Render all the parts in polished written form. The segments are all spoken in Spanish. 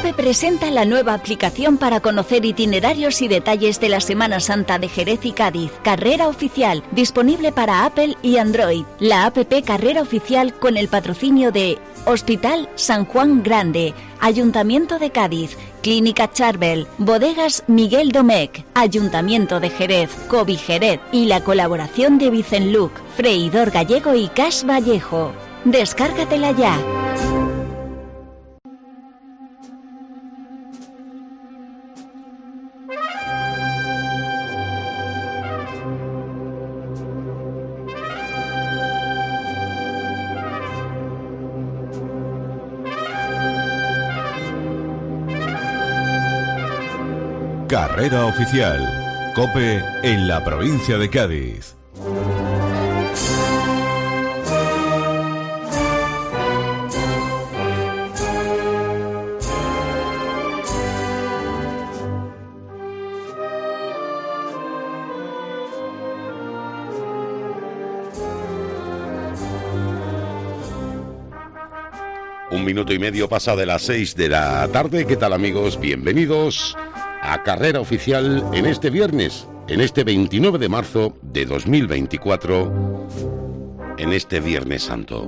COPE presenta la nueva aplicación para conocer itinerarios y detalles de la Semana Santa de Jerez y Cádiz. Carrera Oficial, disponible para Apple y Android. La app Carrera Oficial con el patrocinio de Hospital San Juan Grande, Ayuntamiento de Cádiz, Clínica Charbel, Bodegas Miguel Domecq, Ayuntamiento de Jerez, Covi Jerez y la colaboración de Vicenluc, Freidor Gallego y Cas Vallejo. Descárgatela ya. Carrera Oficial, COPE en la provincia de Cádiz. Un minuto y medio pasa de las 6 de la tarde. ¿Qué tal, amigos? Bienvenidos a Carrera Oficial en este viernes, en este 29 de marzo de 2024, en este Viernes Santo.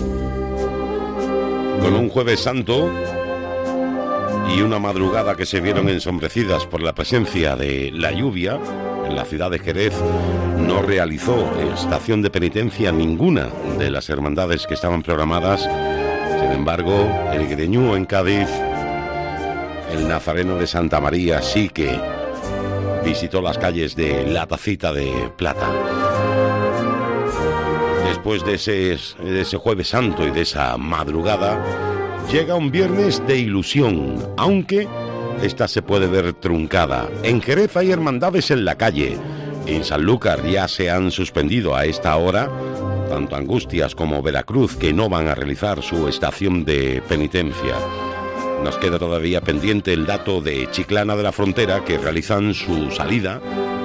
Con un Jueves Santo y una madrugada que se vieron ensombrecidas por la presencia de la lluvia, en la ciudad de Jerez no realizó estación de penitencia ninguna de las hermandades que estaban programadas. Sin embargo, el Greñú en Cádiz, el Nazareno de Santa María sí que visitó las calles de la Tacita de Plata. Después de ese Jueves Santo y de esa madrugada, llega un viernes de ilusión, aunque esta se puede ver truncada. En Jerez hay hermandades en la calle. En Sanlúcar ya se han suspendido a esta hora, tanto Angustias como Veracruz, que no van a realizar su estación de penitencia. Nos queda todavía pendiente el dato de Chiclana de la Frontera, que realizan su salida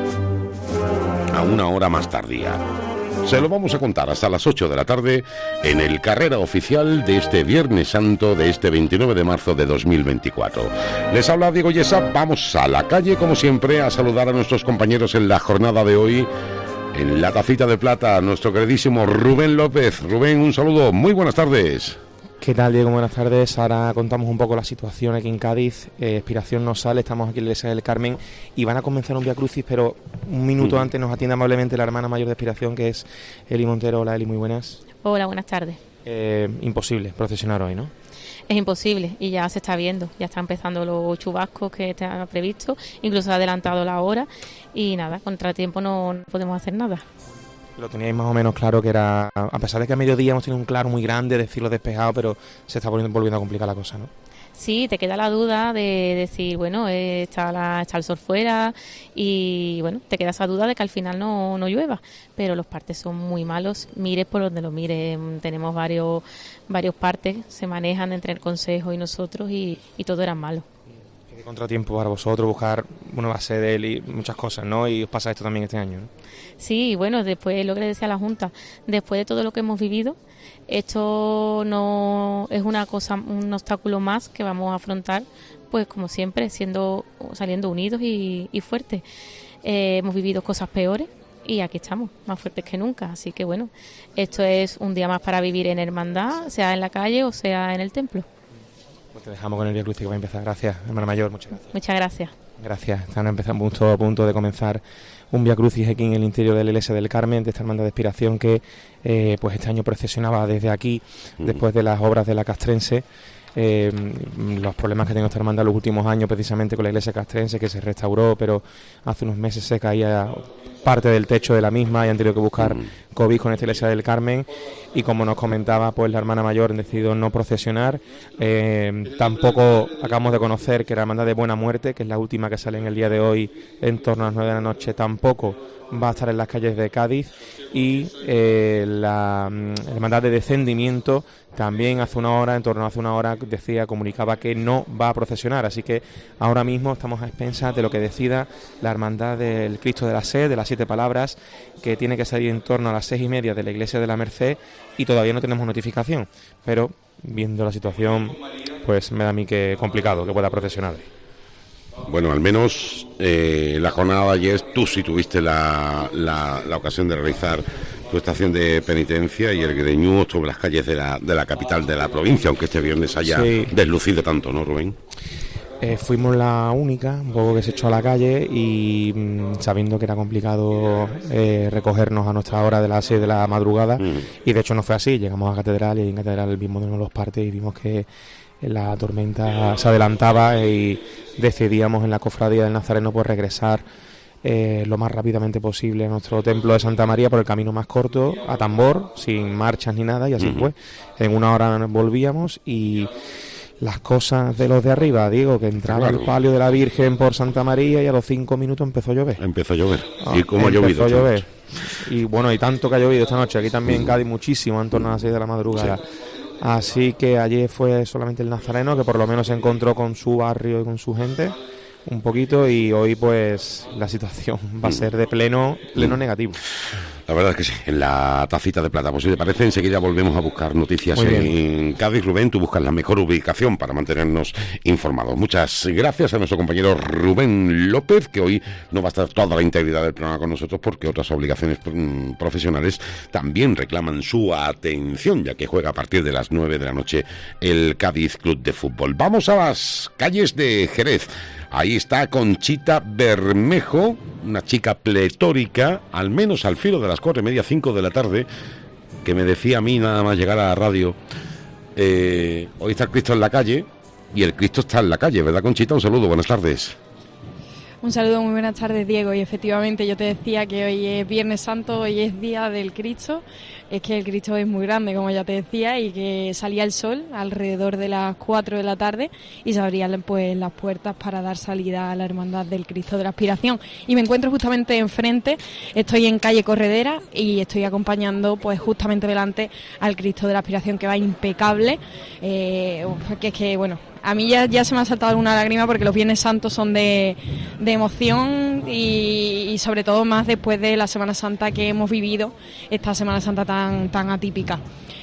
a una hora más tardía. Se lo vamos a contar hasta las 8 de la tarde en el Carrera Oficial de este Viernes Santo, de este 29 de marzo de 2024. Les habla Diego Yesa. Vamos a la calle, como siempre, a saludar a nuestros compañeros en la jornada de hoy. En la Tacita de Plata, nuestro queridísimo Rubén López. Rubén, un saludo. Muy buenas tardes. ¿Qué tal, Diego? Buenas tardes. Ahora contamos un poco la situación aquí en Cádiz. Expiración no sale, estamos aquí en la iglesia del Carmen y van a comenzar un Vía Crucis, pero un minuto antes nos atiende amablemente la hermana mayor de expiración, que es Eli Montero. Hola, Eli, muy buenas. Hola, buenas tardes. Imposible procesionar hoy, ¿no? Es imposible y ya se está viendo, ya están empezando los chubascos que está previsto, incluso ha adelantado la hora y nada, contratiempo no podemos hacer nada. Lo teníais más o menos claro que era, a pesar de que a mediodía hemos tenido un claro muy grande, de cielo despejado, pero se está volviendo a complicar la cosa, ¿no? Sí, te queda la duda de decir, bueno, está el sol fuera y bueno, te queda esa duda de que al final no llueva, pero los partes son muy malos, mires por donde lo mires, tenemos varios partes, se manejan entre el Consejo y nosotros y todo era malo. Qué contratiempo para vosotros buscar una base de él y muchas cosas, ¿no? Y os pasa esto también este año, ¿no? Sí, bueno, después lo que le decía a la Junta, después de todo lo que hemos vivido, esto no es una cosa, un obstáculo más que vamos a afrontar, pues como siempre, saliendo unidos y fuertes. Hemos vivido cosas peores y aquí estamos, más fuertes que nunca. Así que bueno, esto es un día más para vivir en hermandad, sea en la calle o sea en el templo. Pues te dejamos con el Vía Crucis que va a empezar. Gracias, hermana mayor, muchas gracias. Muchas gracias. Gracias, están empezando a punto de comenzar un Vía Crucis aquí en el interior de la iglesia del Carmen, de esta hermandad de expiración que pues este año procesionaba desde aquí, después de las obras de la Castrense. Los problemas que ha tenido esta hermandad los últimos años, precisamente con la iglesia castrense, que se restauró, pero hace unos meses se caía parte del techo de la misma y han tenido que buscar cobijo en esta iglesia del Carmen. Y como nos comentaba, pues la hermana mayor ha decidido no procesionar. Tampoco acabamos de conocer que la hermandad de Buena Muerte, que es la última que sale en el día de hoy en torno a las 9 de la noche, tampoco va a estar en las calles de Cádiz. Y la hermandad de Descendimiento también en torno a hace una hora, comunicaba que no va a procesionar. Así que ahora mismo estamos a expensas de lo que decida la hermandad del Cristo de la Sed, de las 7 palabras, que tiene que salir en torno a las 6:30 de la iglesia de la Merced, y todavía no tenemos notificación, pero viendo la situación pues me da a mí que complicado que pueda procesionar. Bueno, al menos la jornada de ayer tú sí tuviste la ocasión de realizar tu estación de penitencia y el Greñú sobre las calles de la capital de la provincia, aunque este viernes haya deslucido tanto, ¿no, Rubén? Fuimos la única, un poco que se echó a la calle y sabiendo que era complicado recogernos a nuestra hora de las 6 de la madrugada, y de hecho no fue así, llegamos a Catedral y en Catedral vimos de nuevo los partes y vimos que la tormenta se adelantaba y decidíamos en la cofradía del Nazareno pues regresar lo más rápidamente posible a nuestro templo de Santa María por el camino más corto, a tambor, sin marchas ni nada, y así fue. En una hora volvíamos y las cosas de los de arriba, digo, que entraba el palio de la Virgen por Santa María y a los 5 minutos empezó a llover. ¿Y cómo ha llovido? Empezó a llover. Y bueno, y tanto que ha llovido esta noche, aquí también en Cádiz muchísimo, en torno a las 6 de la madrugada. Sí. Así que ayer fue solamente el Nazareno, que por lo menos se encontró con su barrio y con su gente un poquito, y hoy pues la situación va a ser de pleno negativo. La verdad es que sí, en la tacita de plata. Pues si te parece, enseguida volvemos a buscar noticias en Cádiz. Rubén, tú buscas la mejor ubicación para mantenernos informados. Muchas gracias a nuestro compañero Rubén López, que hoy no va a estar toda la integridad del programa con nosotros porque otras obligaciones profesionales también reclaman su atención, ya que juega a partir de las 9 de la noche el Cádiz Club de Fútbol. Vamos a las calles de Jerez. Ahí está Conchita Bermejo, una chica pletórica, al menos al filo de las 4:30, 5 de la tarde, que me decía a mí nada más llegar a la radio, hoy está el Cristo en la calle, y el Cristo está en la calle, ¿verdad, Conchita? Un saludo, buenas tardes. Un saludo, muy buenas tardes, Diego. Y efectivamente yo te decía que hoy es Viernes Santo, hoy es Día del Cristo. Es que el Cristo es muy grande, como ya te decía, y que salía el sol alrededor de las 4 de la tarde y se abrían pues las puertas para dar salida a la Hermandad del Cristo de la Aspiración. Y me encuentro justamente enfrente, estoy en calle Corredera y estoy acompañando pues justamente delante al Cristo de la Aspiración, que va impecable, que es que bueno... A mí ya se me ha saltado alguna lágrima porque los Viernes Santos son de emoción y sobre todo más después de la Semana Santa que hemos vivido, esta Semana Santa tan atípica.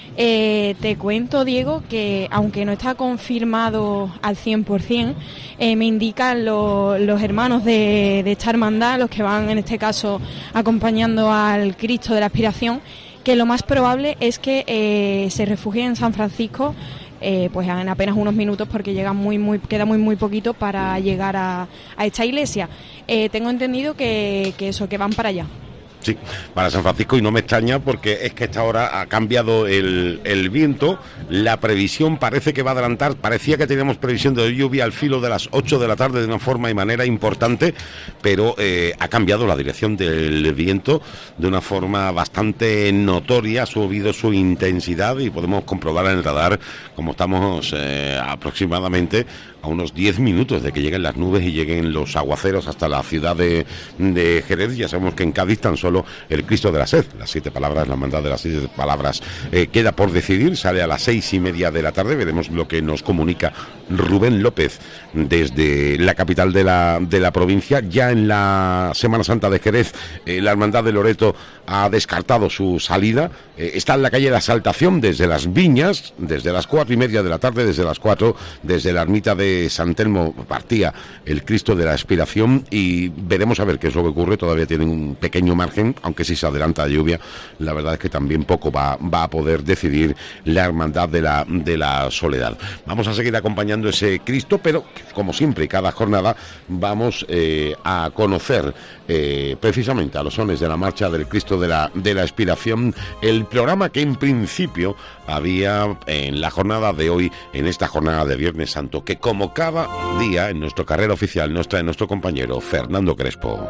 Te cuento, Diego, que aunque no está confirmado al 100%, me indican los hermanos de esta hermandad, los que van en este caso acompañando al Cristo de la Aspiración, que lo más probable es que se refugien en San Francisco pues en apenas unos minutos, porque queda muy poquito para llegar a esta iglesia. Tengo entendido que van para allá. Sí, para San Francisco, y no me extraña porque es que a esta hora ha cambiado el viento, la previsión parece que va a adelantar, parecía que teníamos previsión de lluvia al filo de las 8 de la tarde de una forma y manera importante, pero ha cambiado la dirección del viento de una forma bastante notoria, ha subido su intensidad y podemos comprobar en el radar como estamos aproximadamente a unos 10 minutos de que lleguen las nubes y lleguen los aguaceros hasta la ciudad de Jerez. Ya sabemos que en Cádiz tan solo el Cristo de la Sed, las 7 palabras, la hermandad de las 7 palabras, queda por decidir, sale a las 6:30 de la tarde. Veremos lo que nos comunica Rubén López desde la capital de la provincia. Ya en la Semana Santa de Jerez, la hermandad de Loreto ha descartado su salida, está en la calle de la Exaltación desde las Viñas, desde las 4:30 de la tarde, desde las 4, desde la ermita de San Telmo partía el Cristo de la Aspiración, y veremos a ver qué es lo que ocurre. Todavía tienen un pequeño margen, aunque si se adelanta la lluvia, la verdad es que también poco va a poder decidir la hermandad de la Soledad. Vamos a seguir acompañando ese Cristo, pero como siempre, cada jornada vamos a conocer precisamente a los sones de la marcha del Cristo de la Aspiración, el programa que en principio había en la jornada de hoy, en esta jornada de Viernes Santo, que como cada día en nuestro carrera oficial nos trae nuestro compañero Fernando Crespo.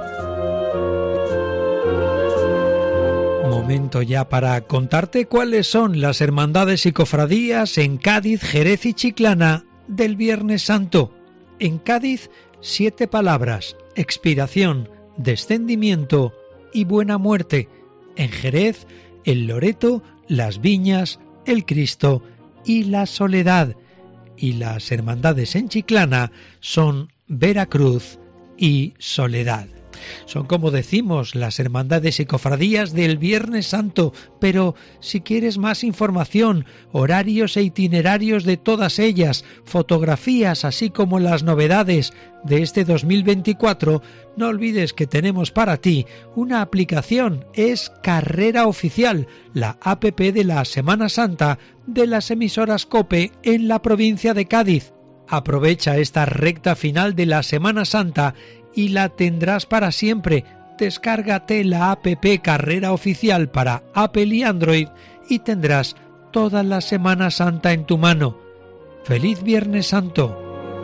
Momento ya para contarte cuáles son las hermandades y cofradías en Cádiz, Jerez y Chiclana del Viernes Santo. En Cádiz, 7 palabras: expiración, descendimiento y buena muerte. En Jerez, el Loreto, las Viñas, el Cristo y la Soledad. Y las hermandades en Chiclana son Veracruz y Soledad. Son, como decimos, las hermandades y cofradías del Viernes Santo, pero si quieres más información, horarios e itinerarios de todas ellas, fotografías, así como las novedades de este 2024, no olvides que tenemos para ti una aplicación, es Carrera Oficial, la APP de la Semana Santa de las emisoras COPE en la provincia de Cádiz. Aprovecha esta recta final de la Semana Santa y la tendrás para siempre. Descárgate la APP Carrera Oficial para Apple y Android y tendrás toda la Semana Santa en tu mano. ¡Feliz Viernes Santo!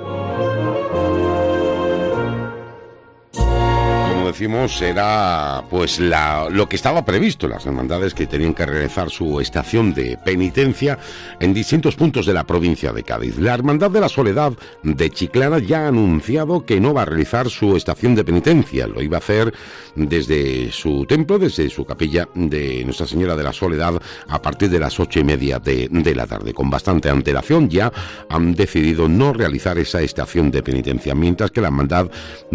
Decimos, era pues lo que estaba previsto, las hermandades que tenían que realizar su estación de penitencia en distintos puntos de la provincia de Cádiz. La Hermandad de la Soledad de Chiclana ya ha anunciado que no va a realizar su estación de penitencia, lo iba a hacer desde su templo, desde su capilla de Nuestra Señora de la Soledad a partir de las 8:30 de la tarde. Con bastante antelación ya han decidido no realizar esa estación de penitencia, mientras que la Hermandad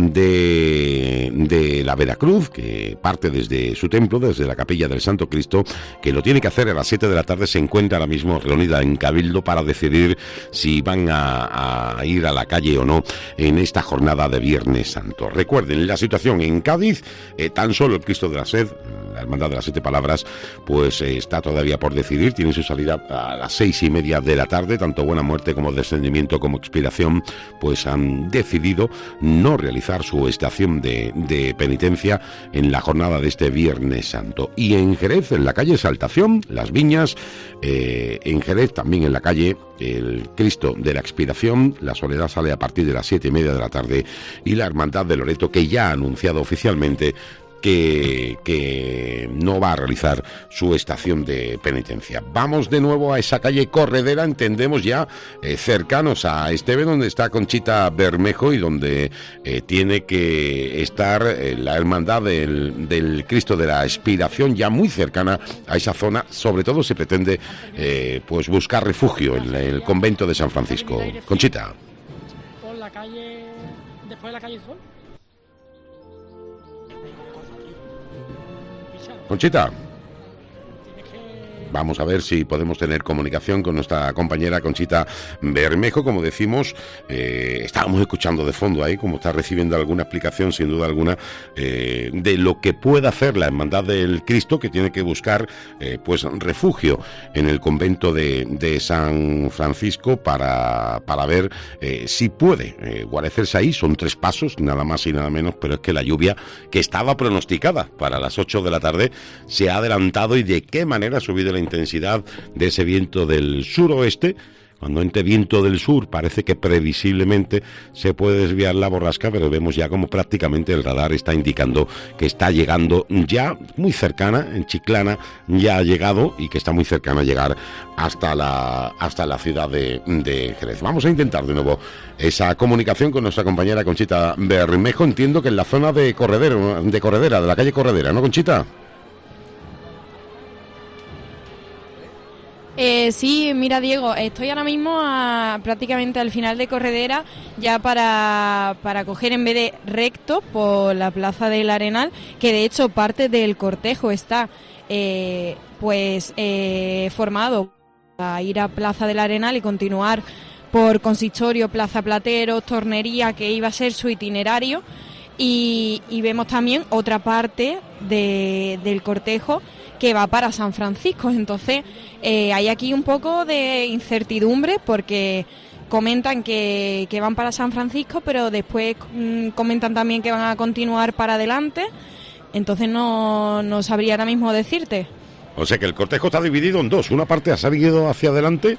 de la Veracruz, que parte desde su templo, desde la capilla del Santo Cristo, que lo tiene que hacer a las 7 de la tarde, se encuentra ahora mismo reunida en Cabildo para decidir si van a ir a la calle o no en esta jornada de Viernes Santo. Recuerden, la situación en Cádiz, tan solo el Cristo de la Sed, la Hermandad de las 7 Palabras, pues está todavía por decidir, tiene su salida a las 6:30 de la tarde, tanto Buena Muerte como Descendimiento como Expiración, pues han decidido no realizar su estación de penitencia en la jornada de este Viernes Santo. Y en Jerez, en la calle Exaltación, Las Viñas, en Jerez también en la calle el Cristo de la Expiración, la Soledad sale a partir de las 7:30 de la tarde, y la Hermandad de Loreto, que ya ha anunciado oficialmente que no va a realizar su estación de penitencia. Vamos de nuevo a esa calle Corredera, entendemos ya, cercanos a Esteve, donde está Conchita Bermejo y donde tiene que estar la hermandad del Cristo de la Expiración, ya muy cercana a esa zona. Sobre todo se pretende pues buscar refugio en el convento de San Francisco. Conchita. Por la calle, después de la calle Sol. Conchita, vamos a ver si podemos tener comunicación con nuestra compañera Conchita Bermejo. Como decimos, estábamos escuchando de fondo ahí, como está recibiendo alguna explicación, sin duda alguna, de lo que puede hacer la Hermandad del Cristo, que tiene que buscar pues refugio en el convento de San Francisco para ver si puede guarecerse ahí. Son 3 pasos, nada más y nada menos, pero es que la lluvia, que estaba pronosticada para las 8 de la tarde, se ha adelantado. Y de qué manera ha subido la intensidad de ese viento del suroeste. Cuando entre viento del sur parece que previsiblemente se puede desviar la borrasca, pero vemos ya como prácticamente el radar está indicando que está llegando ya muy cercana, en Chiclana ya ha llegado, y que está muy cercana a llegar hasta la ciudad de Jerez. Vamos a intentar de nuevo esa comunicación con nuestra compañera Conchita Bermejo. Entiendo que en la zona de Corredera, de la calle Corredera, ¿no, Conchita? Sí, mira, Diego, estoy ahora mismo prácticamente al final de Corredera, ya para coger, en vez de recto por la Plaza del Arenal, que de hecho parte del cortejo está formado para ir a Plaza del Arenal y continuar por Consistorio, Plaza Plateros, Tornería, que iba a ser su itinerario, y vemos también otra parte del cortejo que va para San Francisco. Entonces hay aquí un poco de incertidumbre, porque comentan que van para San Francisco, pero después comentan también que van a continuar para adelante. Entonces no sabría ahora mismo decirte. O sea que el cortejo está dividido en 2. Una parte ha salido hacia adelante.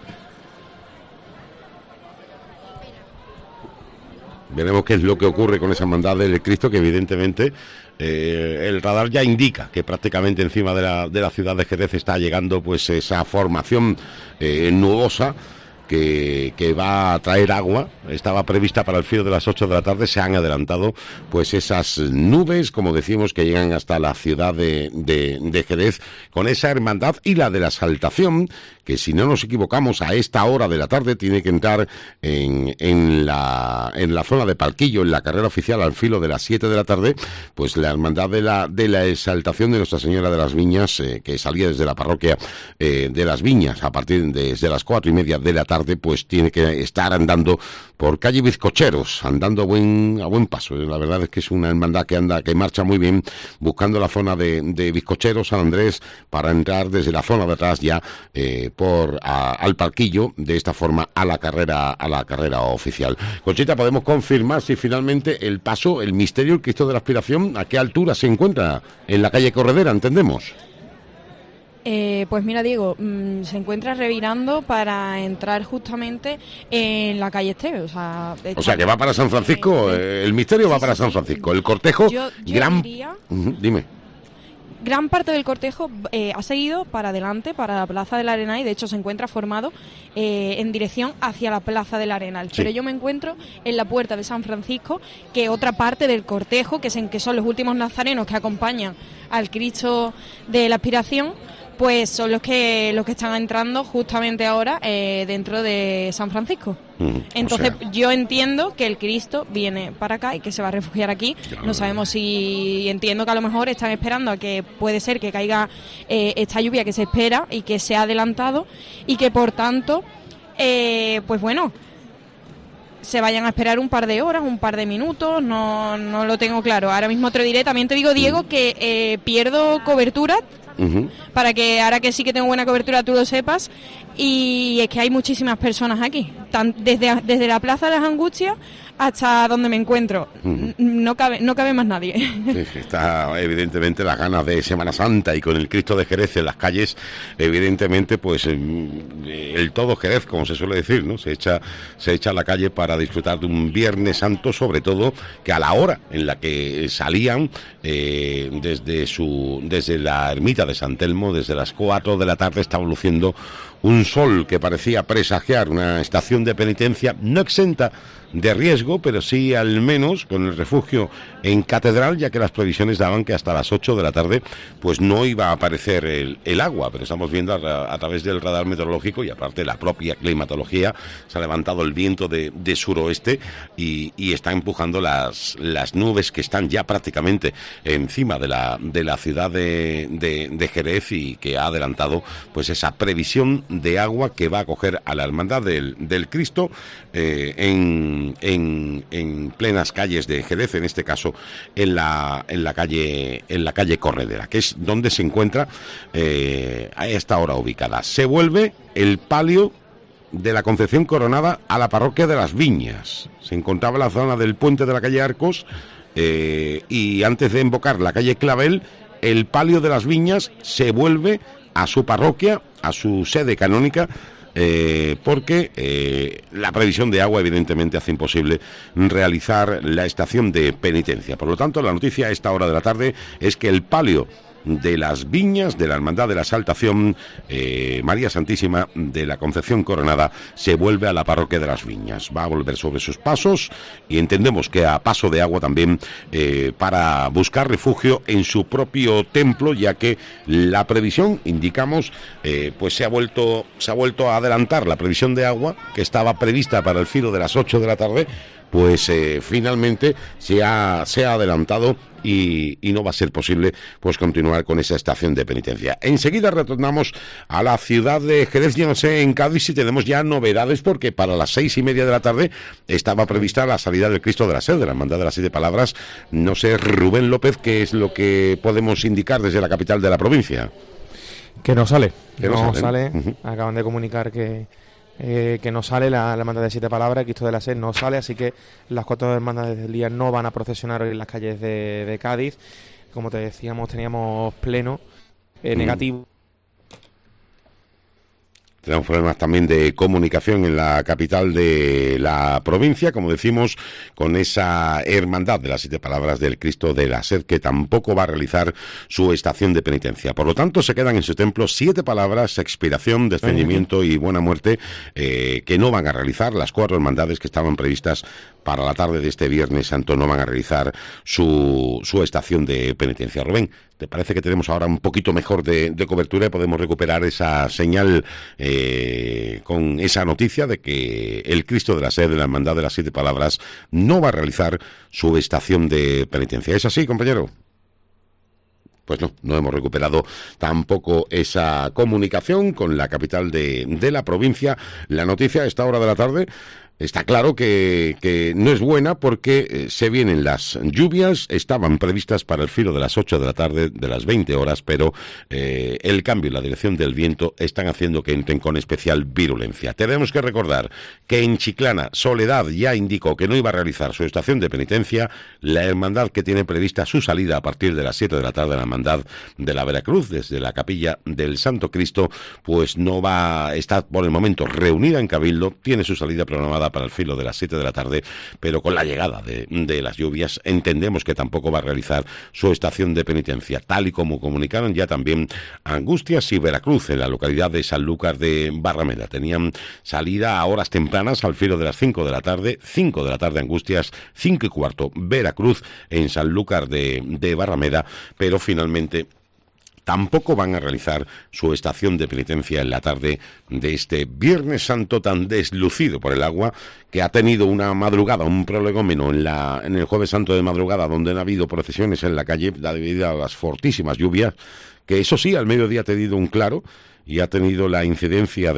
Veremos qué es lo que ocurre con esa hermandad del Cristo, que evidentemente el radar ya indica que prácticamente encima de la ciudad de Jerez está llegando pues esa formación nubosa, que va a traer agua. Estaba prevista para el filo de las 8 de la tarde, se han adelantado pues esas nubes, como decimos, que llegan hasta la ciudad de Jerez, con esa hermandad y la de la Exaltación, que si no nos equivocamos a esta hora de la tarde tiene que entrar en la zona de Palquillo, en la carrera oficial al filo de las 7 de la tarde, pues la hermandad de la Exaltación de Nuestra Señora de las Viñas, que salía desde la parroquia de las Viñas a partir desde las 4:30 de la tarde, pues tiene que estar andando por calle Bizcocheros, andando a buen paso. La verdad es que es una hermandad que marcha muy bien, buscando la zona de Bizcocheros, San Andrés, para entrar desde la zona de atrás ya al Palquillo, de esta forma a la carrera oficial. Conchita, ¿podemos confirmar si finalmente el paso, el misterio, el Cristo de la Aspiración, a qué altura se encuentra? En la calle Corredera, entendemos. Pues mira, Diego, se encuentra revirando para entrar justamente en la calle Esteve. O sea, que va para San Francisco, el misterio va para San Francisco. El cortejo, yo diría, dime. Gran parte del cortejo ha seguido para adelante, para la Plaza de la Arenal, y de hecho se encuentra formado en dirección hacia la Plaza de la Arenal. Sí. Pero yo me encuentro en la Puerta de San Francisco, que otra parte del cortejo, que son los últimos nazarenos que acompañan al Cristo de la Aspiración, pues son los que están entrando justamente ahora dentro de San Francisco. Entonces yo entiendo que el Cristo viene para acá y que se va a refugiar aquí. No sabemos si, entiendo que a lo mejor están esperando a que puede ser que caiga esta lluvia que se espera y que se ha adelantado, y que por tanto pues bueno, se vayan a esperar un par de horas, un par de minutos, no lo tengo claro. Ahora mismo te lo diré. También te digo, Diego, que pierdo cobertura, para que ahora que sí que tengo buena cobertura tú lo sepas, y es que hay muchísimas personas aquí, desde la Plaza de las Angustias hasta donde me encuentro. No cabe más nadie. Sí, está evidentemente las ganas de Semana Santa, y con el Cristo de Jerez en las calles, evidentemente pues el todo Jerez, como se suele decir, ¿no? Se echa a la calle para disfrutar de un Viernes Santo, sobre todo que a la hora en la que salían desde la ermita de San Telmo, desde las 4 de la tarde, estaba luciendo un sol que parecía presagiar una estación de penitencia no exenta de riesgo, pero sí al menos con el refugio en Catedral, ya que las previsiones daban que hasta las 8 de la tarde pues no iba a aparecer el agua, pero estamos viendo a través del radar meteorológico, y aparte la propia climatología, se ha levantado el viento de suroeste y está empujando las nubes que están ya prácticamente encima de la ciudad de Jerez, y que ha adelantado pues esa previsión de agua que va a coger a la hermandad del Cristo en plenas calles de Jerez, en este caso en la calle Corredera, que es donde se encuentra a esta hora ubicada. Se vuelve el palio de la Concepción Coronada a la parroquia de las Viñas. Se encontraba en la zona del puente de la calle Arcos, y antes de embocar la calle Clavel, el palio de las Viñas se vuelve a su parroquia, a su sede canónica, porque la previsión de agua evidentemente hace imposible realizar la estación de penitencia. Por lo tanto, la noticia a esta hora de la tarde es que el palio de las Viñas, de la Hermandad de la Exaltación, María Santísima de la Concepción Coronada, se vuelve a la parroquia de las Viñas. Va a volver sobre sus pasos, y entendemos que a paso de agua también, para buscar refugio en su propio templo, ya que la previsión, indicamos, pues se ha vuelto a adelantar la previsión de agua, que estaba prevista para el filo de las 8 de la tarde, pues finalmente se ha adelantado, y no va a ser posible pues continuar con esa estación de penitencia. Enseguida retornamos a la ciudad de Jerez. Yo no sé en Cádiz si tenemos ya novedades, porque para las 6:30 de la tarde estaba prevista la salida del Cristo de la Sed, de la Hermandad de las 7 Palabras. No sé, Rubén López, ¿qué es lo que podemos indicar desde la capital de la provincia? Que no sale. Acaban de comunicar que no sale la hermandad de 7 Palabras, el Cristo de la Sed no sale, así que las 4 hermandades del día no van a procesionar hoy en las calles de Cádiz. Como te decíamos, teníamos pleno negativo. Tenemos problemas también de comunicación en la capital de la provincia, como decimos, con esa hermandad de las 7 palabras del Cristo de la Sed, que tampoco va a realizar su estación de penitencia. Por lo tanto, se quedan en su templo 7 palabras, expiración, descendimiento y buena muerte, que no van a realizar. Las 4 hermandades que estaban previstas para la tarde de este Viernes Santo no van a realizar su estación de penitencia. Rubén, ¿te parece que tenemos ahora un poquito mejor de cobertura y podemos recuperar esa señal con esa noticia de que el Cristo de la Sed de la Hermandad de las 7 palabras no va a realizar su estación de penitencia? ¿Es así, compañero? Pues no hemos recuperado tampoco esa comunicación con la capital de la provincia. La noticia a esta hora de la tarde está claro que no es buena, porque se vienen las lluvias. Estaban previstas para el filo de las 8 de la tarde, de las 20 horas, pero el cambio y la dirección del viento están haciendo que entren con especial virulencia. Tenemos que recordar que en Chiclana, Soledad ya indicó que no iba a realizar su estación de penitencia. La hermandad que tiene prevista su salida a partir de las 7 de la tarde, la hermandad de la Veracruz, desde la capilla del Santo Cristo, pues no va a estar por el momento reunida en Cabildo. Tiene su salida programada para el filo de las 7 de la tarde, pero con la llegada de las lluvias entendemos que tampoco va a realizar su estación de penitencia, tal y como comunicaron ya también Angustias y Veracruz en la localidad de Sanlúcar de Barrameda. Tenían salida a horas tempranas al filo de las 5 de la tarde, 5 de la tarde Angustias, 5:15 Veracruz en Sanlúcar de Barrameda, pero finalmente tampoco van a realizar su estación de penitencia en la tarde de este Viernes Santo tan deslucido por el agua, que ha tenido una madrugada, un prolegómeno en el Jueves Santo de madrugada, donde han habido procesiones en la calle debido a las fortísimas lluvias, que eso sí, al mediodía ha tenido un claro y ha tenido la incidencia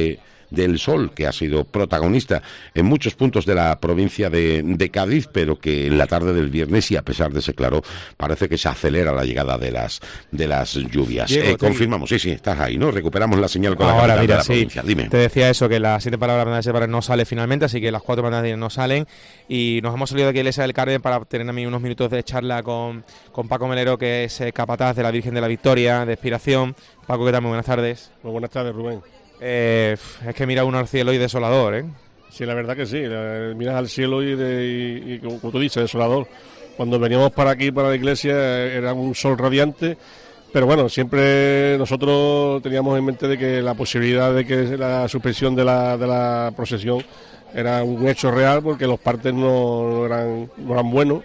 del sol, que ha sido protagonista en muchos puntos de la provincia de Cádiz, pero que en la tarde del viernes, y a pesar de ese claro, parece que se acelera la llegada de las lluvias. Diego, confirmamos, sí, estás ahí, ¿no? Recuperamos la señal con ahora, la capital mira, de la sí, provincia. Dime. Te decía eso, que las 7 palabras no sale finalmente, así que las 4 palabras no salen, y nos hemos salido de aquí a la iglesia del Carmen para tener a mí unos minutos de charla con Paco Melero, que es capataz de la Virgen de la Victoria, de expiración. Paco, ¿qué tal? Muy buenas tardes. Muy buenas tardes, Rubén. Es que mira uno al cielo y desolador, ¿eh? Sí, la verdad que sí. Miras al cielo y como tú dices, desolador. Cuando veníamos para aquí, para la iglesia, era un sol radiante. Pero bueno, siempre nosotros teníamos en mente de que la posibilidad de que la suspensión de la procesión era un hecho real, porque los partes no eran buenos.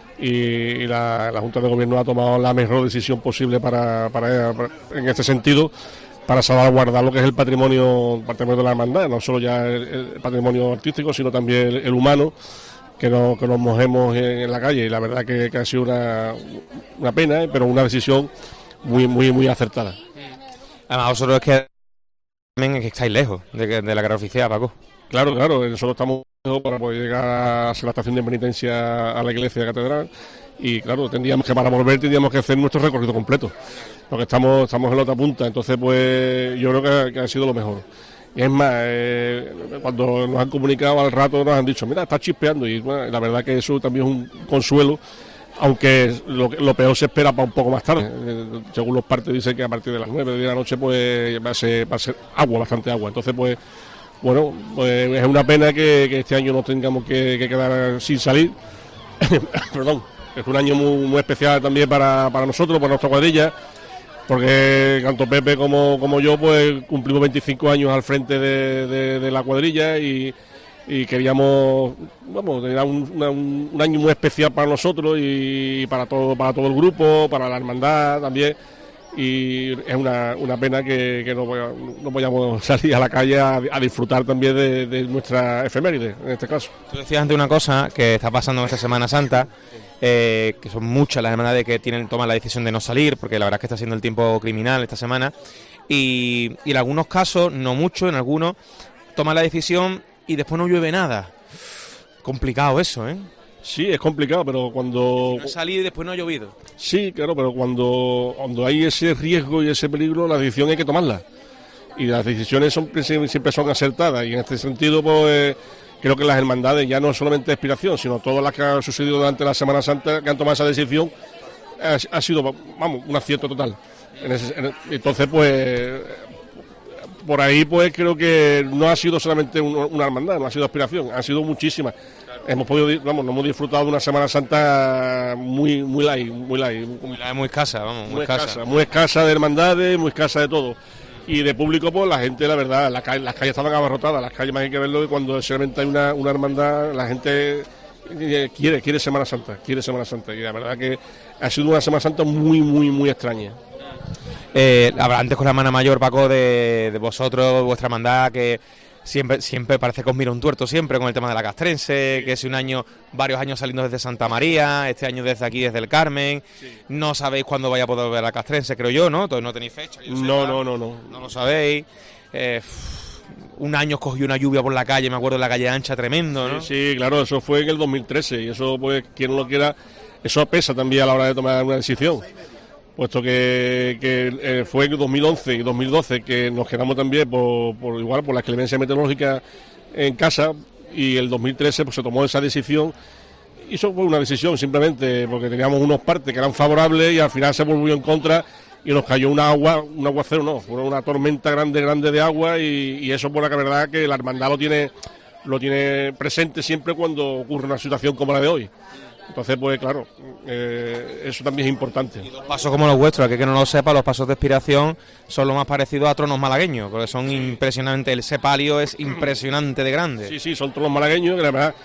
Y la Junta de Gobierno ha tomado la mejor decisión posible para en este sentido, para salvaguardar lo que es el patrimonio de la hermandad, no solo ya el patrimonio artístico, sino también el humano, que nos mojemos en la calle. Y la verdad que ha sido una pena, pero una decisión muy acertada. Además, vosotros es que estáis lejos de la carrera oficial, Paco. Claro, nosotros estamos lejos para poder llegar a hacer la estación de penitencia a la iglesia de Catedral. Y claro, para volver tendríamos que hacer nuestro recorrido completo, porque estamos en la otra punta. Entonces pues yo creo que ha sido lo mejor. Y es más, cuando nos han comunicado al rato nos han dicho, mira, está chispeando, y bueno, la verdad que eso también es un consuelo, aunque lo peor se espera para un poco más tarde. Según los partes dicen que a partir de las 9 de la noche pues va a ser agua, bastante agua. Entonces pues bueno, pues es una pena que este año nos tengamos que quedar sin salir. Perdón. Es un año muy especial también para nosotros, para nuestra cuadrilla, porque tanto Pepe como yo pues cumplimos 25 años al frente de la cuadrilla y queríamos, era un año muy especial para nosotros y para todo el grupo, para la hermandad también. Y es una pena que no podamos salir a la calle a disfrutar también de nuestra efeméride, en este caso. Tú decías antes una cosa que está pasando en esta Semana Santa, que son muchas las hermandades que toman la decisión de no salir, porque la verdad es que está siendo el tiempo criminal esta semana, y en algunos casos, no mucho, en algunos, toman la decisión y después no llueve nada. Complicado eso, ¿eh? Sí, es complicado, pero cuando... No ha salido y después no ha llovido. Sí, claro, pero cuando hay ese riesgo y ese peligro, la decisión hay que tomarla. Y las decisiones siempre son acertadas. Y en este sentido, pues creo que las hermandades, ya no solamente de expiración, sino todas las que han sucedido durante la Semana Santa, que han tomado esa decisión, ha sido, un acierto total. Entonces, pues por ahí pues creo que no ha sido solamente una hermandad, no ha sido aspiración, han sido muchísimas. Hemos podido, nos hemos disfrutado de una Semana Santa muy light, muy escasa, vamos, muy escasa de hermandades, muy escasa de todo. Y de público, pues la gente, la verdad, las calles estaban abarrotadas, las calles más hay que verlo, y cuando solamente hay una hermandad, la gente quiere Semana Santa, y la verdad que ha sido una Semana Santa muy extraña. Antes con la hermana mayor, Paco, de vosotros, vuestra hermandad, que siempre parece que os mira un tuerto siempre con el tema de la castrense, que es varios años saliendo desde Santa María, este año desde aquí, desde el Carmen. No sabéis cuándo vaya a poder ver a la castrense, creo yo, ¿no? Todavía no tenéis fecha. No lo sabéis. Un año cogió una lluvia por la calle, me acuerdo, en la calle Ancha, tremendo, ¿no? Sí, claro, eso fue en el 2013, y eso, pues, quien no lo quiera, eso pesa también a la hora de tomar una decisión. Puesto que fue en 2011 y 2012 que nos quedamos también por la clemencia meteorológica en casa, y el 2013 pues se tomó esa decisión, y eso fue una decisión simplemente porque teníamos unos partes que eran favorables y al final se volvió en contra y nos cayó un aguacero, fue una tormenta grande de agua, y eso por la verdad que la hermandad lo tiene presente siempre cuando ocurre una situación como la de hoy. Entonces, pues claro, eso también es importante. Y los pasos como los vuestros, que no lo sepa, los pasos de expiración son lo más parecidos a tronos malagueños, porque son impresionantes, el palio es impresionante de grande. Sí, son tronos malagueños, que la verdad,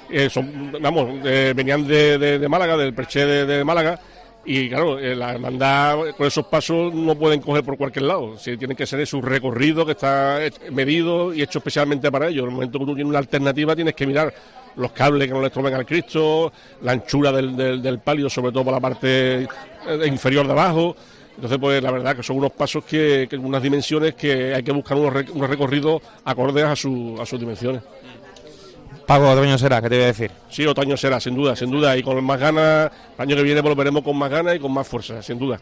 venían de Málaga, del Perché de Málaga, y claro, la hermandad con esos pasos no pueden coger por cualquier lado, tienen que ser su recorrido que está medido y hecho especialmente para ellos. En el momento que tú tienes una alternativa tienes que mirar los cables que no le estorben al Cristo, la anchura del palio, sobre todo por la parte inferior de abajo. Entonces, pues la verdad que son unos pasos que unas dimensiones que hay que buscar unos recorridos acordes a sus dimensiones. Paco, otoño será, ¿qué te voy a decir? Sí, otoño será, sin duda, y con más ganas, el año que viene volveremos con más ganas y con más fuerza, sin duda.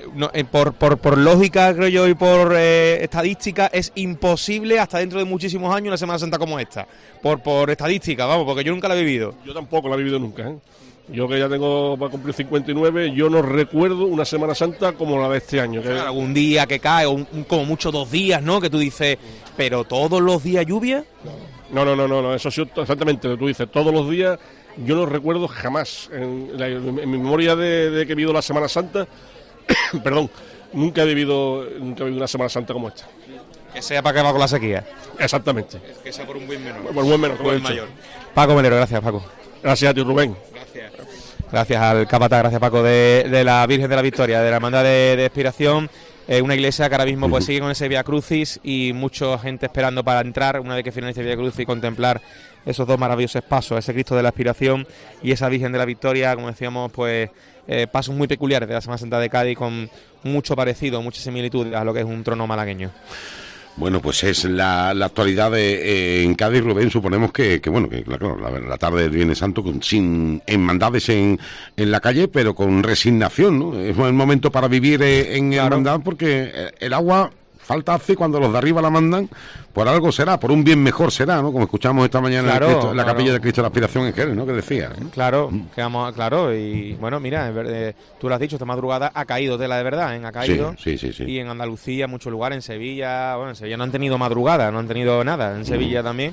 Por lógica, creo yo, y por estadística, es imposible hasta dentro de muchísimos años una Semana Santa como esta. Por estadística, vamos, porque yo nunca la he vivido. Yo tampoco la he vivido nunca, ¿eh? Yo que ya tengo para cumplir 59, yo no recuerdo una Semana Santa como la de este año. Claro, algún día que cae, como mucho 2 días, ¿no? Que tú dices, ¿pero todos los días lluvia? No, eso sí, exactamente, tú dices, todos los días, yo no recuerdo jamás, en mi memoria de que he vivido la Semana Santa, perdón, nunca he vivido una Semana Santa como esta. Que sea para que va con la sequía. Exactamente. Que sea por un buen menor. Por un buen menor, como el mayor. Paco Melero, gracias, Paco. Gracias a ti, Rubén. Gracias al capataz, gracias, Paco, de la Virgen de la Victoria, de la Hermandad de Expiración. Una iglesia que ahora mismo pues sigue con ese Vía Crucis y mucha gente esperando para entrar una vez que finalice el Vía Crucis y contemplar esos 2 maravillosos pasos, ese Cristo de la Expiración y esa Virgen de la Victoria, como decíamos, pues pasos muy peculiares de la Semana Santa de Cádiz, con mucho parecido, mucha similitud a lo que es un trono malagueño. Bueno, pues es la actualidad en Cádiz, Rubén. Suponemos que claro, la tarde del Viernes Santo sin hermandades en la calle, pero con resignación, ¿no? Es el momento para vivir en hermandad, porque el agua falta hace cuando los de arriba la mandan, por algo será, por un bien mejor será, ¿no? Como escuchamos esta mañana en la capilla de Cristo de la Aspiración en Jerez, ¿no? Que decía, ¿no? Claro, y bueno, mira, tú lo has dicho, esta madrugada ha caído tela de verdad, ha caído. Sí. Y en Andalucía, en muchos lugares, en Sevilla no han tenido madrugada, no han tenido nada, en Sevilla también.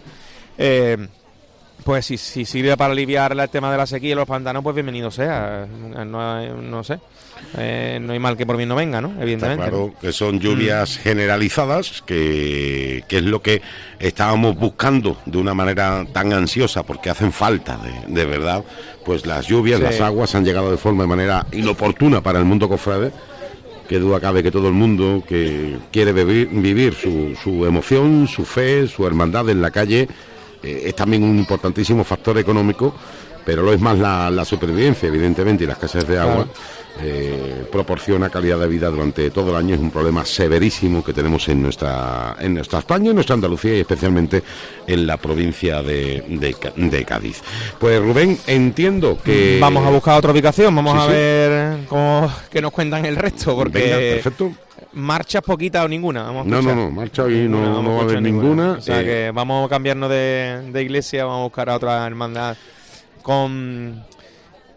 Pues si sirve para aliviar el tema de la sequía y los pantanos, pues bienvenido sea. No sé. No hay mal que por bien no venga, ¿no? Evidentemente. Está claro que son lluvias generalizadas, que es lo que estábamos buscando de una manera tan ansiosa, porque hacen falta, de verdad. Pues las lluvias, las aguas han llegado de manera inoportuna para el mundo cofrade. Que duda cabe que todo el mundo que quiere vivir su emoción, su fe, su hermandad en la calle, es también un importantísimo factor económico, pero lo es más la supervivencia, evidentemente, y la escasez de agua. Proporciona calidad de vida durante todo el año. Es un problema severísimo que tenemos en nuestra España, en nuestra Andalucía y especialmente en la provincia de Cádiz. Pues Rubén, entiendo que vamos a buscar otra ubicación, vamos a ver qué nos cuentan el resto, porque venga, perfecto. Marchas poquitas o ninguna. No, marcha hoy no va a haber ninguna. O sea que vamos a cambiarnos de iglesia, vamos a buscar a otra hermandad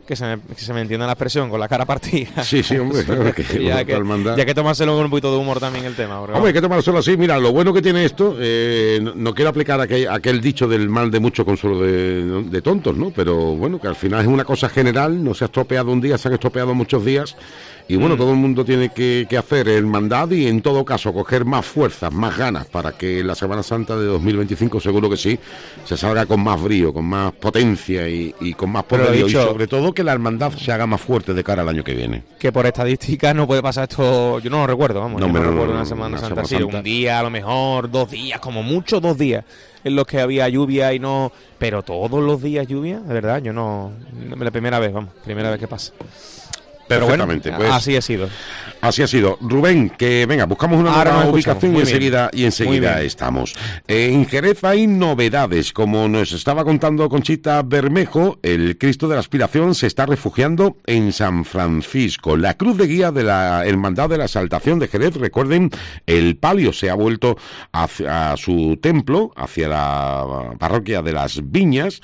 que se me entienda la expresión, con la cara partida. Sí, hombre, claro que ya que tomárselo con un poquito de humor también el tema. Hombre, hay que tomárselo así. Mira, lo bueno que tiene esto, no quiero aplicar aquel dicho del mal de mucho consuelo de tontos, ¿no? Pero bueno, que al final es una cosa general, no se ha estropeado un día, se han estropeado muchos días. Y bueno, todo el mundo tiene que hacer hermandad y en todo caso coger más fuerzas, más ganas para que la Semana Santa de 2025 seguro que sí, se salga con más brío, con más potencia y con más poderío. Y sobre todo que la hermandad se haga más fuerte de cara al año que viene. Que por estadística no puede pasar esto, yo no lo recuerdo, vamos, no recuerdo una Semana Santa así, un día a lo mejor, 2 días, como mucho 2 días en los que había lluvia y no, pero todos los días lluvia, de verdad, yo no, la primera vez que pasa. Perfectamente, bueno, pues así ha sido. Así ha sido. Rubén, que venga, buscamos una nueva ubicación y enseguida estamos. En Jerez hay novedades. Como nos estaba contando Conchita Bermejo, el Cristo de la Aspiración se está refugiando en San Francisco. La cruz de guía de la Hermandad de la Exaltación de Jerez, recuerden, el palio se ha vuelto hacia su templo, hacia la parroquia de las Viñas.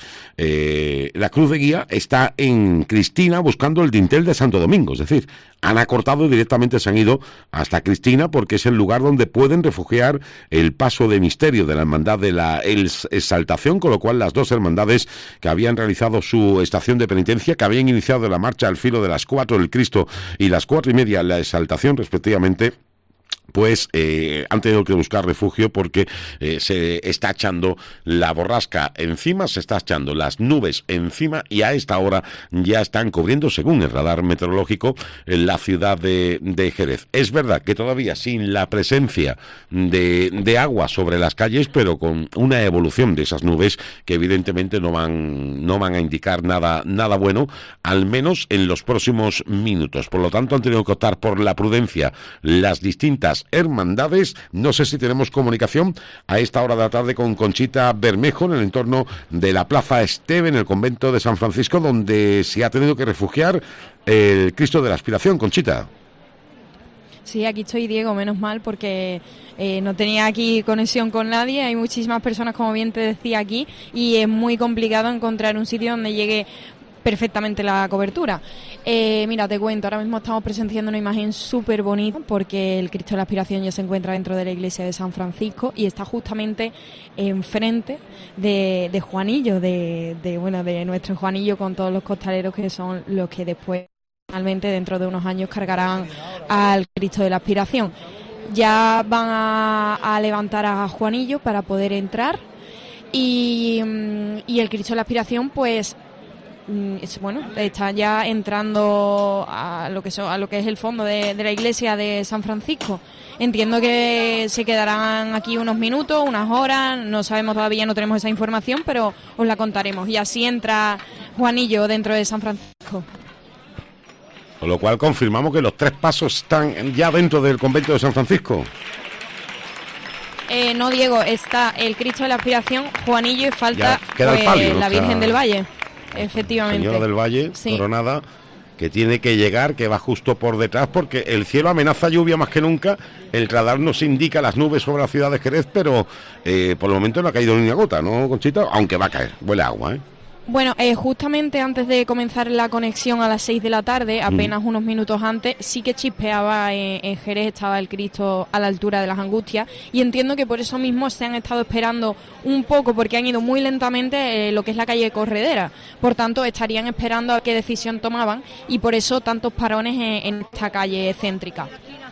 La cruz de guía está en Cristina buscando el dintel de Santo Domingo, es decir, han acortado directamente, se han ido hasta Cristina porque es el lugar donde pueden refugiar el paso de misterio de la hermandad de la Exaltación, con lo cual las 2 hermandades que habían realizado su estación de penitencia, que habían iniciado la marcha al filo de las 4 el Cristo y las 4:30 la Exaltación respectivamente, pues han tenido que buscar refugio porque se está echando la borrasca encima, se está echando las nubes encima y a esta hora ya están cubriendo, según el radar meteorológico, la ciudad de Jerez. Es verdad que todavía sin la presencia de agua sobre las calles, pero con una evolución de esas nubes que evidentemente no van a indicar nada bueno, al menos en los próximos minutos. Por lo tanto, han tenido que optar por la prudencia las distintas hermandades. No sé si tenemos comunicación a esta hora de la tarde con Conchita Bermejo en el entorno de la Plaza Esteve, en el convento de San Francisco, donde se ha tenido que refugiar el Cristo de la Aspiración. Conchita. Sí, aquí estoy, Diego, menos mal, porque no tenía aquí conexión con nadie. Hay muchísimas personas, como bien te decía, aquí, y es muy complicado encontrar un sitio donde llegue perfectamente la cobertura. Mira, te cuento, ahora mismo estamos presenciando una imagen súper bonita porque el Cristo de la Aspiración ya se encuentra dentro de la iglesia de San Francisco y está justamente enfrente de Juanillo, de nuestro Juanillo, con todos los costaleros que son los que después, finalmente, dentro de unos años, cargarán al Cristo de la Aspiración. Ya van a levantar a Juanillo para poder entrar y el Cristo de la Aspiración, pues, bueno, está ya entrando a lo que es el fondo de la iglesia de San Francisco. Entiendo que se quedarán aquí unos minutos, unas horas, no sabemos todavía, no tenemos esa información, pero os la contaremos. Y así entra Juanillo dentro de San Francisco. Con lo cual confirmamos que los 3 pasos están ya dentro del convento de San Francisco. No, Diego, está el Cristo de la Aspiración, Juanillo, y falta queda el palio, la Virgen del Valle. Efectivamente. Señora del Valle, sí. Coronada, que tiene que llegar, que va justo por detrás, porque el cielo amenaza lluvia más que nunca. El radar nos indica las nubes sobre la ciudad de Jerez, pero por el momento no ha caído ni una gota, ¿no, Conchita? Aunque va a caer, huele a agua, ¿eh? Bueno, justamente antes de comenzar la conexión a las 6 de la tarde, apenas unos minutos antes, sí que chispeaba en Jerez, estaba el Cristo a la altura de las Angustias, y entiendo que por eso mismo se han estado esperando un poco, porque han ido muy lentamente lo que es la calle Corredera. Por tanto, estarían esperando a qué decisión tomaban, y por eso tantos parones en esta calle céntrica.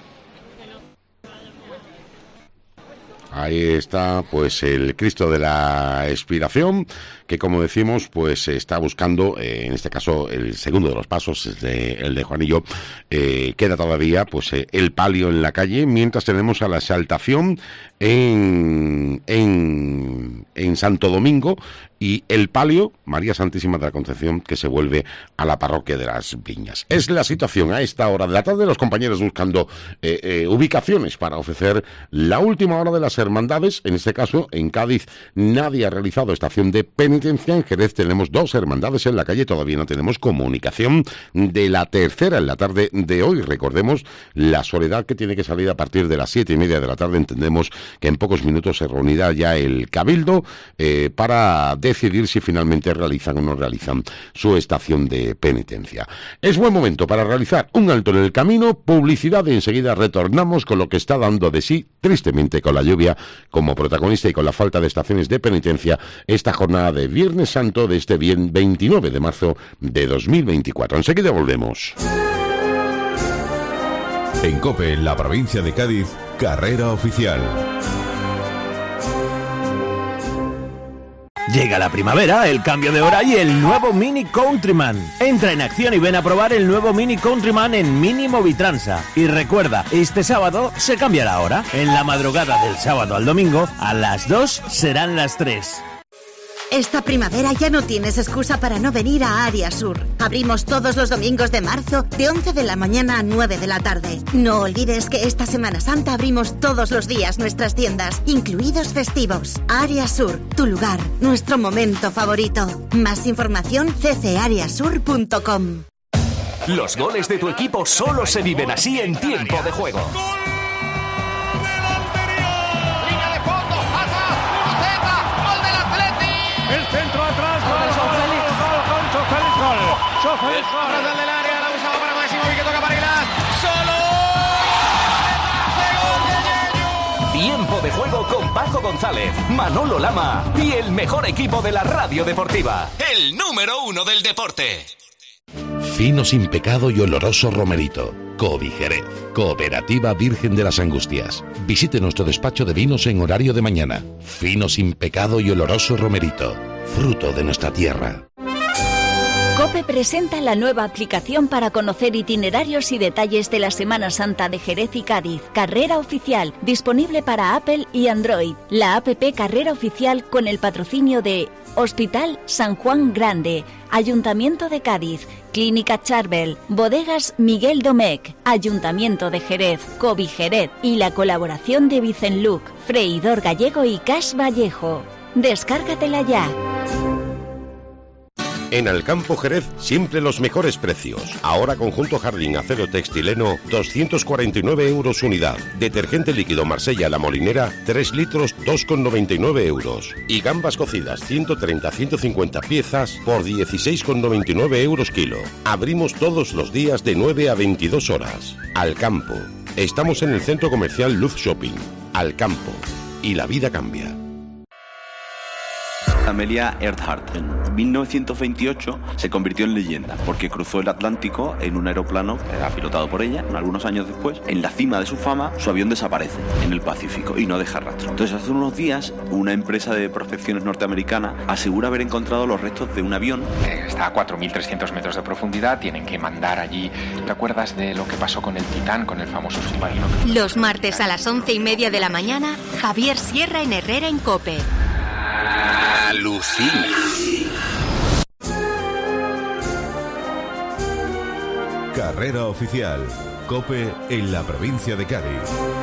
Ahí está, pues, el Cristo de la Expiración, que, como decimos, pues está buscando, en este caso, el segundo de los pasos, el de Juanillo. Queda todavía, pues, el palio en la calle, mientras tenemos a la Exaltación en Santo Domingo, y el palio, María Santísima de la Concepción, que se vuelve a la parroquia de las Viñas. Es la situación a esta hora de la tarde, los compañeros buscando ubicaciones para ofrecer la última hora de las hermandades. En este caso, en Cádiz nadie ha realizado estación de penitencia. En Jerez tenemos 2 hermandades en la calle, todavía no tenemos comunicación de la tercera en la tarde de hoy. Recordemos la soledad, que tiene que salir a partir de las 7:30 de la tarde. Entendemos que en pocos minutos se reunirá ya el Cabildo para decidir decidir si finalmente realizan o no realizan su estación de penitencia. Es buen momento para realizar un alto en el camino, publicidad, y enseguida retornamos con lo que está dando de sí, tristemente con la lluvia como protagonista y con la falta de estaciones de penitencia, esta jornada de Viernes Santo de este 29 de marzo de 2024. Enseguida volvemos. En COPE, en la provincia de Cádiz, carrera oficial. Llega la primavera, el cambio de hora y el nuevo Mini Countryman. Entra en acción y ven a probar el nuevo Mini Countryman en Mini Movitransa. Y recuerda, este sábado se cambia la hora. En la madrugada del sábado al domingo, a las 2 serán las 3. Esta primavera ya no tienes excusa para no venir a Área Sur. Abrimos todos los domingos de marzo de 11 de la mañana a 9 de la tarde. No olvides que esta Semana Santa abrimos todos los días nuestras tiendas, incluidos festivos. Área Sur, tu lugar, nuestro momento favorito. Más información ccareasur.com. Los goles de tu equipo solo se viven así en tiempo de juego. Del área, la usaba para Máximo y que toca para Aguilar. ¡Solo! Tiempo de juego con Paco González, Manolo Lama y el mejor equipo de la radio deportiva. El número 1 del deporte. Fino, sin pecado y oloroso romerito. Covi Jerez, Cooperativa Virgen de las Angustias. Visite nuestro despacho de vinos en horario de mañana. Fino, sin pecado y oloroso romerito. Fruto de nuestra tierra. COPE presenta la nueva aplicación para conocer itinerarios y detalles de la Semana Santa de Jerez y Cádiz. Carrera Oficial, disponible para Apple y Android. La app Carrera Oficial con el patrocinio de Hospital San Juan Grande, Ayuntamiento de Cádiz, Clínica Charbel, Bodegas Miguel Domecq, Ayuntamiento de Jerez, Covi Jerez y la colaboración de Vicenluc, Freidor Gallego y Cas Vallejo. Descárgatela ya. En Alcampo Jerez, siempre los mejores precios. Ahora conjunto jardín acero textileno, 249 euros unidad. Detergente líquido Marsella La Molinera, 3 litros, 2,99 euros. Y gambas cocidas, 130-150 piezas por 16,99 euros kilo. Abrimos todos los días de 9 a 22 horas. Alcampo. Estamos en el centro comercial Luz Shopping. Alcampo. Y la vida cambia. Amelia Earhart en 1928 se convirtió en leyenda porque cruzó el Atlántico en un aeroplano, era pilotado por ella. Algunos años después, en la cima de su fama, su avión desaparece en el Pacífico y no deja rastro. Entonces, hace unos días, una empresa de prospecciones norteamericana asegura haber encontrado los restos de un avión. Está a 4.300 metros de profundidad, tienen que mandar allí. ¿Te acuerdas de lo que pasó con el Titán, con el famoso submarino? Los martes a las 11:30 de la mañana, Javier Sierra en Herrera en COPE. Alucina. Carrera Oficial. COPE en la provincia de Cádiz.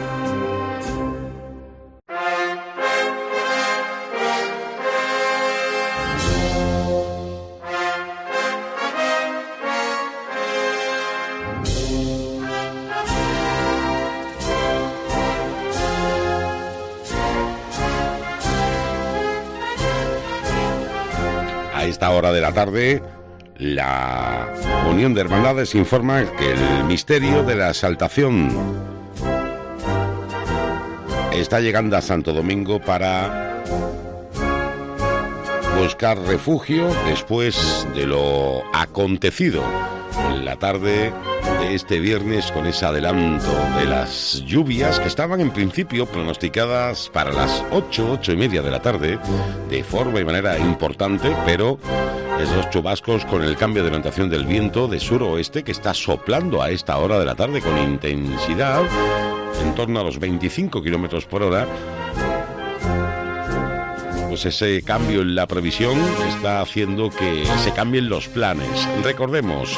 A esta hora de la tarde, la Unión de Hermandades informa que el misterio de la exaltación está llegando a Santo Domingo para buscar refugio después de lo acontecido en la tarde de este viernes con ese adelanto de las lluvias que estaban en principio pronosticadas para las 8:30 de la tarde de forma y manera importante, pero esos chubascos con el cambio de orientación del viento de suroeste que está soplando a esta hora de la tarde con intensidad en torno a los 25 kilómetros por hora, pues ese cambio en la previsión está haciendo que se cambien los planes. Recordemos,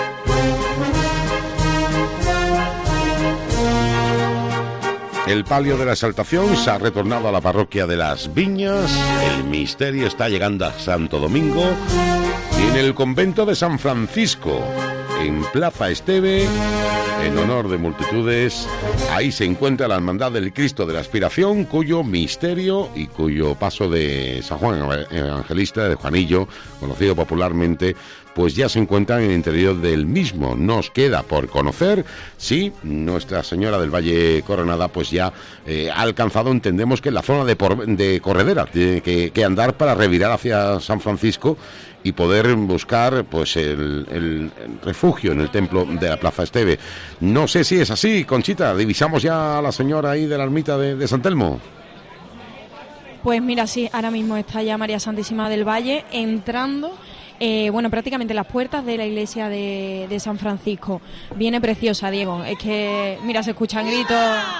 el palio de la exaltación se ha retornado a la parroquia de las Viñas, el misterio está llegando a Santo Domingo y en el convento de San Francisco, en Plaza Esteve, en honor de multitudes. Ahí se encuentra la Hermandad del Cristo de la Aspiración, cuyo misterio y cuyo paso de San Juan Evangelista, de Juanillo, conocido popularmente, pues ya se encuentran en el interior del mismo. Nos queda por conocer si Nuestra Señora del Valle Coronada pues ya ha alcanzado, entendemos que en la zona de Corredera, tiene que andar para revirar hacia San Francisco y poder buscar pues el refugio en el templo de la Plaza Esteve. No sé si es así, Conchita, divisamos ya a la señora ahí de la ermita de San Telmo. Pues mira, sí, ahora mismo está ya María Santísima del Valle entrando, prácticamente las puertas de la iglesia de San Francisco. Viene preciosa, Diego, es que, mira, se escuchan gritos.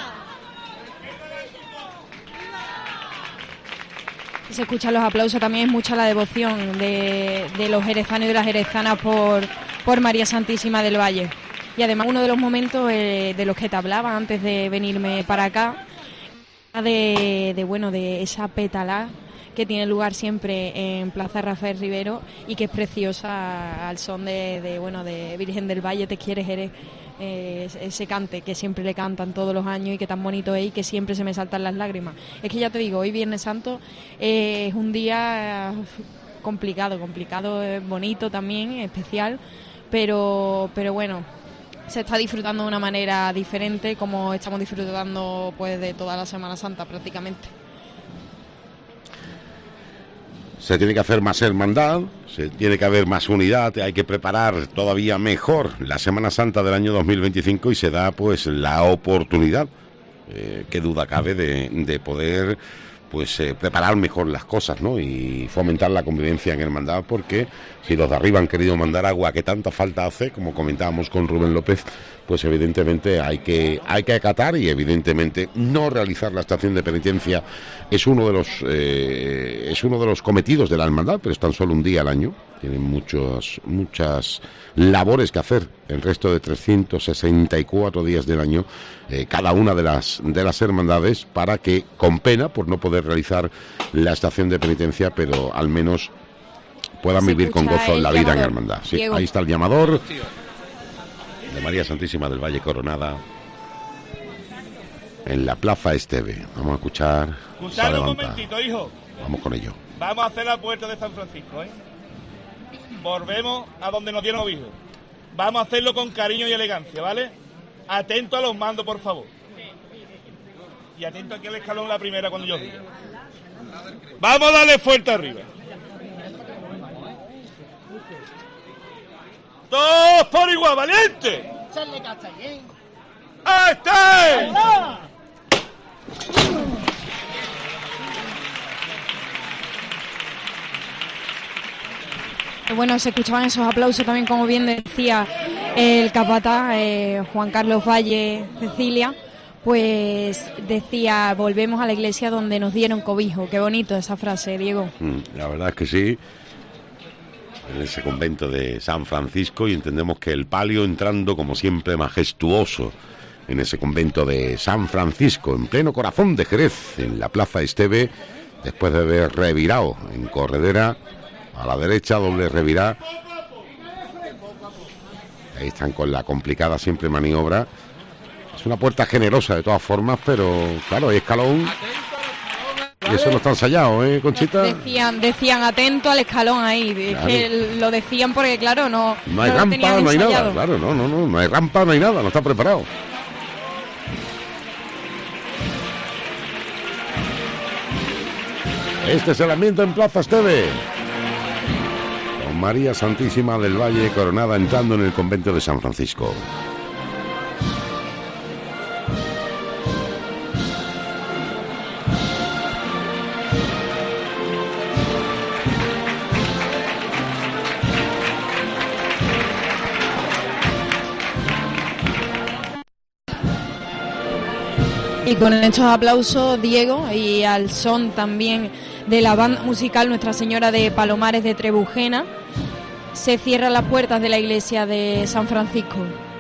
Se escuchan los aplausos, también es mucha la devoción de los jerezanos y de las jerezanas por María Santísima del Valle. Y además uno de los momentos de los que te hablaba antes de venirme para acá, de esa pétala que tiene lugar siempre en Plaza Rafael Rivero y que es preciosa al son de Virgen del Valle, te quieres Jerez. Ese cante que siempre le cantan todos los años y que tan bonito es y que siempre se me saltan las lágrimas. Es que ya te digo, hoy Viernes Santo es un día complicado, bonito también, especial, pero bueno, se está disfrutando de una manera diferente como estamos disfrutando pues de toda la Semana Santa prácticamente. Se tiene que hacer más hermandad, se tiene que haber más unidad, hay que preparar todavía mejor la Semana Santa del año 2025 y se da pues la oportunidad, qué duda cabe, de poder pues preparar mejor las cosas, ¿no? Y fomentar la convivencia en hermandad, porque si los de arriba han querido mandar agua que tanta falta hace, como comentábamos con Rubén López, pues evidentemente hay que acatar y evidentemente no realizar la estación de penitencia es uno de los cometidos de la hermandad, pero es tan solo un día al año. Tienen muchas labores que hacer el resto de 364 días del año, cada una de las hermandades, para que, con pena por no poder realizar la estación de penitencia, pero al menos puedan vivir con gozo la vida en hermandad. Sí, ahí está el llamador de María Santísima del Valle Coronada en la Plaza Esteve. Vamos a escuchar. Escuchad un momentito, hijo. Vamos con ello. Vamos a hacer la puerta de San Francisco, Volvemos a donde nos dieron cobijo. Vamos a hacerlo con cariño y elegancia, ¿vale? Atento a los mandos, por favor. Y atento aquí al escalón la primera cuando yo diga. Vamos a darle fuerte arriba. ¡Todos por igual, valiente! ¡Ahí está! Bueno, se escuchaban esos aplausos también, como bien decía el capataz Juan Carlos Valle Cecilia, pues decía: volvemos a la iglesia donde nos dieron cobijo. Qué bonito esa frase, Diego. La verdad es que sí, en ese convento de San Francisco, y entendemos que el palio entrando como siempre majestuoso en ese convento de San Francisco, en pleno corazón de Jerez, en la Plaza Esteve, después de haber revirado en Corredera a la derecha, doble revirá. Ahí están con la complicada siempre maniobra. Es una puerta generosa de todas formas, pero claro, hay escalón y eso no está ensayado, Conchita. Decían atento al escalón ahí, claro. Es que lo decían porque claro, no hay rampa, no hay nada, claro, no hay rampa, no hay nada, no está preparado. Este es el ambiente en Plaza Esteve, con María Santísima del Valle Coronada entrando en el convento de San Francisco. Y con estos aplausos, Diego, y al son también de la banda musical Nuestra Señora de Palomares de Trebujena, se cierran las puertas de la iglesia de San Francisco.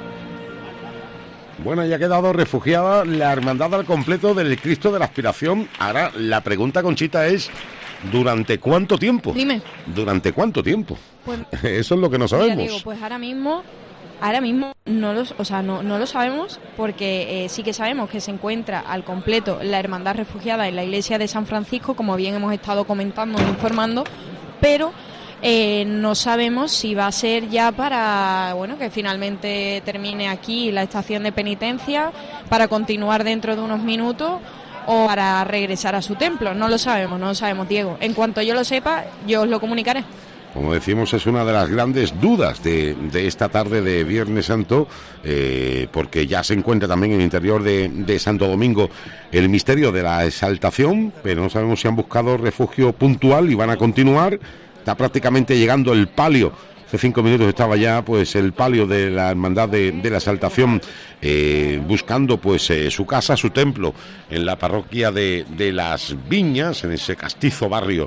Bueno, ya ha quedado refugiada la hermandad al completo del Cristo de la Aspiración. Ahora la pregunta, Conchita, es ¿durante cuánto tiempo? Dime. ¿Durante cuánto tiempo? Pues, eso es lo que no sabemos. Mira, Diego, pues ahora mismo Ahora mismo no lo sabemos porque sí que sabemos que se encuentra al completo la hermandad refugiada en la iglesia de San Francisco, como bien hemos estado comentando e informando, pero no sabemos si va a ser ya para, bueno, que finalmente termine aquí la estación de penitencia, para continuar dentro de unos minutos o para regresar a su templo. No lo sabemos, Diego. En cuanto yo lo sepa, yo os lo comunicaré. Como decimos, es una de las grandes dudas de esta tarde de Viernes Santo, porque ya se encuentra también en el interior de Santo Domingo el misterio de la exaltación, pero no sabemos si han buscado refugio puntual y van a continuar. Está prácticamente llegando el palio. Hace 5 minutos estaba ya pues el palio de la hermandad de la exaltación, buscando pues su casa, su templo en la parroquia de Las Viñas, en ese castizo barrio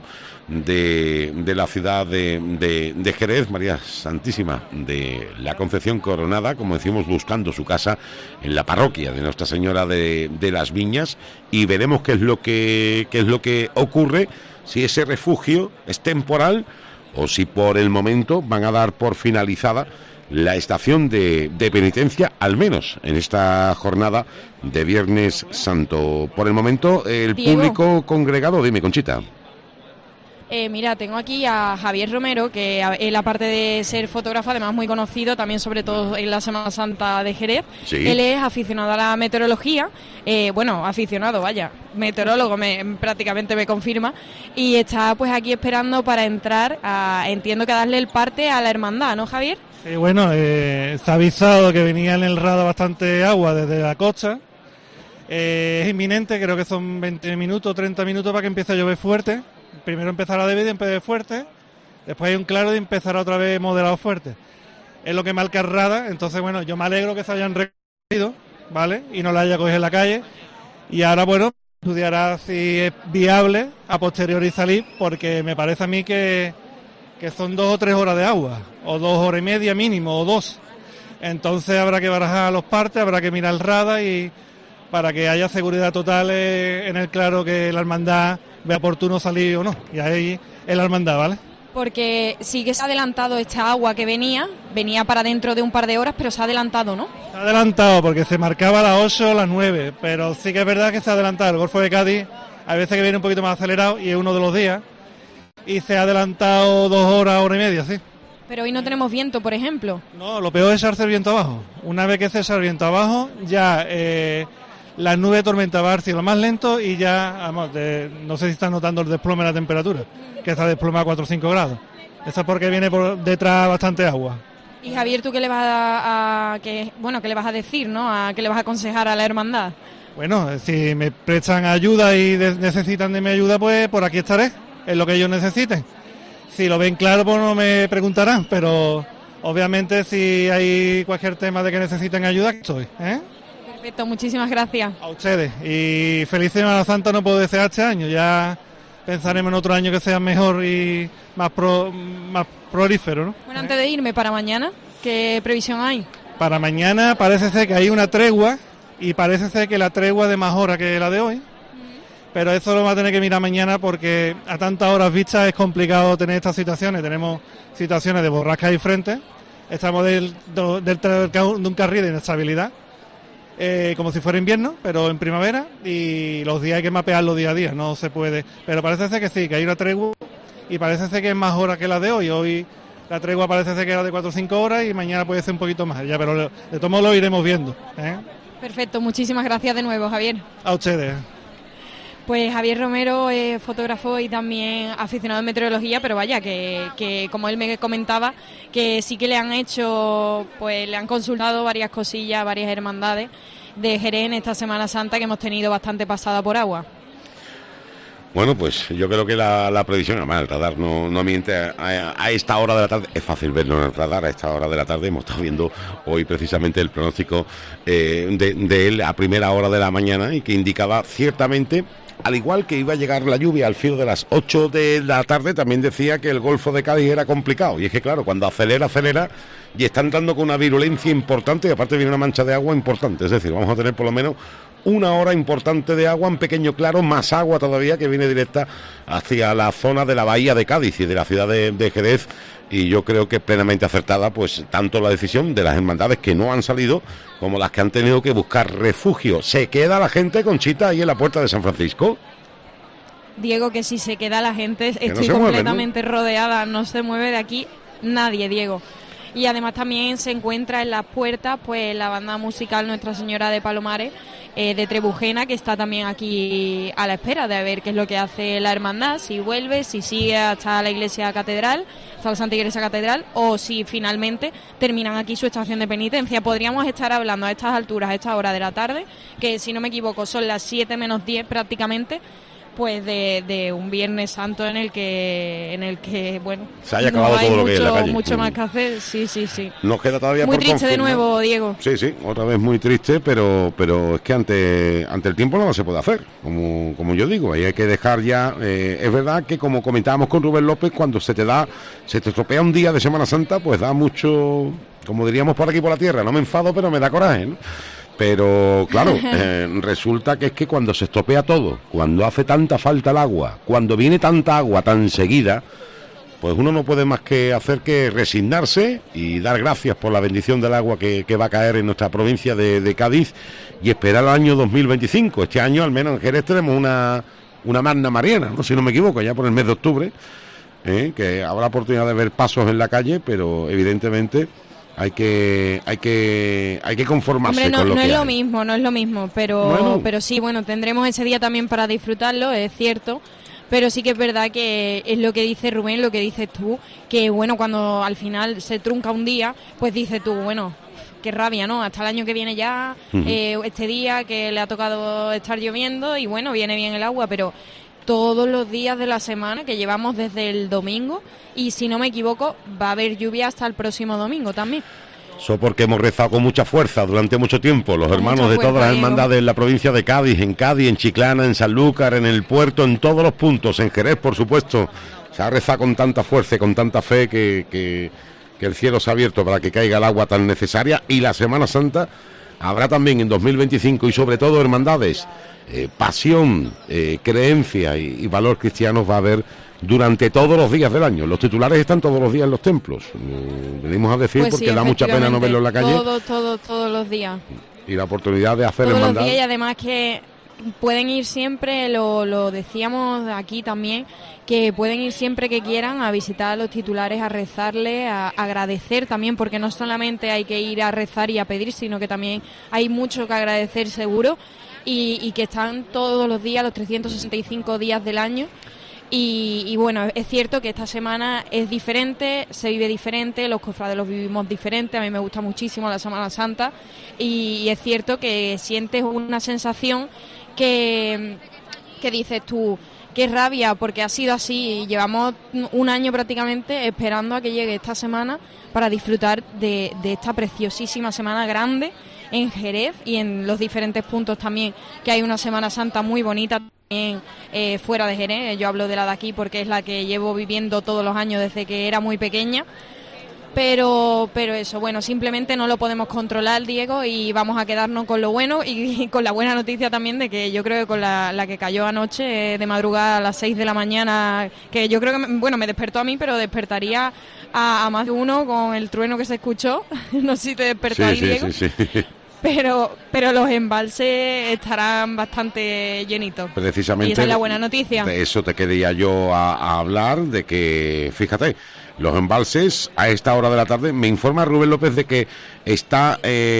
de la ciudad de Jerez. María Santísima de la Concepción Coronada, como decimos, buscando su casa en la parroquia de Nuestra Señora de Las Viñas, y veremos qué es lo que ocurre, si ese refugio es temporal o si por el momento van a dar por finalizada la estación de penitencia, al menos en esta jornada de Viernes Santo. Por el momento, el Diego, público congregado, dime, Conchita. Mira, tengo aquí a Javier Romero, que él, aparte de ser fotógrafo, además muy conocido, también sobre todo en la Semana Santa de Jerez. Sí. Él es aficionado a la meteorología, meteorólogo, prácticamente me confirma, y está pues aquí esperando para entrar, entiendo que a darle el parte a la hermandad, ¿no, Javier? Sí, bueno, está avisado que venía en el radar bastante agua desde la costa. Es inminente, creo que son 20 minutos, 30 minutos para que empiece a llover fuerte. Primero empezará débil y empezar fuerte, después hay un claro y empezará otra vez moderado fuerte. Es lo que marca el radar, entonces bueno, yo me alegro que se hayan recorrido, ¿vale? Y no la haya cogido en la calle. Y ahora, bueno, estudiará si es viable a posteriori salir, porque me parece a mí que son 2 o 3 horas de agua, o 2 horas y media mínimo, o 2. Entonces habrá que barajar los partes, habrá que mirar el radar y para que haya seguridad total en el claro, que la hermandad vea oportuno salir o no, y ahí es la hermandad, ¿vale? Porque sí que se ha adelantado esta agua que venía para dentro de un par de horas, pero se ha adelantado, ¿no? Se ha adelantado porque se marcaba a las 8 o las 9, pero sí que es verdad que se ha adelantado. El Golfo de Cádiz hay veces que viene un poquito más acelerado y es uno de los días, y se ha adelantado 2 horas, hora y media, sí. Pero hoy no tenemos viento, por ejemplo. No, lo peor es echarse el viento abajo. Una vez que cesa el viento abajo, ya las nubes de tormenta va al cielo más lento y ya, vamos, no sé si están notando el desplome de la temperatura, que está desplomada a 4 o 5 grados. Eso es porque viene por detrás bastante agua. Y Javier, ¿tú qué le vas qué le vas a decir, ¿no? ¿Qué le vas a aconsejar a la hermandad? Bueno, si me prestan ayuda y necesitan de mi ayuda, pues por aquí estaré, es lo que ellos necesiten. Si lo ven claro, pues no me preguntarán, pero obviamente si hay cualquier tema de que necesiten ayuda, estoy, ¿eh? Perfecto, muchísimas gracias. A ustedes, y feliz Semana Santa no puedo desear este año, ya pensaremos en otro año que sea mejor y más prolífero, ¿no? Bueno, antes de irme, para mañana, ¿qué previsión hay? Para mañana parece ser que hay una tregua, y parece ser que la tregua es de más hora que la de hoy, pero eso lo va a tener que mirar mañana, porque a tantas horas vistas es complicado tener estas situaciones. Tenemos situaciones de borrascas y frentes, estamos de un carril de inestabilidad, como si fuera invierno, pero en primavera, y los días hay que mapearlo día a día, no se puede. Pero parece ser que sí, que hay una tregua, y parece ser que es más hora que la de hoy. Hoy la tregua parece ser que era de 4 o 5 horas, y mañana puede ser un poquito más, ya, pero de todos modos lo iremos viendo, ¿eh? Perfecto, muchísimas gracias de nuevo, Javier. A ustedes. Pues Javier Romero es fotógrafo y también aficionado a meteorología, pero vaya, que como él me comentaba, que sí que le han consultado varias cosillas, varias hermandades de Jerez en esta Semana Santa, que hemos tenido bastante pasada por agua. Bueno, pues yo creo que la predicción, además el radar no miente. A esta hora de la tarde, es fácil verlo en el radar, a esta hora de la tarde hemos estado viendo hoy precisamente el pronóstico de él a primera hora de la mañana, y que indicaba ciertamente, al igual que iba a llegar la lluvia al filo de las 8 de la tarde, también decía que el Golfo de Cádiz era complicado. Y es que claro, cuando acelera, y está entrando con una virulencia importante, y aparte viene una mancha de agua importante. Es decir, vamos a tener por lo menos una hora importante de agua en pequeño claro, más agua todavía que viene directa hacia la zona de la bahía de Cádiz y de la ciudad de Jerez, y yo creo que es plenamente acertada, pues tanto la decisión de las hermandades que no han salido como las que han tenido que buscar refugio. Se queda la gente, Conchita, ahí en la puerta de San Francisco. Diego, que si se queda la gente, Que no estoy se mueve, completamente rodeada, no se mueve de aquí nadie, Diego. Y además también se encuentra en las puertas pues la banda musical Nuestra Señora de Palomares de Trebujena, que está también aquí a la espera de ver qué es lo que hace la hermandad, si vuelve, si sigue hasta la iglesia catedral, hasta la Santa Iglesia Catedral, o si finalmente terminan aquí su estación de penitencia. Podríamos estar hablando a estas alturas, a esta hora de la tarde, que si no me equivoco son las 7 menos 10 prácticamente, pues de un Viernes Santo en el que bueno, se haya acabado todo lo que hay en la calle. Mucho más que hacer, sí. Nos queda todavía muy por triste confirmar. de nuevo, Diego. Sí, otra vez muy triste, pero es que ante el tiempo nada se puede hacer, como yo digo, ahí hay que dejar ya, es verdad que como comentábamos con Rubén López, cuando se te estropea un día de Semana Santa, pues da mucho, como diríamos por aquí por la tierra, no me enfado, pero me da coraje, ¿no? Pero claro, resulta que es que cuando se estropea todo, cuando hace tanta falta el agua, cuando viene tanta agua tan seguida, pues uno no puede más que hacer que resignarse y dar gracias por la bendición del agua que va a caer en nuestra provincia de Cádiz y esperar el año 2025. Este año, al menos en Jerez, tenemos una magna mariana, ¿no? Si no me equivoco, ya por el mes de octubre, que habrá oportunidad de ver pasos en la calle, pero evidentemente hay que conformarse. Hombre, con lo no que es hay. no es lo mismo, pero sí, bueno, tendremos ese día también para disfrutarlo, es cierto, pero sí que es verdad que es lo que dice Rubén, lo que dices tú, que bueno, cuando al final se trunca un día, pues dices tú, bueno, qué rabia, ¿no? Hasta el año que viene ya, este día que le ha tocado estar lloviendo y bueno, viene bien el agua, pero todos los días de la semana que llevamos desde el domingo, y si no me equivoco va a haber lluvia hasta el próximo domingo también. Eso porque hemos rezado con mucha fuerza durante mucho tiempo, los hermanos de todas las hermandades en la provincia de Cádiz, en Chiclana, en Sanlúcar, en el puerto, en todos los puntos, en Jerez por supuesto, se ha rezado con tanta fuerza y con tanta fe que el cielo se ha abierto para que caiga el agua tan necesaria, y la Semana Santa habrá también en 2025 y sobre todo hermandades, pasión, creencia y valor cristianos va a haber durante todos los días del año. Los titulares están todos los días en los templos, venimos a decir, pues porque sí, da mucha pena no verlo en la calle. Todos los días. Y la oportunidad de hacer todos hermandad. Los días, y además que pueden ir siempre, lo decíamos aquí también, que pueden ir siempre que quieran a visitar a los titulares, a rezarle, a agradecer también, porque no solamente hay que ir a rezar y a pedir, sino que también hay mucho que agradecer seguro, y que están todos los días, los 365 días del año. Y bueno, es cierto que esta semana es diferente, se vive diferente, los cofrades los vivimos diferente, a mí me gusta muchísimo la Semana Santa, y es cierto que sientes una sensación que dices tú, qué rabia, porque ha sido así, y llevamos un año prácticamente esperando a que llegue esta semana para disfrutar de esta preciosísima semana grande en Jerez y en los diferentes puntos también, que hay una Semana Santa muy bonita también fuera de Jerez. Yo hablo de la de aquí porque es la que llevo viviendo todos los años desde que era muy pequeña, pero eso, bueno, simplemente no lo podemos controlar, Diego, y vamos a quedarnos con lo bueno y con la buena noticia también de que yo creo que con la que cayó anoche de madrugada a las 6 de la mañana, que yo creo que, me despertó a mí, pero despertaría a más de uno con el trueno que se escuchó. No sé si te despertó ahí, Diego. Sí. Pero los embalses estarán bastante llenitos. Precisamente. Y esa es la buena noticia. De eso te quería yo a hablar, de que, fíjate, los embalses a esta hora de la tarde, me informa Rubén López de que está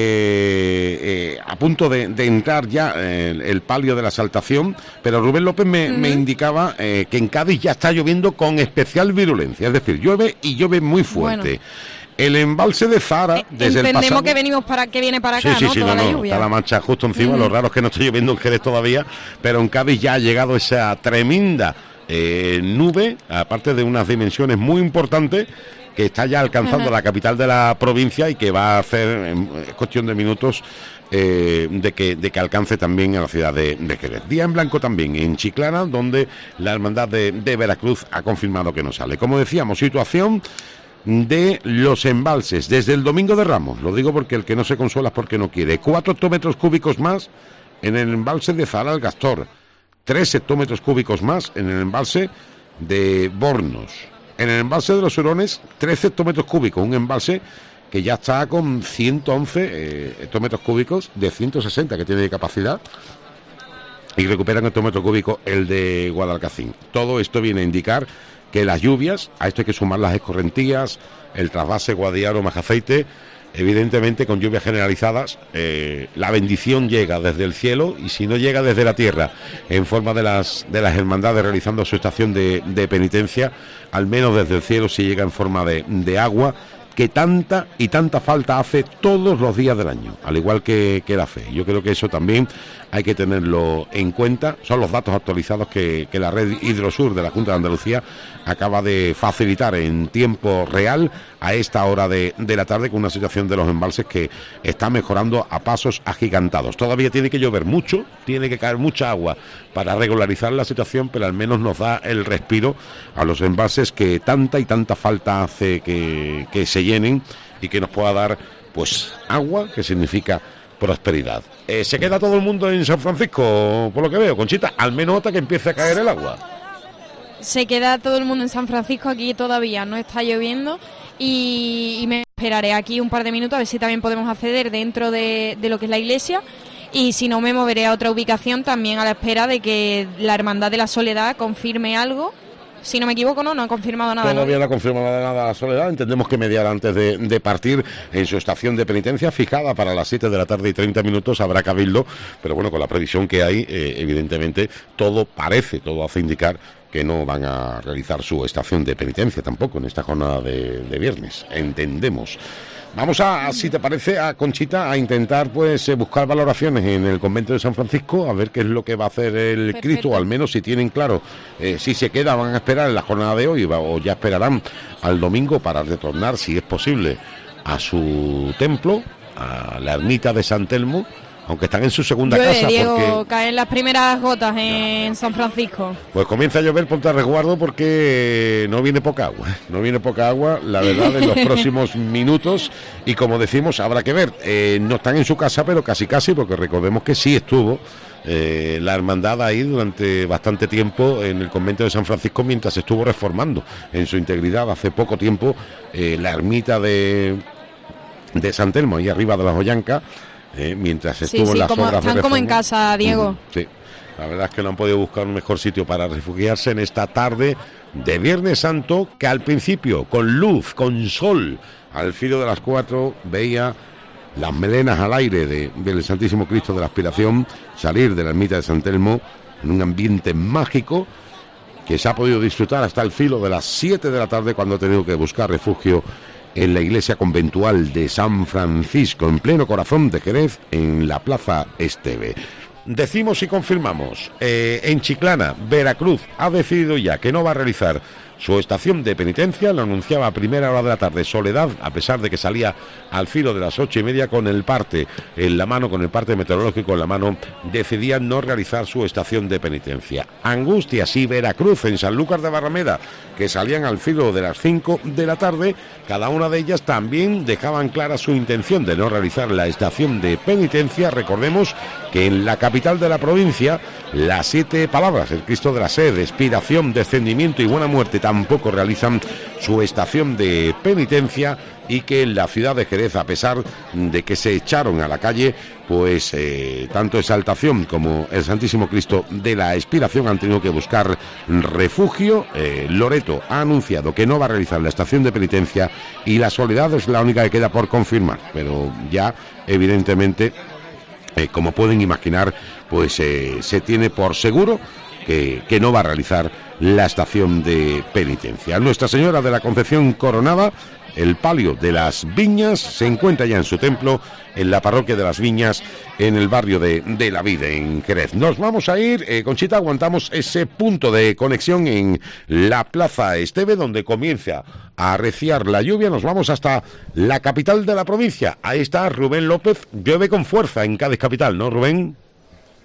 a punto de entrar ya el palio de la Saltación, pero Rubén López me indicaba que en Cádiz ya está lloviendo con especial virulencia, es decir, llueve y llueve muy fuerte. Bueno. El embalse de Zara, desde el pasado... Entendemos que viene para acá, ¿no? Toda la lluvia. Está la mancha justo encima, lo raro es que no esté lloviendo en Jerez todavía, pero en Cádiz ya ha llegado esa tremenda nube, aparte de unas dimensiones muy importantes, que está ya alcanzando la capital de la provincia y que va a hacer, en cuestión de minutos, de que alcance también a la ciudad de Jerez. Día en blanco también en Chiclana, donde la hermandad de Veracruz ha confirmado que no sale. Como decíamos, situación de los embalses desde el Domingo de Ramos, lo digo porque el que no se consuela es porque no quiere. 4 hectómetros cúbicos más en el embalse de Zara al Gastor, 3 hectómetros cúbicos más en el embalse de Bornos, En el embalse de los Hurones, 13 hectómetros cúbicos, un embalse que ya está con 111 hectómetros cúbicos de 160 que tiene de capacidad, y recuperan hectómetros cúbicos el de Guadalcacín. Todo esto viene a indicar que las lluvias, a esto hay que sumar las escorrentías, el trasvase Guadiaro-Majaceite, evidentemente con lluvias generalizadas, la bendición llega desde el cielo, y si no llega desde la tierra, en forma de las hermandades realizando su estación de penitencia, al menos desde el cielo sí llega en forma de agua, que tanta y tanta falta hace todos los días del año, al igual que la fe. Yo creo que eso también hay que tenerlo en cuenta. Son los datos actualizados que la red Hidrosur de la Junta de Andalucía acaba de facilitar en tiempo real a esta hora de la tarde, con una situación de los embalses que está mejorando a pasos agigantados. Todavía tiene que llover mucho, tiene que caer mucha agua para regularizar la situación, pero al menos nos da el respiro a los embalses que tanta y tanta falta hace que se llenen y que nos pueda dar pues agua, que significa prosperidad. Se queda todo el mundo en San Francisco, por lo que veo, Conchita, al menos hasta que empiece a caer el agua. Se queda todo el mundo en San Francisco, aquí todavía no está lloviendo, y me esperaré aquí un par de minutos a ver si también podemos acceder dentro de lo que es la iglesia, y si no me moveré a otra ubicación también a la espera de que la Hermandad de la Soledad confirme algo. Si no me equivoco, no ha confirmado nada. Todavía no ha confirmado nada la Soledad. Entendemos que media hora antes de partir en su estación de penitencia, fijada para las 7 de la tarde y 30 minutos, habrá cabildo, pero bueno, con la previsión que hay, evidentemente, todo hace indicar que no van a realizar su estación de penitencia tampoco en esta jornada de viernes, entendemos. Vamos a, si te parece, a Conchita, a intentar pues buscar valoraciones en el convento de San Francisco, a ver qué es lo que va a hacer el Cristo, o al menos si tienen claro si se queda, van a esperar en la jornada de hoy o ya esperarán al domingo para retornar, si es posible, a su templo, a la ermita de San Telmo, aunque están en su segunda casa. Diego, porque caen las primeras gotas en San Francisco. Pues comienza a llover, ponte a resguardo, porque no viene poca agua, la verdad, en los próximos minutos, y como decimos, habrá que ver, no están en su casa, pero casi, porque recordemos que sí estuvo la hermandad ahí durante bastante tiempo en el convento de San Francisco, mientras se estuvo reformando en su integridad hace poco tiempo la ermita de San Telmo, ahí arriba de la Joyanca, mientras estuvo en las obras de reforma. Están como en casa, Diego. Sí, la verdad es que no han podido buscar un mejor sitio para refugiarse en esta tarde de Viernes Santo, que al principio, con luz, con sol, al filo de las 4, veía las melenas al aire del Santísimo Cristo de la Aspiración salir de la ermita de San Telmo en un ambiente mágico que se ha podido disfrutar hasta el filo de las 7 de la tarde, cuando ha tenido que buscar refugio en la iglesia conventual de San Francisco, en pleno corazón de Jerez, en la Plaza Esteve. Decimos y confirmamos, en Chiclana, Veracruz ha decidido ya que no va a realizar su estación de penitencia. Lo anunciaba a primera hora de la tarde Soledad, a pesar de que salía al filo de las 8:30 con el parte en la mano, con el parte meteorológico en la mano, decidía no realizar su estación de penitencia. Angustias y Veracruz en Sanlúcar de Barrameda, que salían al filo de las 5 de la tarde, cada una de ellas también dejaban clara su intención de no realizar la estación de penitencia. Recordemos que en la capital de la provincia, las 7 palabras, el Cristo de la Sed, expiración, descendimiento y buena muerte, tampoco realizan su estación de penitencia, y que en la ciudad de Jerez, a pesar de que se echaron a la calle, pues tanto Exaltación como el Santísimo Cristo de la Expiración han tenido que buscar refugio. Loreto ha anunciado que no va a realizar la estación de penitencia, y la Soledad es la única que queda por confirmar, pero ya evidentemente, como pueden imaginar, pues se tiene por seguro que no va a realizar la estación de penitencia. Nuestra Señora de la Concepción Coronada, el palio de las Viñas, se encuentra ya en su templo, en la parroquia de las Viñas, en el barrio de La Vide, en Jerez. Nos vamos a ir, Conchita, aguantamos ese punto de conexión en la Plaza Esteve, donde comienza a arreciar la lluvia. Nos vamos hasta la capital de la provincia. Ahí está Rubén López. Llueve con fuerza en Cádiz capital, ¿no, Rubén?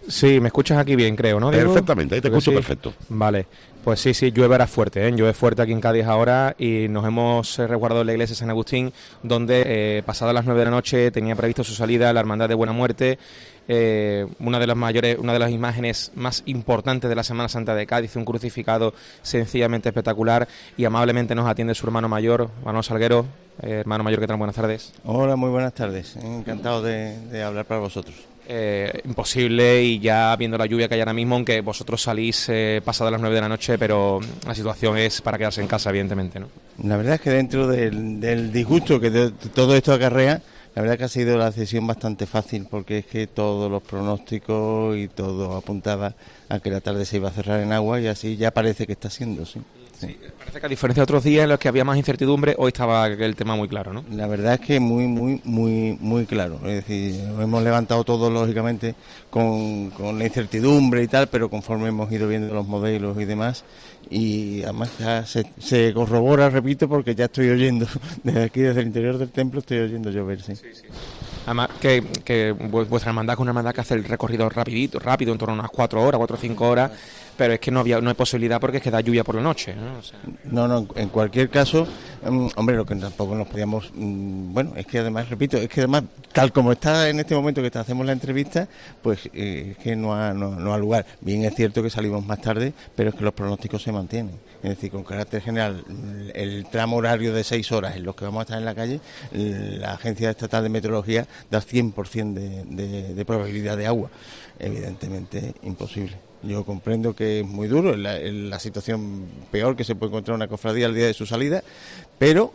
Sí, me escuchas aquí bien, creo, ¿no, Diego? Perfectamente, ahí te escucho perfecto. Vale, pues sí, llueve fuerte, llueve fuerte aquí en Cádiz ahora y nos hemos resguardado en la iglesia de San Agustín, donde pasadas las 9 de la noche tenía previsto su salida la Hermandad de Buena Muerte, una de las imágenes más importantes de la Semana Santa de Cádiz, un crucificado sencillamente espectacular, y amablemente nos atiende su hermano mayor, Manuel Salguero. Hermano mayor, ¿qué tal? Buenas tardes. Hola, muy buenas tardes, encantado de hablar para vosotros. Imposible, y ya viendo la lluvia que hay ahora mismo, aunque vosotros salís pasadas las 9 de la noche, pero la situación es para quedarse en casa, evidentemente, ¿no? La verdad es que dentro del disgusto que todo esto acarrea, la verdad que ha sido la decisión bastante fácil, porque es que todos los pronósticos y todo apuntaba a que la tarde se iba a cerrar en agua, y así ya parece que está siendo, sí. Sí, parece que a diferencia de otros días en los que había más incertidumbre, hoy estaba el tema muy claro, ¿no? La verdad es que muy claro. Es decir, nos hemos levantado todos, lógicamente, con la incertidumbre y tal, pero conforme hemos ido viendo los modelos y demás, y además ya se corrobora, repito, porque ya estoy oyendo, desde aquí, desde el interior del templo, estoy oyendo llover, sí. Además, que vuestra hermandad es una hermandad que hace el recorrido rápido, en torno a unas 4 o 5 horas, pero es que no hay posibilidad porque es que da lluvia por la noche, ¿no? O sea... No, en cualquier caso, hombre, lo que tampoco nos podíamos... bueno, es que además, repito, tal como está en este momento que hacemos la entrevista, pues es que no ha lugar. Bien es cierto que salimos más tarde, pero es que los pronósticos se mantienen. Es decir, con carácter general, el tramo horario de 6 horas en los que vamos a estar en la calle, la Agencia Estatal de Meteorología da 100% de probabilidad de agua. Evidentemente, imposible. Yo comprendo que es muy duro, es la situación peor que se puede encontrar una cofradía al día de su salida, pero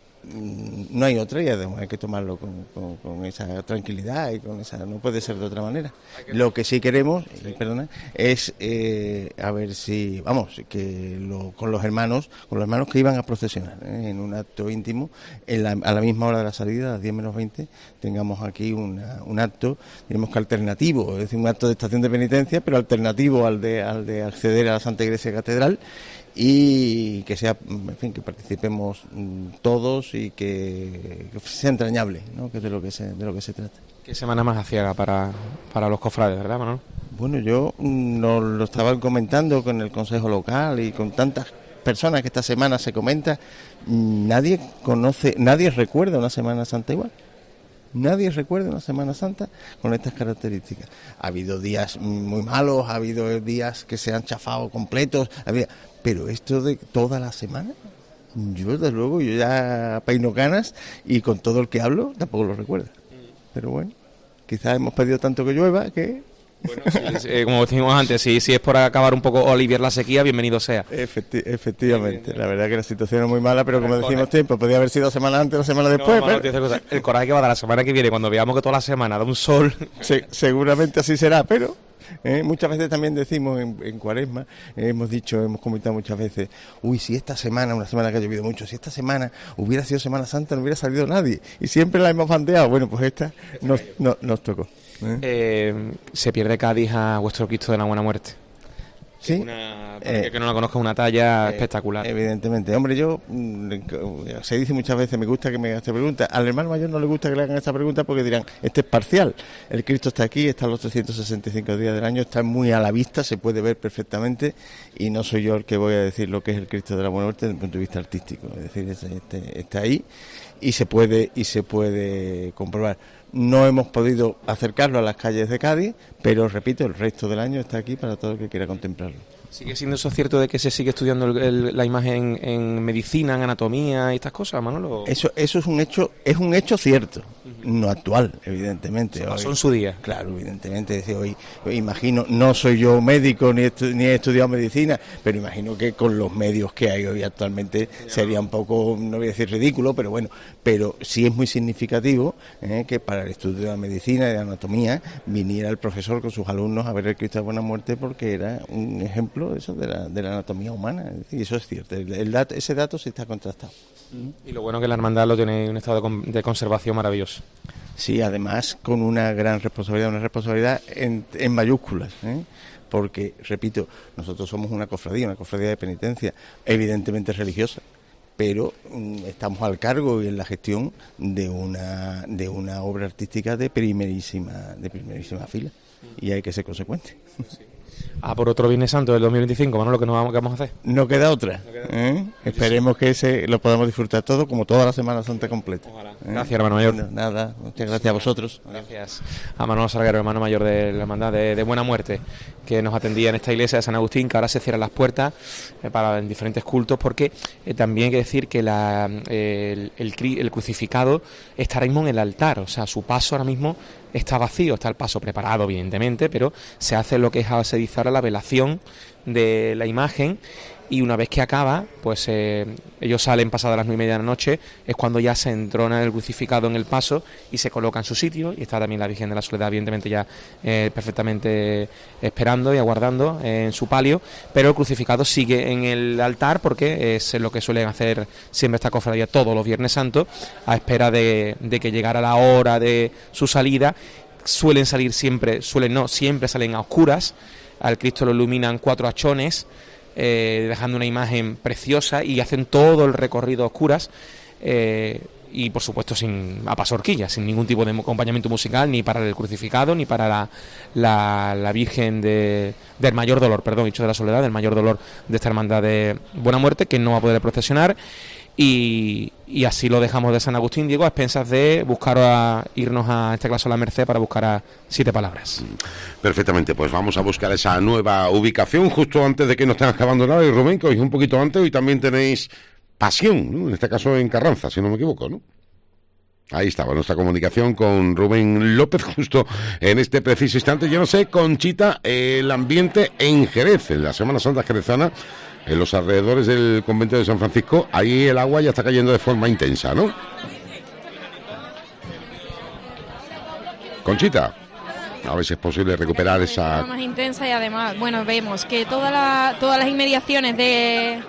no hay otra, y además hay que tomarlo con esa tranquilidad y con esa, no puede ser de otra manera. Lo que sí queremos, es a ver si, con los hermanos que iban a procesionar, en un acto íntimo, a la misma hora de la salida, a las 10 menos 20, tengamos aquí un acto, digamos que alternativo, es decir, un acto de estación de penitencia, pero alternativo al de acceder a la Santa Iglesia Catedral, y que sea, en fin, que participemos todos y que sea entrañable, ¿no? Que es de lo que se trata. ¿Qué semana más aciaga para los cofrades, verdad, Manuel? Bueno, yo lo estaba comentando con el Consejo Local y con tantas personas que esta semana se comenta, nadie recuerda una Semana Santa igual. Nadie recuerda una Semana Santa con estas características. Ha habido días muy malos, ha habido días que se han chafado completos, pero esto de toda la semana, yo desde luego, yo ya peino canas y con todo el que hablo tampoco lo recuerdo. Pero bueno, quizás hemos pedido tanto que llueva que... Bueno, sí, como decimos antes, si es por acabar un poco o aliviar la sequía, bienvenido sea. Efectivamente, la verdad que la situación es muy mala, pero como decimos siempre, podría haber sido semana antes o semana después. El coraje que va a dar la semana que viene, cuando veamos que toda la semana da un sol. Seguramente así será, pero muchas veces también decimos en Cuaresma, hemos comentado muchas veces, si esta semana, una semana que ha llovido mucho, si esta semana hubiera sido Semana Santa no hubiera salido nadie, y siempre la hemos bandeado. Bueno, pues esta nos tocó. Se pierde Cádiz a vuestro Cristo de la Buena Muerte. Sí. Que no la conozca, una talla espectacular. Evidentemente. Hombre, se dice muchas veces, me gusta que me hagan esta pregunta. Al hermano mayor no le gusta que le hagan esta pregunta porque dirán, este es parcial. El Cristo está aquí, está los 365 días del año, está muy a la vista, se puede ver perfectamente, y no soy yo el que voy a decir lo que es el Cristo de la Buena Muerte desde el punto de vista artístico. Es decir, está ahí y se puede comprobar. No hemos podido acercarlo a las calles de Cádiz, pero repito, el resto del año está aquí para todo el que quiera contemplarlo. ¿Sigue siendo eso cierto de que se sigue estudiando la imagen en medicina, en anatomía y estas cosas, Manolo? Eso es un hecho cierto, no actual, evidentemente. Pasó en su día. Claro, evidentemente. Es decir, hoy imagino, no soy yo médico ni he estudiado medicina, pero imagino que con los medios que hay hoy actualmente sería un poco, no voy a decir ridículo, pero bueno, pero sí es muy significativo que para el estudio de la medicina y de la anatomía viniera el profesor con sus alumnos a ver el Cristo de Buena Muerte, porque era un ejemplo eso de la anatomía humana, y eso es cierto, ese dato sí está contrastado. Y lo bueno que la hermandad lo tiene en un estado de conservación maravilloso. Sí, además con una gran responsabilidad en mayúsculas, porque, repito, nosotros somos una cofradía de penitencia, evidentemente religiosa, pero estamos al cargo y en la gestión de una obra artística de primerísima fila. y hay que ser consecuente. Por otro Viernes Santo del 2025, Manolo, ¿qué vamos a hacer? No queda otra. Esperemos que ese lo podamos disfrutar todo, como toda la Semana Santa completa. Gracias, hermano mayor. Nada, muchas gracias a vosotros. Gracias a Manolo Salguero, hermano mayor de la Hermandad de Buena Muerte, que nos atendía en esta iglesia de San Agustín, que ahora se cierran las puertas para diferentes cultos, porque también hay que decir que el crucificado está ahora mismo en el altar, o sea, su paso ahora mismo está vacío, está el paso preparado evidentemente, pero se hace lo que es asedizar a la velación de la imagen, y una vez que acaba, pues ellos salen pasadas las 9:30 de la noche, es cuando ya se entrona el crucificado en el paso y se coloca en su sitio, y está también la Virgen de la Soledad evidentemente ya perfectamente esperando y aguardando en su palio, pero el crucificado sigue en el altar, porque es lo que suelen hacer siempre esta cofradía todos los Viernes Santos, a espera de que llegara la hora de su salida. Siempre salen a oscuras, al Cristo lo iluminan 4 hachones, dejando una imagen preciosa, y hacen todo el recorrido a oscuras, y por supuesto a paso horquilla, sin ningún tipo de acompañamiento musical, ni para el crucificado, ni para la Virgen del Mayor Dolor, dicho de la Soledad, del Mayor Dolor de esta Hermandad de Buena Muerte, que no va a poder procesionar. Y así lo dejamos de San Agustín, Diego, a expensas de irnos a este caso a la Merced para buscar a 7 palabras. Perfectamente, pues vamos a buscar esa nueva ubicación justo antes de que nos tengas que abandonar. Y Rubén, que hoy es un poquito antes, hoy también tenéis Pasión, ¿no? En este caso en Carranza, si no me equivoco, ¿no? Ahí estaba nuestra comunicación con Rubén López justo en este preciso instante. Yo no sé, Conchita, el ambiente en Jerez, en la Semana Santa jerezana, en los alrededores del convento de San Francisco, ahí el agua ya está cayendo de forma intensa, ¿no? Conchita, a ver si es posible recuperar esa... más intensa, y además, bueno, vemos que todas las inmediaciones de...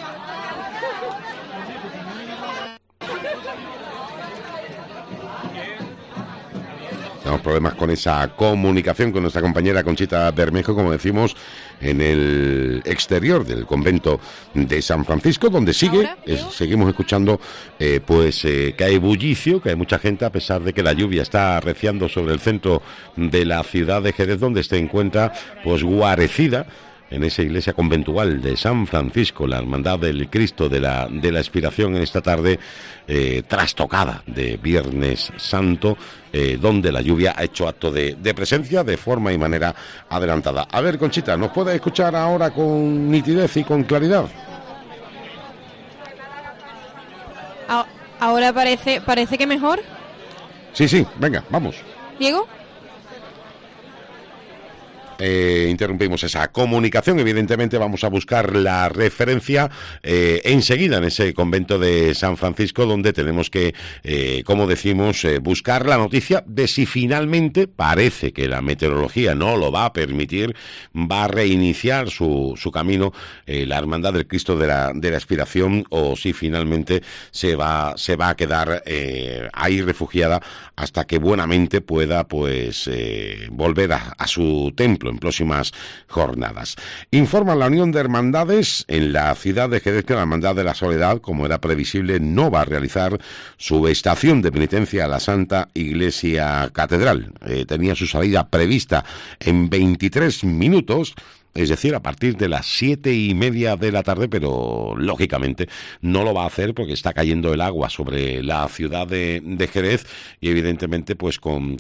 Tenemos problemas con esa comunicación con nuestra compañera Conchita Bermejo, como decimos, en el exterior del convento de San Francisco, donde seguimos escuchando que hay bullicio, que hay mucha gente, a pesar de que la lluvia está arreciando sobre el centro de la ciudad de Jerez, donde se encuentra pues guarecida en esa iglesia conventual de San Francisco, la Hermandad del Cristo de la Expiración, en esta tarde trastocada de Viernes Santo, donde la lluvia ha hecho acto de presencia de forma y manera adelantada. A ver, Conchita, ¿nos puedes escuchar ahora con nitidez y con claridad? Ahora parece que mejor. Sí, venga, vamos. ¿Diego? Interrumpimos esa comunicación. Evidentemente vamos a buscar la referencia enseguida en ese convento de San Francisco, donde tenemos que, como decimos, buscar la noticia de si finalmente, parece que la meteorología no lo va a permitir, va a reiniciar su camino la Hermandad del Cristo de la Expiración, o si finalmente se va a quedar ahí refugiada hasta que buenamente pueda volver a su templo en próximas jornadas. Informa la Unión de Hermandades en la ciudad de Jerez que la Hermandad de la Soledad, como era previsible, no va a realizar su estación de penitencia a la Santa Iglesia Catedral. Tenía su salida prevista en 23 minutos, es decir, a partir de las 7:30 de la tarde, pero lógicamente no lo va a hacer porque está cayendo el agua sobre la ciudad de Jerez, y evidentemente pues con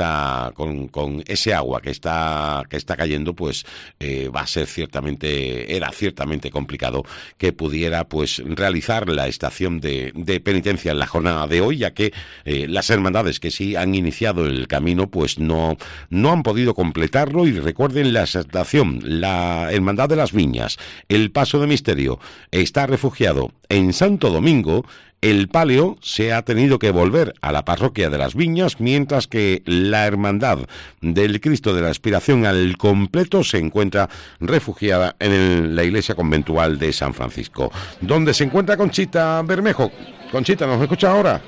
ese agua que está cayendo, pues va a ser era ciertamente complicado que pudiera pues realizar la estación de penitencia en la jornada de hoy, ya que las hermandades que sí han iniciado el camino pues no han podido completarlo. Y recuerden, la estación, la Hermandad de las Viñas, el Paso de Misterio, está refugiado en Santo Domingo. El palio se ha tenido que volver a la parroquia de las Viñas, mientras que la Hermandad del Cristo de la Expiración al completo se encuentra refugiada en la iglesia conventual de San Francisco, donde se encuentra Conchita Bermejo. Conchita, ¿nos escucha ahora?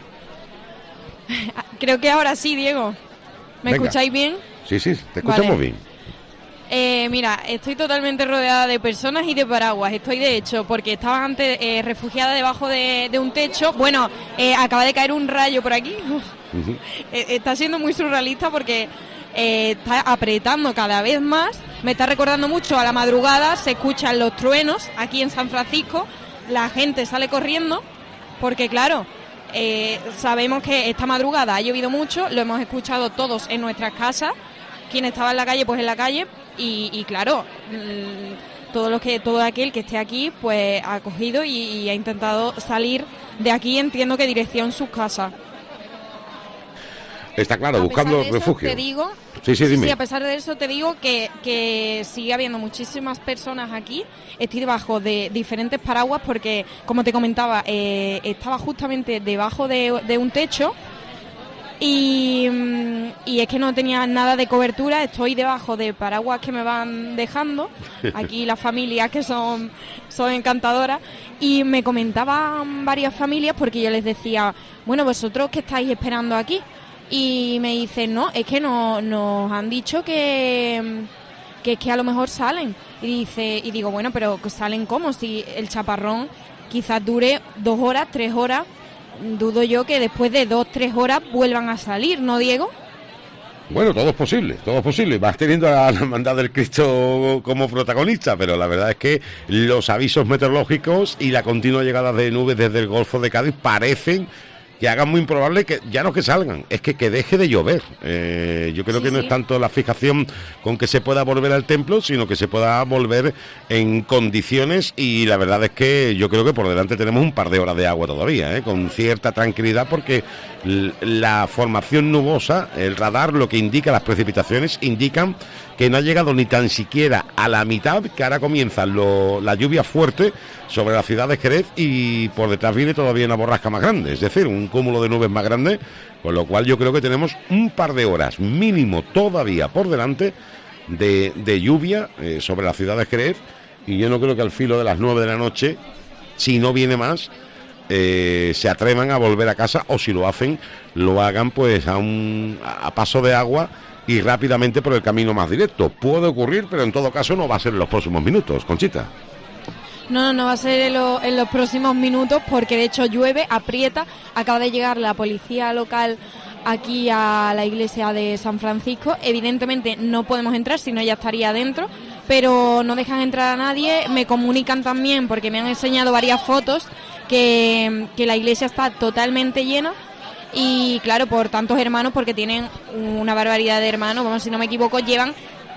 Creo que ahora sí, Diego. ¿Me escucháis bien? Sí, te escuchamos bien. Mira, estoy totalmente rodeada de personas y de paraguas. Estoy, de hecho, porque estaba antes refugiada debajo de un techo. Bueno, acaba de caer un rayo por aquí. Está siendo muy surrealista porque está apretando cada vez más. Me está recordando mucho a la madrugada, se escuchan los truenos aquí en San Francisco, la gente sale corriendo porque claro, sabemos que esta madrugada ha llovido mucho, lo hemos escuchado todos en nuestras casas, quien estaba en la calle pues en la calle y claro, todo aquel que esté aquí pues ha cogido y ha intentado salir de aquí, entiendo que dirección sus casas. Está claro, buscando refugio. Te digo, dime. Sí, a pesar de eso te digo que sigue habiendo muchísimas personas aquí. Estoy debajo de diferentes paraguas porque, como te comentaba, estaba justamente debajo de un techo y es que no tenía nada de cobertura. Estoy debajo de paraguas que me van dejando. Aquí las familias que son encantadoras. Y me comentaban varias familias porque yo les decía, bueno, ¿vosotros qué estáis esperando aquí? Y me dicen, no, es que nos han dicho que a lo mejor salen. Y digo, bueno, pero ¿salen cómo? Si el chaparrón quizás dure 2 horas, 3 horas, dudo yo que después de 2-3 horas vuelvan a salir, ¿no, Diego? Bueno, todo es posible. Vas teniendo a la Hermandad del Cristo como protagonista, pero la verdad es que los avisos meteorológicos y la continua llegada de nubes desde el Golfo de Cádiz parecen que hagan muy improbable que ya no que salgan, es que deje de llover. Yo creo que no es tanto la fijación con que se pueda volver al templo, sino que se pueda volver en condiciones, y la verdad es que yo creo que por delante tenemos un par de horas de agua todavía, con cierta tranquilidad, porque la formación nubosa, el radar, lo que indica las precipitaciones, indican que no ha llegado ni tan siquiera a la mitad, que ahora comienza la lluvia fuerte sobre la ciudad de Jerez, y por detrás viene todavía una borrasca más grande, es decir, un cúmulo de nubes más grande, con lo cual yo creo que tenemos un par de horas mínimo todavía por delante de lluvia sobre la ciudad de Jerez, y yo no creo que al filo de las 9 de la noche, si no viene más, se atrevan a volver a casa, o si lo hacen, lo hagan pues a paso de agua y rápidamente por el camino más directo. Puede ocurrir, pero en todo caso no va a ser en los próximos minutos, Conchita. No va a ser en los próximos minutos, porque de hecho llueve, aprieta. Acaba de llegar la policía local aquí a la iglesia de San Francisco. Evidentemente no podemos entrar, si no ya estaría dentro, pero no dejan entrar a nadie. Me comunican también, porque me han enseñado varias fotos, que la iglesia está totalmente llena. Y claro, por tantos hermanos, porque tienen una barbaridad de hermanos, vamos, si no me equivoco, llevan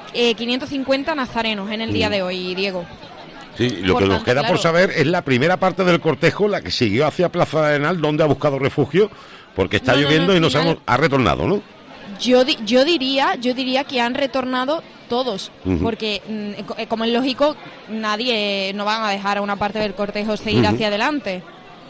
550 nazarenos en el día de hoy, Diego. Sí, lo que nos queda por saber es la primera parte del cortejo, la que siguió hacia Plaza de Arenal, donde ha buscado refugio, porque está lloviendo y nos ha retornado, ¿no? Yo diría que han retornado todos, porque como es lógico, nadie no van a dejar a una parte del cortejo seguir hacia adelante.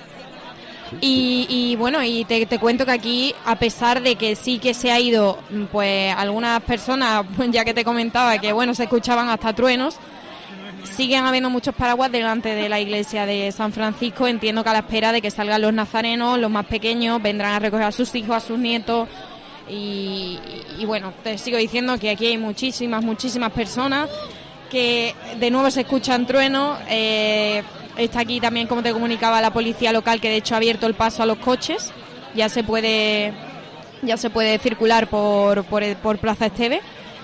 Y bueno, y te cuento que aquí, a pesar de que sí que se ha ido, pues algunas personas, pues ya que te comentaba que bueno, se escuchaban hasta truenos, siguen habiendo muchos paraguas delante de la iglesia de San Francisco. Entiendo que a la espera de que salgan los nazarenos, los más pequeños vendrán a recoger a sus hijos, a sus nietos. Y bueno, te sigo diciendo que aquí hay muchísimas personas, que de nuevo se escuchan truenos. Está aquí también, como te comunicaba, la policía local, que de hecho ha abierto el paso a los coches. Ya se puede circular por Plaza Esteve.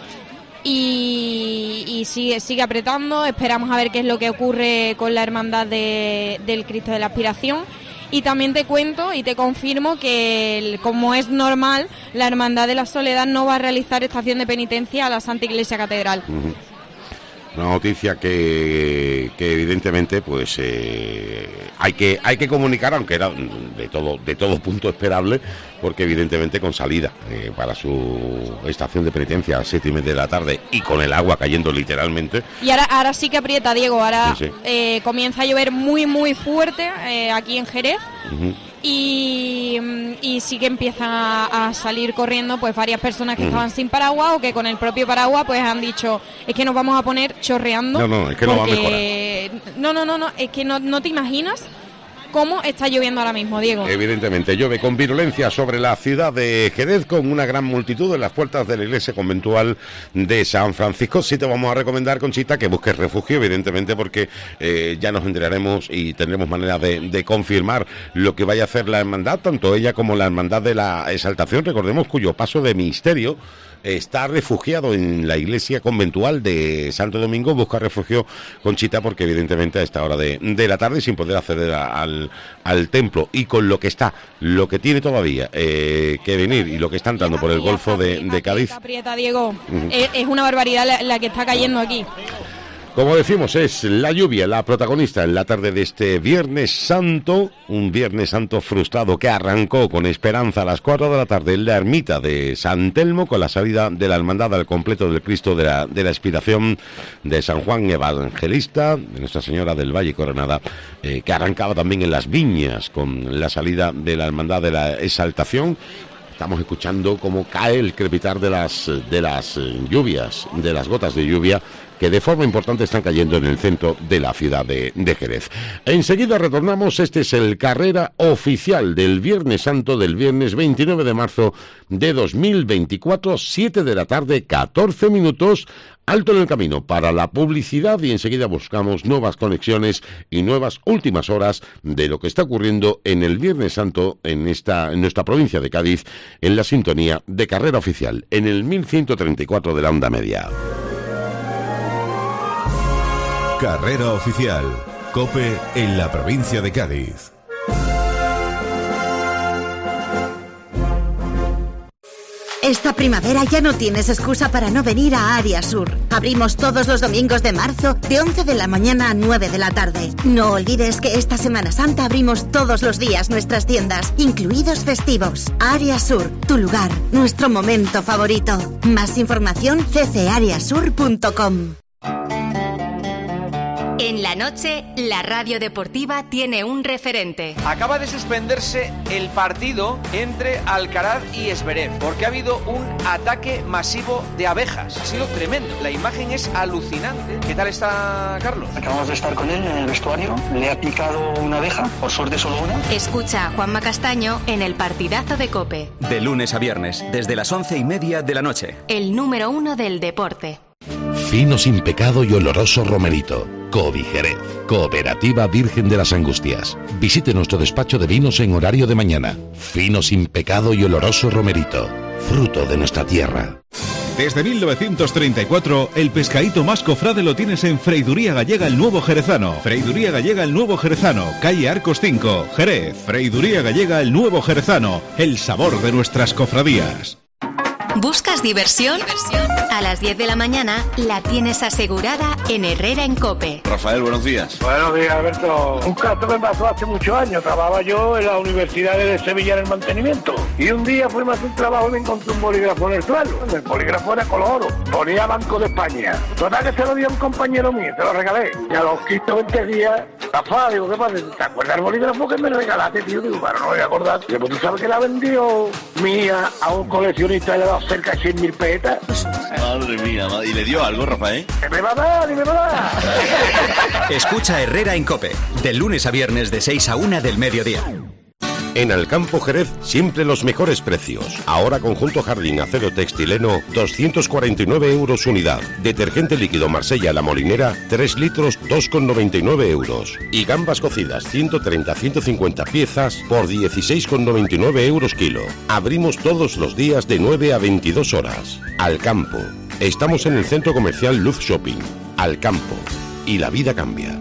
Y sigue apretando. Esperamos a ver qué es lo que ocurre con la hermandad del Cristo de la Aspiración. Y también te cuento y te confirmo que, como es normal, la Hermandad de la Soledad no va a realizar estación de penitencia a la Santa Iglesia Catedral. Una noticia que evidentemente pues hay que comunicar, aunque era de todo punto esperable, porque evidentemente con salida para su estación de penitencia a 7:30 de la tarde y con el agua cayendo literalmente. Y ahora sí que aprieta, Diego, ahora sí. Comienza a llover muy fuerte aquí en Jerez. Y sí que empiezan a salir corriendo pues varias personas que estaban sin paraguas, o que con el propio paraguas pues han dicho, es que nos vamos a poner chorreando. No, es que no va a mejorar. No, es que no te imaginas cómo está lloviendo ahora mismo, Diego. Evidentemente llueve con virulencia sobre la ciudad de Jerez, con una gran multitud en las puertas de la iglesia conventual de San Francisco. Sí te vamos a recomendar, Conchita, que busques refugio, evidentemente, porque ya nos enteraremos y tendremos manera de confirmar lo que vaya a hacer la hermandad, tanto ella como la hermandad de la Exaltación, recordemos, cuyo paso de misterio está refugiado en la iglesia conventual de Santo Domingo, busca refugio Conchita porque evidentemente a esta hora de la tarde, sin poder acceder al templo y con lo que tiene todavía que venir y lo que está entrando por el Golfo de Cádiz. Aprieta, Diego. Es una barbaridad la que está cayendo aquí. Como decimos, es la lluvia la protagonista en la tarde de este Viernes Santo, un Viernes Santo frustrado que arrancó con esperanza a las 4 de la tarde en la ermita de San Telmo con la salida de la hermandad al completo del Cristo de la Expiración de San Juan Evangelista, de Nuestra Señora del Valle Coronada, que arrancaba también en las Viñas con la salida de la hermandad de la Exaltación. Estamos escuchando cómo cae el crepitar de las lluvias, de las gotas de lluvia que de forma importante están cayendo en el centro de la ciudad de Jerez. Enseguida retornamos, este es el carrera oficial del Viernes Santo del viernes 29 de marzo de 2024, 7 de la tarde, 14 minutos, alto en el camino para la publicidad y enseguida buscamos nuevas conexiones y nuevas últimas horas de lo que está ocurriendo en el Viernes Santo en nuestra provincia de Cádiz, en la sintonía de carrera oficial, en el 1134 de la onda media. Carrera oficial, COPE en la provincia de Cádiz. Esta primavera ya no tienes excusa para no venir a Área Sur. Abrimos todos los domingos de marzo de 11 de la mañana a 9 de la tarde. No olvides que esta Semana Santa abrimos todos los días nuestras tiendas, incluidos festivos. Área Sur, tu lugar, nuestro momento favorito. Más información ccareasur.com. En la noche, la radio deportiva tiene un referente. Acaba de suspenderse el partido entre Alcaraz y Zverev porque ha habido un ataque masivo de abejas. Ha sido tremendo. La imagen es alucinante. ¿Qué tal está Carlos? Acabamos de estar con él en el vestuario. Le ha picado una abeja, por suerte solo una. Escucha a Juanma Castaño en el partidazo de COPE. De lunes a viernes, desde las 11:30 de la noche. El número 1 del deporte. Fino sin pecado y oloroso romerito. Covi Jerez, Cooperativa Virgen de las Angustias. Visite nuestro despacho de vinos en horario de mañana. Fino sin pecado y oloroso romerito, fruto de nuestra tierra. Desde 1934, el pescadito más cofrade lo tienes en Freiduría Gallega El Nuevo Jerezano. Freiduría Gallega El Nuevo Jerezano, calle Arcos 5, Jerez. Freiduría Gallega El Nuevo Jerezano, el sabor de nuestras cofradías. ¿Buscas diversión? A las 10 de la mañana la tienes asegurada en Herrera en COPE. Rafael, buenos días. Buenos días, Alberto. Un caso me pasó hace muchos años. Trabajaba yo en la Universidad de Sevilla en el mantenimiento. Y un día fuimos a hacer un trabajo y me encontré un bolígrafo en el suelo. El bolígrafo era color oro. Ponía Banco de España. Total que se lo dio a un compañero mío, te lo regalé. Y a los 15 o 20 días, Rafa, digo, ¿qué pasa? ¿Te acuerdas del bolígrafo que me regalaste, tío? Digo, pero no me voy a acordar. Digo, pues tú sabes que la vendió mía a un coleccionista y le ha dado cerca de 100.000 pesetas. Madre mía, ¿y le dio algo, Rafael? Me va a dar, y me va a dar. Escucha Herrera en COPE, de lunes a viernes de 6 a 1 del mediodía. En Alcampo Jerez, siempre los mejores precios. Ahora conjunto jardín acero textileno, 249 euros unidad. Detergente líquido Marsella La Molinera, 3 litros, 2,99 euros. Y gambas cocidas, 130-150 piezas, por 16,99 euros kilo. Abrimos todos los días de 9 a 22 horas. Alcampo. Estamos en el centro comercial Luz Shopping. Alcampo. Y la vida cambia.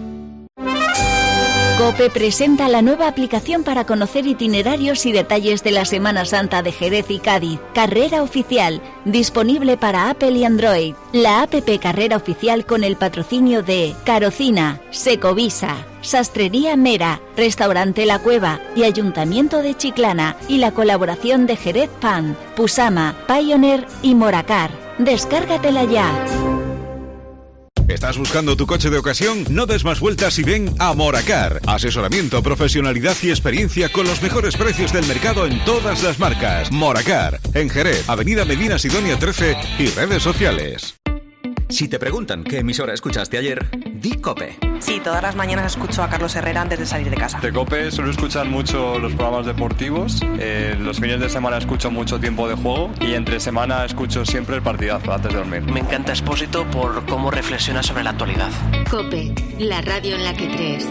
COPE presenta la nueva aplicación para conocer itinerarios y detalles de la Semana Santa de Jerez y Cádiz. Carrera Oficial, disponible para Apple y Android. La app Carrera Oficial con el patrocinio de Carocina, Secovisa, Sastrería Mera, Restaurante La Cueva y Ayuntamiento de Chiclana, y la colaboración de Jerez Pan, Pusama, Pioneer y Moracar. Descárgatela ya. ¿Estás buscando tu coche de ocasión? No des más vueltas y ven a Moracar. Asesoramiento, profesionalidad y experiencia con los mejores precios del mercado en todas las marcas. Moracar, en Jerez, Avenida Medina Sidonia 13 y redes sociales. Si te preguntan qué emisora escuchaste ayer, di COPE. Sí, todas las mañanas escucho a Carlos Herrera antes de salir de casa. De COPE suelo escuchar mucho los programas deportivos. Los fines de semana escucho mucho Tiempo de Juego y entre semana escucho siempre el partidazo antes de dormir. Me encanta Expósito por cómo reflexiona sobre la actualidad. COPE, la radio en la que crees.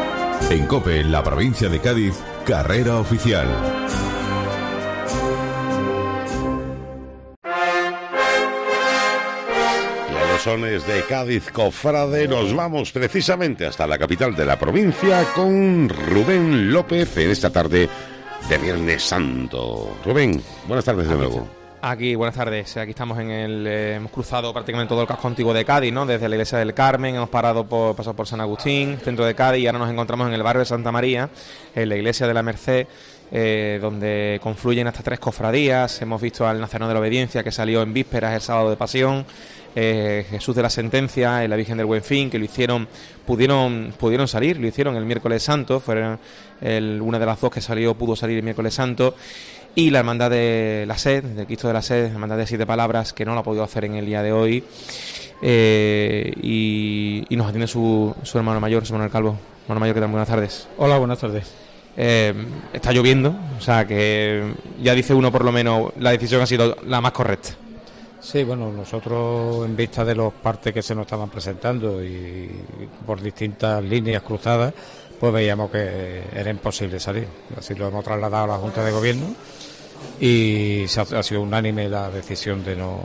En COPE, en la provincia de Cádiz, carrera oficial. los sones de Cádiz Cofrade, nos vamos precisamente hasta la capital de la provincia con Rubén López en esta tarde de Viernes Santo. Rubén, buenas tardes de nuevo. Aquí, buenas tardes. Aquí estamos hemos cruzado prácticamente todo el casco antiguo de Cádiz, ¿no? Desde la iglesia del Carmen, hemos pasado por San Agustín, centro de Cádiz, y ahora nos encontramos en el barrio de Santa María, en la iglesia de la Merced, donde confluyen hasta 3 cofradías. Hemos visto al Nazareno de la Obediencia, que salió en vísperas el sábado de Pasión, Jesús de la Sentencia, la Virgen del Buen Fin, que pudieron salir, lo hicieron el miércoles santo, fueron una de las dos que pudo salir el miércoles santo. Y la Hermandad de la Sed, del Cristo de la Sed, la Hermandad de 7 Palabras, que no lo ha podido hacer en el día de hoy, y nos atiende su hermano mayor, su hermano el Calvo. Hermano mayor, ¿qué tal? Buenas tardes. Hola, buenas tardes. Está lloviendo, o sea que ya dice uno por lo menos la decisión ha sido la más correcta. Sí, bueno, nosotros en vista de los partes que se nos estaban presentando y por distintas líneas cruzadas, pues veíamos que era imposible salir. Así lo hemos trasladado a la Junta de Gobierno y ha sido unánime la decisión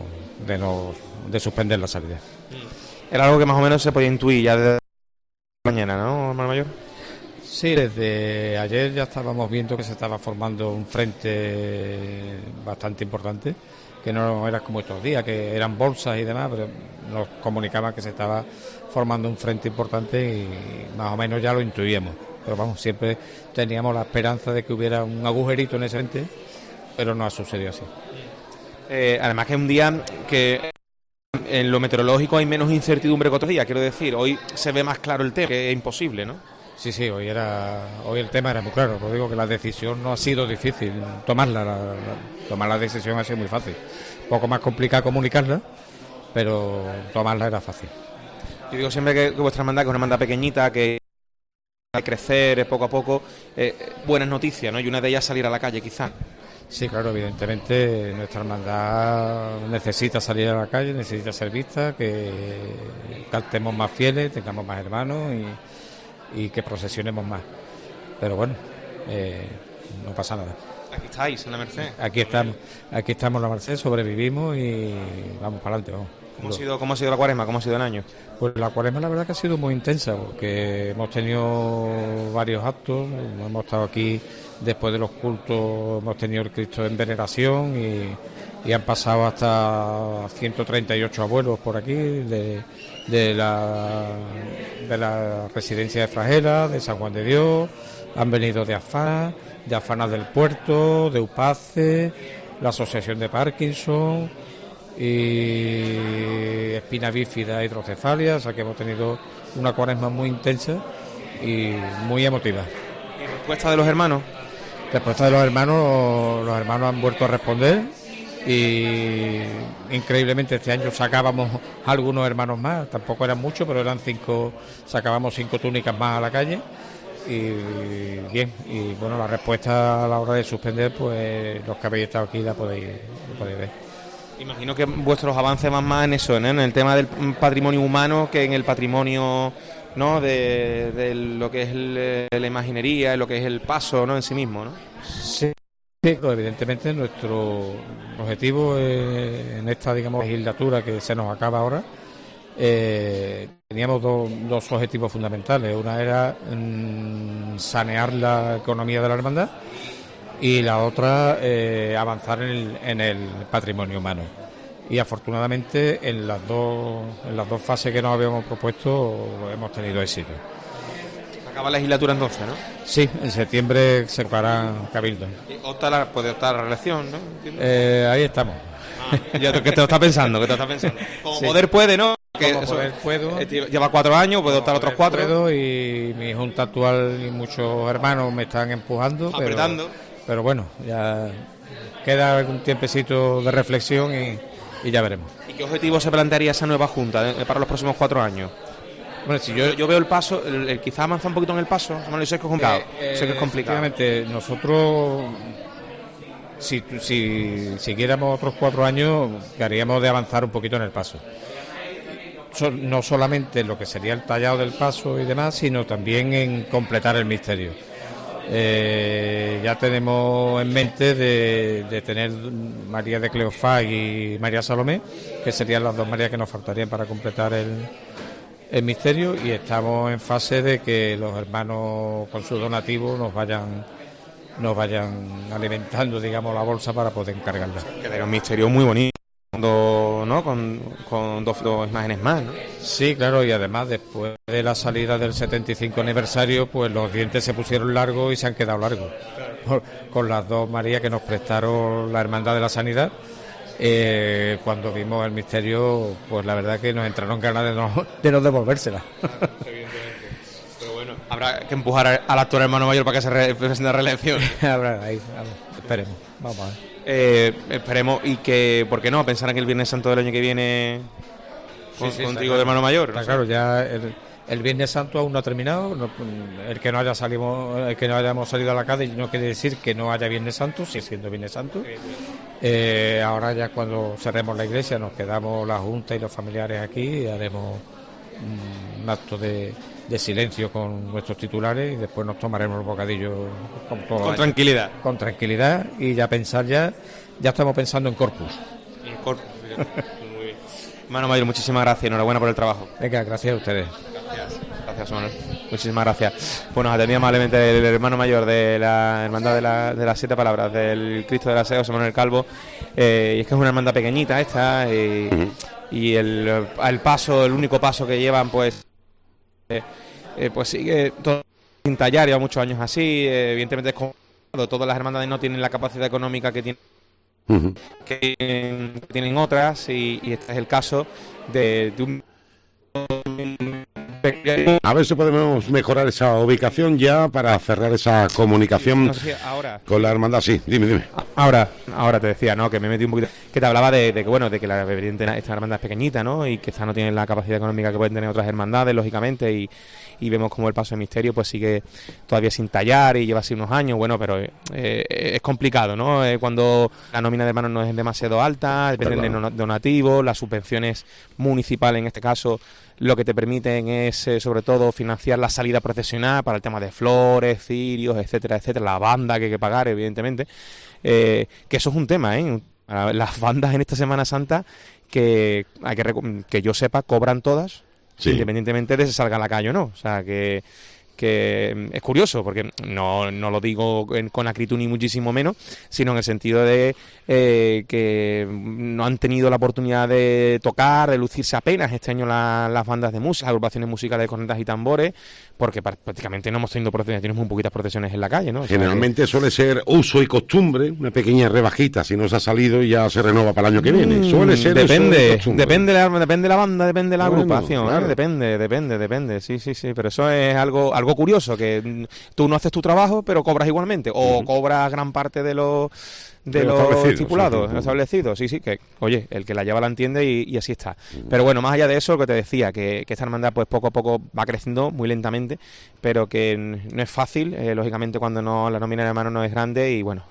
de suspender la salida. Era algo que más o menos se podía intuir ya desde mañana, ¿no, hermano mayor? Sí, desde ayer ya estábamos viendo que se estaba formando un frente bastante importante, que no era como estos días, que eran bolsas y demás, pero nos comunicaban que se estaba formando un frente importante y más o menos ya lo intuíamos. Pero vamos, siempre teníamos la esperanza de que hubiera un agujerito en ese frente, pero no ha sucedido así. Además que es un día que en lo meteorológico hay menos incertidumbre que otros días, quiero decir, hoy se ve más claro el tema, que es imposible, ¿no? Sí, hoy el tema era muy claro. Os digo que la decisión no ha sido difícil tomarla, tomar la decisión ha sido muy fácil. Un poco más complicado comunicarla, pero tomarla era fácil. Yo digo siempre que vuestra hermandad, que es una hermandad pequeñita, que hay que crecer poco a poco, buenas noticias, ¿no? Y una de ellas salir a la calle, quizás. Sí, claro, evidentemente nuestra hermandad necesita salir a la calle, necesita ser vista, que captemos más fieles, tengamos más hermanos y que procesionemos más. Pero bueno, no pasa nada. Aquí estáis, en la Merced. Aquí estamos en la Merced, sobrevivimos y vamos para adelante, vamos. ¿Cómo ha sido la Cuaresma? ¿Cómo ha sido el año? Pues la Cuaresma la verdad que ha sido muy intensa, porque hemos tenido varios actos, hemos estado aquí después de los cultos, hemos tenido el Cristo en veneración y han pasado hasta 138 abuelos por aquí, de la residencia de Fragela, de San Juan de Dios, han venido de Afanas del Puerto, de Upace, la Asociación de Parkinson y espina bífida hidrocefalia, o sea que hemos tenido una Cuaresma muy intensa y muy emotiva. ¿Y respuesta de los hermanos? Respuesta de los hermanos han vuelto a responder y increíblemente este año sacábamos algunos hermanos más, tampoco eran muchos, pero eran 5, sacábamos 5 túnicas más a la calle y bien, y bueno, la respuesta a la hora de suspender, pues los que habéis estado aquí lo podéis ver. Imagino que vuestros avances van más en eso, ¿no? En el tema del patrimonio humano que en el patrimonio, ¿no? de lo que es la imaginería, lo que es el paso, ¿no? En sí mismo, ¿no? Sí, evidentemente nuestro objetivo en esta, digamos, legislatura que se nos acaba ahora, teníamos dos objetivos fundamentales. Una era sanear la economía de la hermandad y la otra avanzar en el patrimonio humano. Y afortunadamente en las dos fases que nos habíamos propuesto hemos tenido éxito. Acaba la legislatura entonces, ¿no? Sí, en septiembre se hará cabildo. Puede optar a la reelección, ¿no? Ahí estamos. Ya ¿qué te lo estás pensando? Como sí. Poder puede, ¿no? Como poder puedo. Lleva 4 años, puede optar otros 4. Puedo, y mi junta actual y muchos hermanos me están empujando. Apretando. Pero bueno, ya queda un tiempecito de reflexión y ya veremos. ¿Y qué objetivo se plantearía esa nueva junta para los próximos 4 años? Bueno, si yo veo el paso, quizá avanza un poquito en el paso, sé que es complicado. Sé que es complicado. Efectivamente, nosotros, si siguiéramos otros 4 años, haríamos de avanzar un poquito en el paso. No solamente en lo que sería el tallado del paso y demás, sino también en completar el misterio. Ya tenemos en mente de tener María de Cleofás y María Salomé, que serían las dos Marías que nos faltarían para completar el misterio, y estamos en fase de que los hermanos con su donativo nos vayan alimentando, digamos, la bolsa para poder encargarla. Quedaría un misterio muy bonito, ¿no? Con dos imágenes más, ¿no? Sí, claro, y además después de la salida del 75 aniversario, pues los dientes se pusieron largos y se han quedado largos. Con las dos Marías que nos prestaron la Hermandad de la Sanidad. Cuando vimos el misterio, pues la verdad que nos entraron ganas de no devolvérsela. Pero bueno, habrá que empujar al actual hermano mayor para que se presente la reelección. Esperemos, vamos a ver. Esperemos, y que, ¿por qué no? Pensar en el Viernes Santo del año que viene contigo de hermano mayor. Está claro, ya el Viernes Santo aún no ha terminado. El que no hayamos salido a la calle no quiere decir que no haya Viernes Santo, sigue siendo Viernes Santo. Ahora ya cuando cerremos la iglesia nos quedamos la Junta y los familiares aquí y haremos un acto de silencio con nuestros titulares y después nos tomaremos el bocadillo con tranquilidad. Con tranquilidad, y ya estamos pensando en Corpus. Muy bien. Hermano mayor, muchísimas gracias, enhorabuena por el trabajo. Venga, gracias a ustedes. Gracias, Manuel. Muchísimas gracias. Bueno, nos atendía amablemente el hermano mayor de la hermandad de las 7 palabras del Cristo de la Sea, José Manuel Calvo, y es que es una hermandad pequeñita esta, y el único paso que llevan, pues sigue todo sin tallar, lleva muchos años así, evidentemente es complicado, todas las hermandades no tienen la capacidad económica que tienen otras, y este es el caso de un... A ver si podemos mejorar esa ubicación ya para cerrar esa comunicación con la hermandad. Sí, dime. Ahora te decía, ¿no? Que me metí un poquito, que te hablaba de que esta hermandad es pequeñita, ¿no? Y que esta no tiene la capacidad económica que pueden tener otras hermandades, lógicamente, y vemos como el paso de misterio pues sigue todavía sin tallar y lleva así unos años, bueno, pero es complicado, ¿no? Cuando la nómina de hermanos no es demasiado alta, dependen de donativos, las subvenciones municipales en este caso lo que te permiten es sobre todo financiar la salida procesional para el tema de flores, cirios, etcétera, la banda que hay que pagar, evidentemente, que eso es un tema, las bandas en esta Semana Santa que yo sepa cobran todas, sí, independientemente de si salga a la calle o no, o sea que es curioso, porque no lo digo con acritud ni muchísimo menos, sino en el sentido de que no han tenido la oportunidad de tocar, de lucirse apenas este año las bandas de música, las agrupaciones musicales de cornetas y tambores, porque prácticamente no hemos tenido procesiones, tenemos muy poquitas procesiones en la calle, ¿no? O sea, generalmente suele ser uso y costumbre, una pequeña rebajita, si no se ha salido y ya se renova para el año que viene. Suele ser depende la banda, depende de la agrupación, claro. Depende, sí, pero eso es algo curioso, que tú no haces tu trabajo, pero cobras igualmente, o cobras gran parte de los estipulados, establecidos, sí, que, oye, el que la lleva la entiende y así está. Pero bueno, más allá de eso, lo que te decía, que esta hermandad pues poco a poco va creciendo muy lentamente, pero que no es fácil, lógicamente cuando la nómina de hermanos no es grande, y bueno,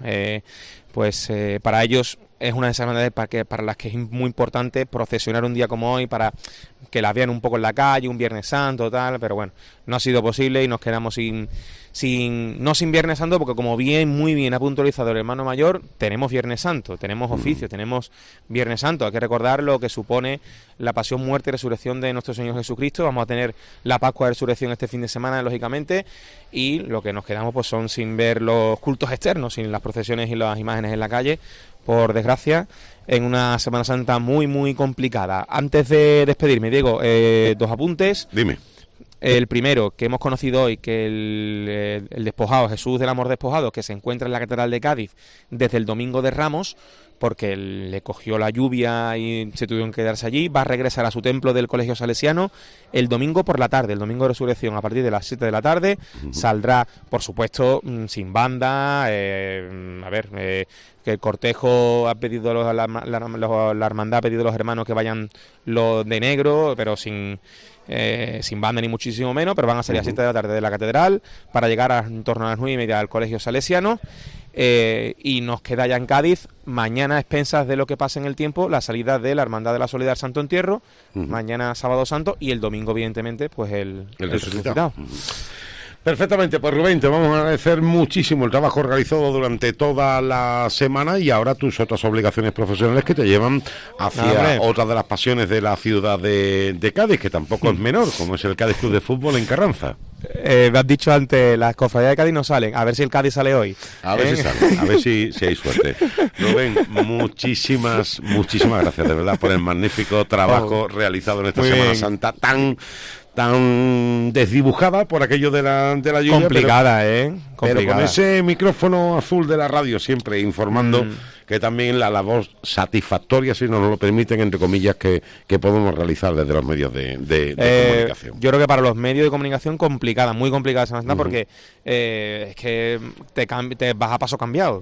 para ellos es una de esas hermandades para las que es muy importante procesionar un día como hoy, para que las vean un poco en la calle, un Viernes Santo, tal, pero bueno, no ha sido posible y nos quedamos sin Viernes Santo, porque como muy bien ha puntualizado el hermano mayor, tenemos Viernes Santo, tenemos oficio, tenemos Viernes Santo. Hay que recordar lo que supone la pasión, muerte y resurrección de nuestro Señor Jesucristo. Vamos a tener la Pascua de Resurrección este fin de semana, lógicamente, y lo que nos quedamos pues son sin ver los cultos externos, sin las procesiones y las imágenes en la calle, por desgracia, en una Semana Santa muy, muy complicada. Antes de despedirme, Diego, 2 apuntes. Dime. El primero, que hemos conocido hoy, que el despojado, Jesús del Amor Despojado, que se encuentra en la Catedral de Cádiz desde el Domingo de Ramos, porque le cogió la lluvia y se tuvieron que quedarse allí, va a regresar a su templo del Colegio Salesiano el domingo por la tarde, el domingo de Resurrección, a partir de las 7 de la tarde, saldrá, por supuesto, sin banda, que el cortejo ha pedido, la hermandad ha pedido a los hermanos que vayan los de negro, pero sin banda ni muchísimo menos, pero van a salir a las 7 de la tarde de la catedral para llegar en torno a las 9:30 al Colegio Salesiano, y nos queda ya en Cádiz mañana, a expensas de lo que pase en el tiempo, la salida de la Hermandad de la Soledad Santo Entierro, mañana Sábado Santo, y el domingo evidentemente pues el resucitado. Perfectamente, pues Rubén, te vamos a agradecer muchísimo el trabajo realizado durante toda la semana y ahora tus otras obligaciones profesionales que te llevan hacia otra de las pasiones de la ciudad de Cádiz, que tampoco es menor, como es el Cádiz Club de Fútbol en Carranza. Me has dicho antes, las cofradías de Cádiz no salen, a ver si el Cádiz sale hoy. A ver si sale, a ver si hay suerte. Rubén, muchísimas gracias de verdad por el magnífico trabajo realizado en esta Semana Santa tan desdibujada por aquello de la lluvia. Complicada, pero con ese micrófono azul de la radio siempre informando que también la labor satisfactoria, si nos lo permiten, entre comillas, que podemos realizar desde los medios de comunicación. Yo creo que para los medios de comunicación muy complicada Semana Santa, porque es que te vas a paso cambiado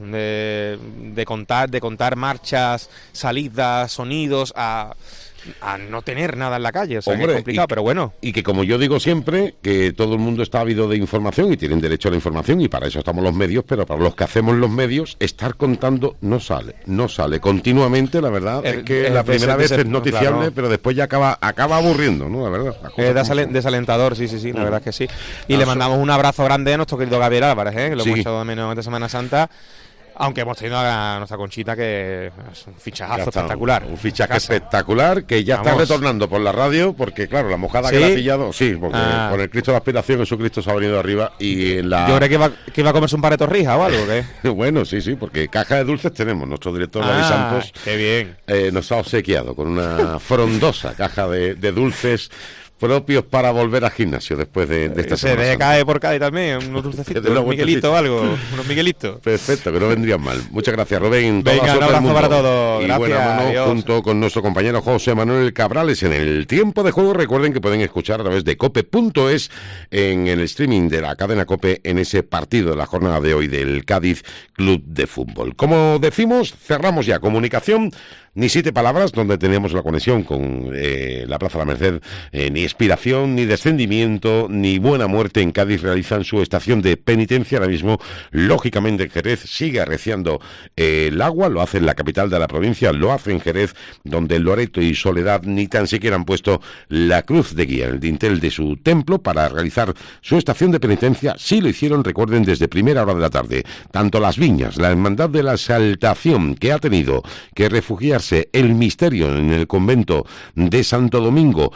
de contar marchas, salidas, sonidos a no tener nada en la calle, o sea, que es complicado, pero bueno. Y que, como yo digo siempre, que todo el mundo está ávido de información y tienen derecho a la información, y para eso estamos los medios, pero para los que hacemos los medios, estar contando no sale continuamente. La verdad es que la primera vez es noticiable, claro, pero después ya acaba aburriendo, ¿no? La verdad. Desalentador, sí, la verdad es que sí. Y le mandamos un abrazo grande a nuestro querido Gabriel Álvarez, que lo hemos echado de menos de Semana Santa. Aunque hemos tenido a nuestra Conchita, que es un fichajazo espectacular. Un fichaje espectacular, que ya está retornando por la radio, porque claro, la mojada que le ha pillado, porque por el Cristo de la Aspiración, Jesucristo se ha venido arriba y en la... Yo creo que iba a comerse un par de torrijas o algo, ¿qué? Bueno, sí, porque caja de dulces tenemos. Nuestro director David Santos, qué bien, nos ha obsequiado con una frondosa caja de dulces propios para volver al gimnasio después de esta semana. Se cae por Cádiz también, unos dulcecitos, unos miguelitos o algo, unos miguelitos. Perfecto, que no vendrían mal. Muchas gracias, Rubén. Venga, un abrazo para todos. Y gracias, buena mano junto con nuestro compañero José Manuel Cabrales en el tiempo de juego. Recuerden que pueden escuchar a través de cope.es en el streaming de la cadena COPE en ese partido de la jornada de hoy del Cádiz Club de Fútbol. Como decimos, cerramos ya comunicación. Ni 7 palabras, donde teníamos la conexión con la Plaza de la Merced, ni expiración, ni descendimiento, ni buena muerte en Cádiz realizan su estación de penitencia. Ahora mismo, lógicamente, en Jerez sigue arreciando el agua, lo hace en la capital de la provincia, lo hace en Jerez, donde Loreto y Soledad ni tan siquiera han puesto la cruz de guía en el dintel de su templo para realizar su estación de penitencia. Sí lo hicieron, recuerden, desde primera hora de la tarde. Tanto Las Viñas, la Hermandad de la Exaltación, que ha tenido que refugiarse el misterio en el convento de Santo Domingo,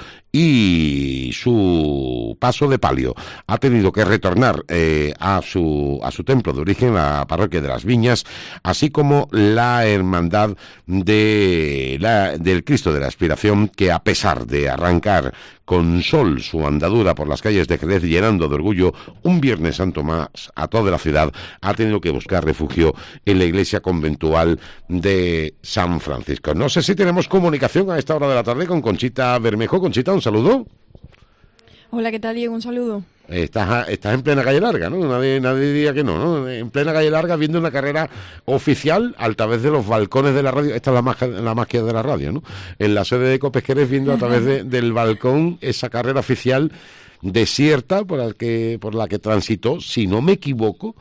y su paso de palio ha tenido que retornar a su templo de origen, la parroquia de Las Viñas, así como la hermandad del Cristo de la Aspiración, que a pesar de arrancar con sol su andadura por las calles de Jerez, llenando de orgullo un Viernes Santo más a toda la ciudad, ha tenido que buscar refugio en la iglesia conventual de San Francisco. No sé si tenemos comunicación a esta hora de la tarde con Conchita Bermejo. Conchita, un saludo. Hola, ¿qué tal, Diego? Un saludo. Estás en plena calle larga, ¿no? Nadie diría que no. En plena calle larga, viendo una carrera oficial a través de los balcones de la radio. Esta es la magia de la radio, ¿no? En la sede de Copes Jerez, viendo a través del balcón esa carrera oficial desierta por la que transitó, si no me equivoco,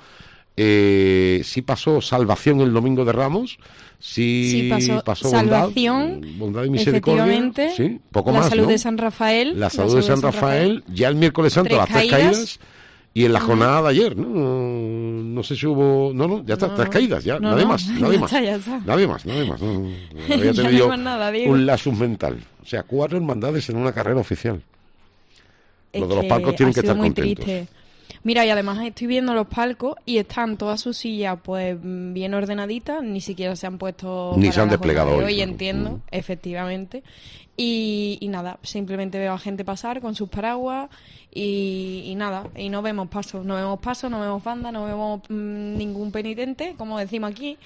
sí pasó Salvación el Domingo de Ramos. Sí pasó bondad y misericordia, efectivamente, sí, poco la más, salud ¿no? de San Rafael, la salud de San Rafael, ya el miércoles santo las 3 caídas, y en la jornada de ayer, no sé si hubo, ya está, 3 caídas, ya, nadie más. Nadie más. No había tenido un lasus mental, o sea, 4 hermandades en una carrera oficial. Los de los palcos tienen que estar contentos. Triste. Mira, y además estoy viendo los palcos y están todas sus sillas pues bien ordenaditas, ni siquiera se han puesto... Ni se han desplegado hoy, entiendo, efectivamente. Y nada, simplemente veo a gente pasar con sus paraguas y nada, y no vemos pasos, no vemos banda, no vemos ningún penitente, como decimos aquí,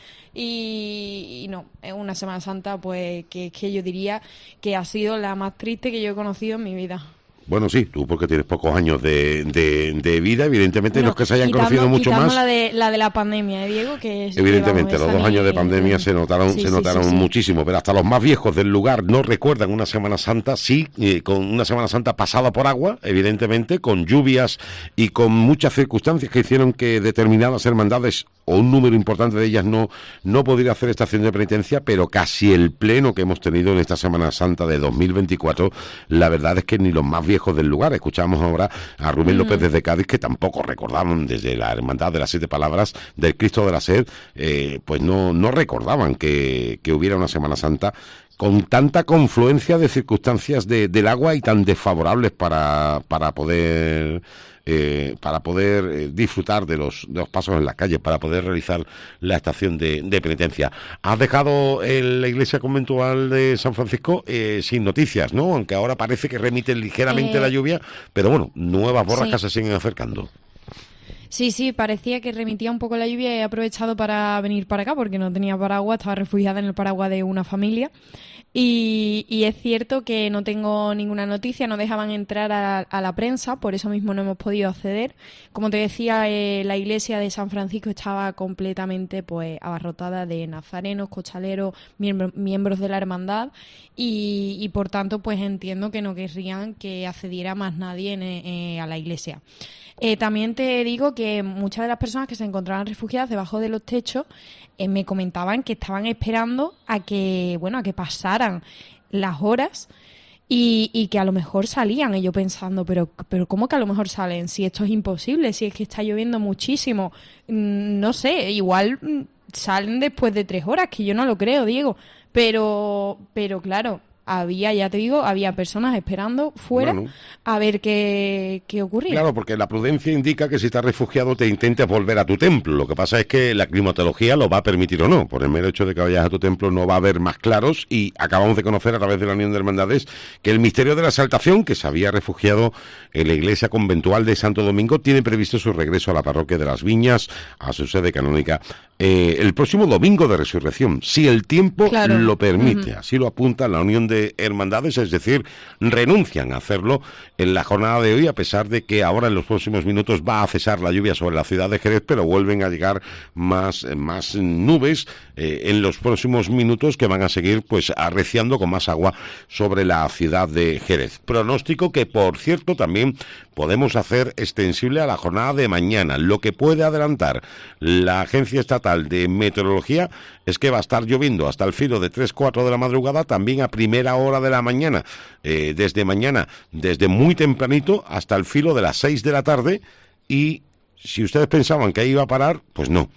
y no, es una Semana Santa pues que yo diría que ha sido la más triste que yo he conocido en mi vida. Bueno, sí, tú porque tienes pocos años de vida, evidentemente no es que se hayan conocido mucho más. La de la pandemia, Diego, que es, evidentemente los 2 años de pandemia se notaron muchísimo, pero hasta los más viejos del lugar no recuerdan una Semana Santa, con una Semana Santa pasada por agua, evidentemente, con lluvias y con muchas circunstancias que hicieron que determinadas hermandades, o un número importante de ellas, no pudiera hacer estación de penitencia, pero casi el pleno que hemos tenido en esta Semana Santa de 2024, la verdad es que ni los más viejos viejos del lugar. Escuchamos ahora a Rubén López desde Cádiz, que tampoco recordaban desde la Hermandad de las 7 Palabras del Cristo de la Sed, pues no recordaban que hubiera una Semana Santa con tanta confluencia de circunstancias del agua y tan desfavorables para poder disfrutar de los pasos en las calles, para poder realizar la estación de penitencia. Has dejado la iglesia conventual de San Francisco sin noticias, ¿no? Aunque ahora parece que remite ligeramente la lluvia, pero bueno, nuevas borrascas se siguen acercando. Sí, parecía que remitía un poco la lluvia y he aprovechado para venir para acá porque no tenía paraguas, estaba refugiada en el paraguas de una familia y es cierto que no tengo ninguna noticia, no dejaban entrar a la prensa, por eso mismo no hemos podido acceder. Como te decía, la iglesia de San Francisco estaba completamente pues abarrotada de nazarenos, costaleros, miembros de la hermandad y por tanto pues entiendo que no querrían que accediera más nadie a la iglesia. También te digo que muchas de las personas que se encontraban refugiadas debajo de los techos me comentaban que estaban esperando a que pasaran las horas y que a lo mejor salían. Y yo pensando, pero ¿cómo que a lo mejor salen? Si esto es imposible, si es que está lloviendo muchísimo. No sé, igual salen después de 3 horas, que yo no lo creo, Diego. Pero claro, había personas esperando fuera a ver qué ocurría. Claro, porque la prudencia indica que si estás refugiado te intentes volver a tu templo. Lo que pasa es que la climatología lo va a permitir o no. Por el mero hecho de que vayas a tu templo no va a haber más claros, y acabamos de conocer a través de la Unión de Hermandades que el misterio de la Exaltación, que se había refugiado en la iglesia conventual de Santo Domingo, tiene previsto su regreso a la parroquia de Las Viñas, a su sede canónica, el próximo domingo de Resurrección, si el tiempo lo permite. Así lo apunta la Unión de Hermandades, es decir, renuncian a hacerlo en la jornada de hoy, a pesar de que ahora en los próximos minutos va a cesar la lluvia sobre la ciudad de Jerez, pero vuelven a llegar más nubes en los próximos minutos, que van a seguir pues arreciando con más agua sobre la ciudad de Jerez. Pronóstico que, por cierto, también podemos hacer extensible a la jornada de mañana. Lo que puede adelantar la Agencia Estatal de Meteorología es que va a estar lloviendo hasta el filo de 3-4 de la madrugada, también a primera hora de la mañana, desde mañana, desde muy tempranito hasta el filo de las 6 de la tarde, y si ustedes pensaban que ahí iba a parar, pues no.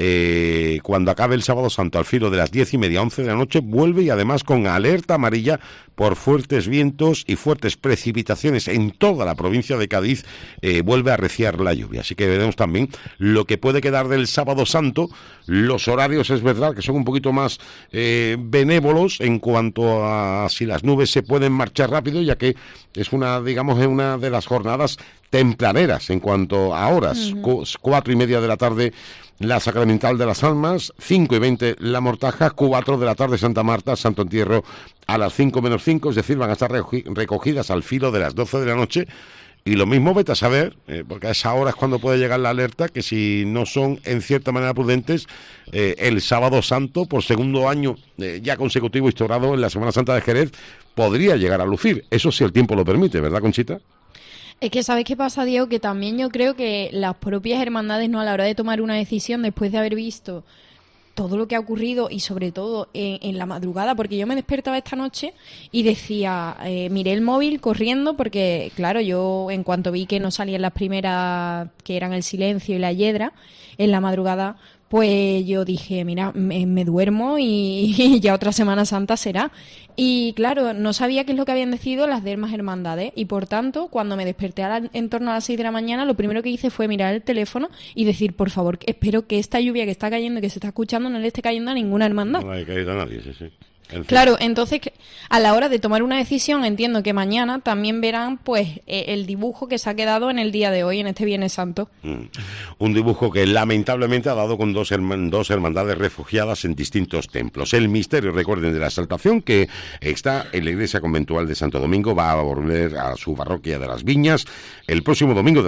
Cuando acabe el Sábado Santo al filo de las 10:30, 11 de la noche, vuelve, y además con alerta amarilla por fuertes vientos y fuertes precipitaciones en toda la provincia de Cádiz, vuelve a arreciar la lluvia. Así que veremos también lo que puede quedar del Sábado Santo. Los horarios, es verdad, que son un poquito más benévolos en cuanto a si las nubes se pueden marchar rápido, ya que es una de las jornadas tempraneras en cuanto a horas. 4:30 de la tarde la Sacramental de las Almas, 5:20 la Mortaja, 4 de la tarde Santa Marta, Santo Entierro a las 5:05, es decir, van a estar recogidas al filo de las 12 de la noche. Y lo mismo vete a saber, porque a esa hora es cuando puede llegar la alerta, que si no son en cierta manera prudentes, el Sábado Santo, por segundo año ya consecutivo instaurado en la Semana Santa de Jerez, podría llegar a lucir. Eso si el tiempo lo permite, ¿verdad, Conchita? Es que, ¿sabes qué pasa, Diego? Que también yo creo que las propias hermandades, ¿no?, a la hora de tomar una decisión, después de haber visto todo lo que ha ocurrido y sobre todo en la madrugada, porque yo me despertaba esta noche y decía, miré el móvil corriendo, porque claro, yo en cuanto vi que no salían las primeras, que eran El Silencio y La Hiedra, en la madrugada, pues yo dije, mira, me duermo y ya otra Semana Santa será. Y claro, no sabía qué es lo que habían decidido las demás hermandades, y por tanto, cuando me desperté en torno a las 6 de la mañana, lo primero que hice fue mirar el teléfono y decir, por favor, espero que esta lluvia que está cayendo y que se está escuchando no le esté cayendo a ninguna hermandad. No hay caído a nadie, sí. Claro, entonces a la hora de tomar una decisión, entiendo que mañana también verán pues el dibujo que se ha quedado en el día de hoy, en este Viernes Santo. Un dibujo que lamentablemente ha dado con dos hermandades refugiadas en distintos templos. El misterio, recuerden, de la Exaltación, que está en la iglesia conventual de Santo Domingo, va a volver a su parroquia de Las Viñas el próximo domingo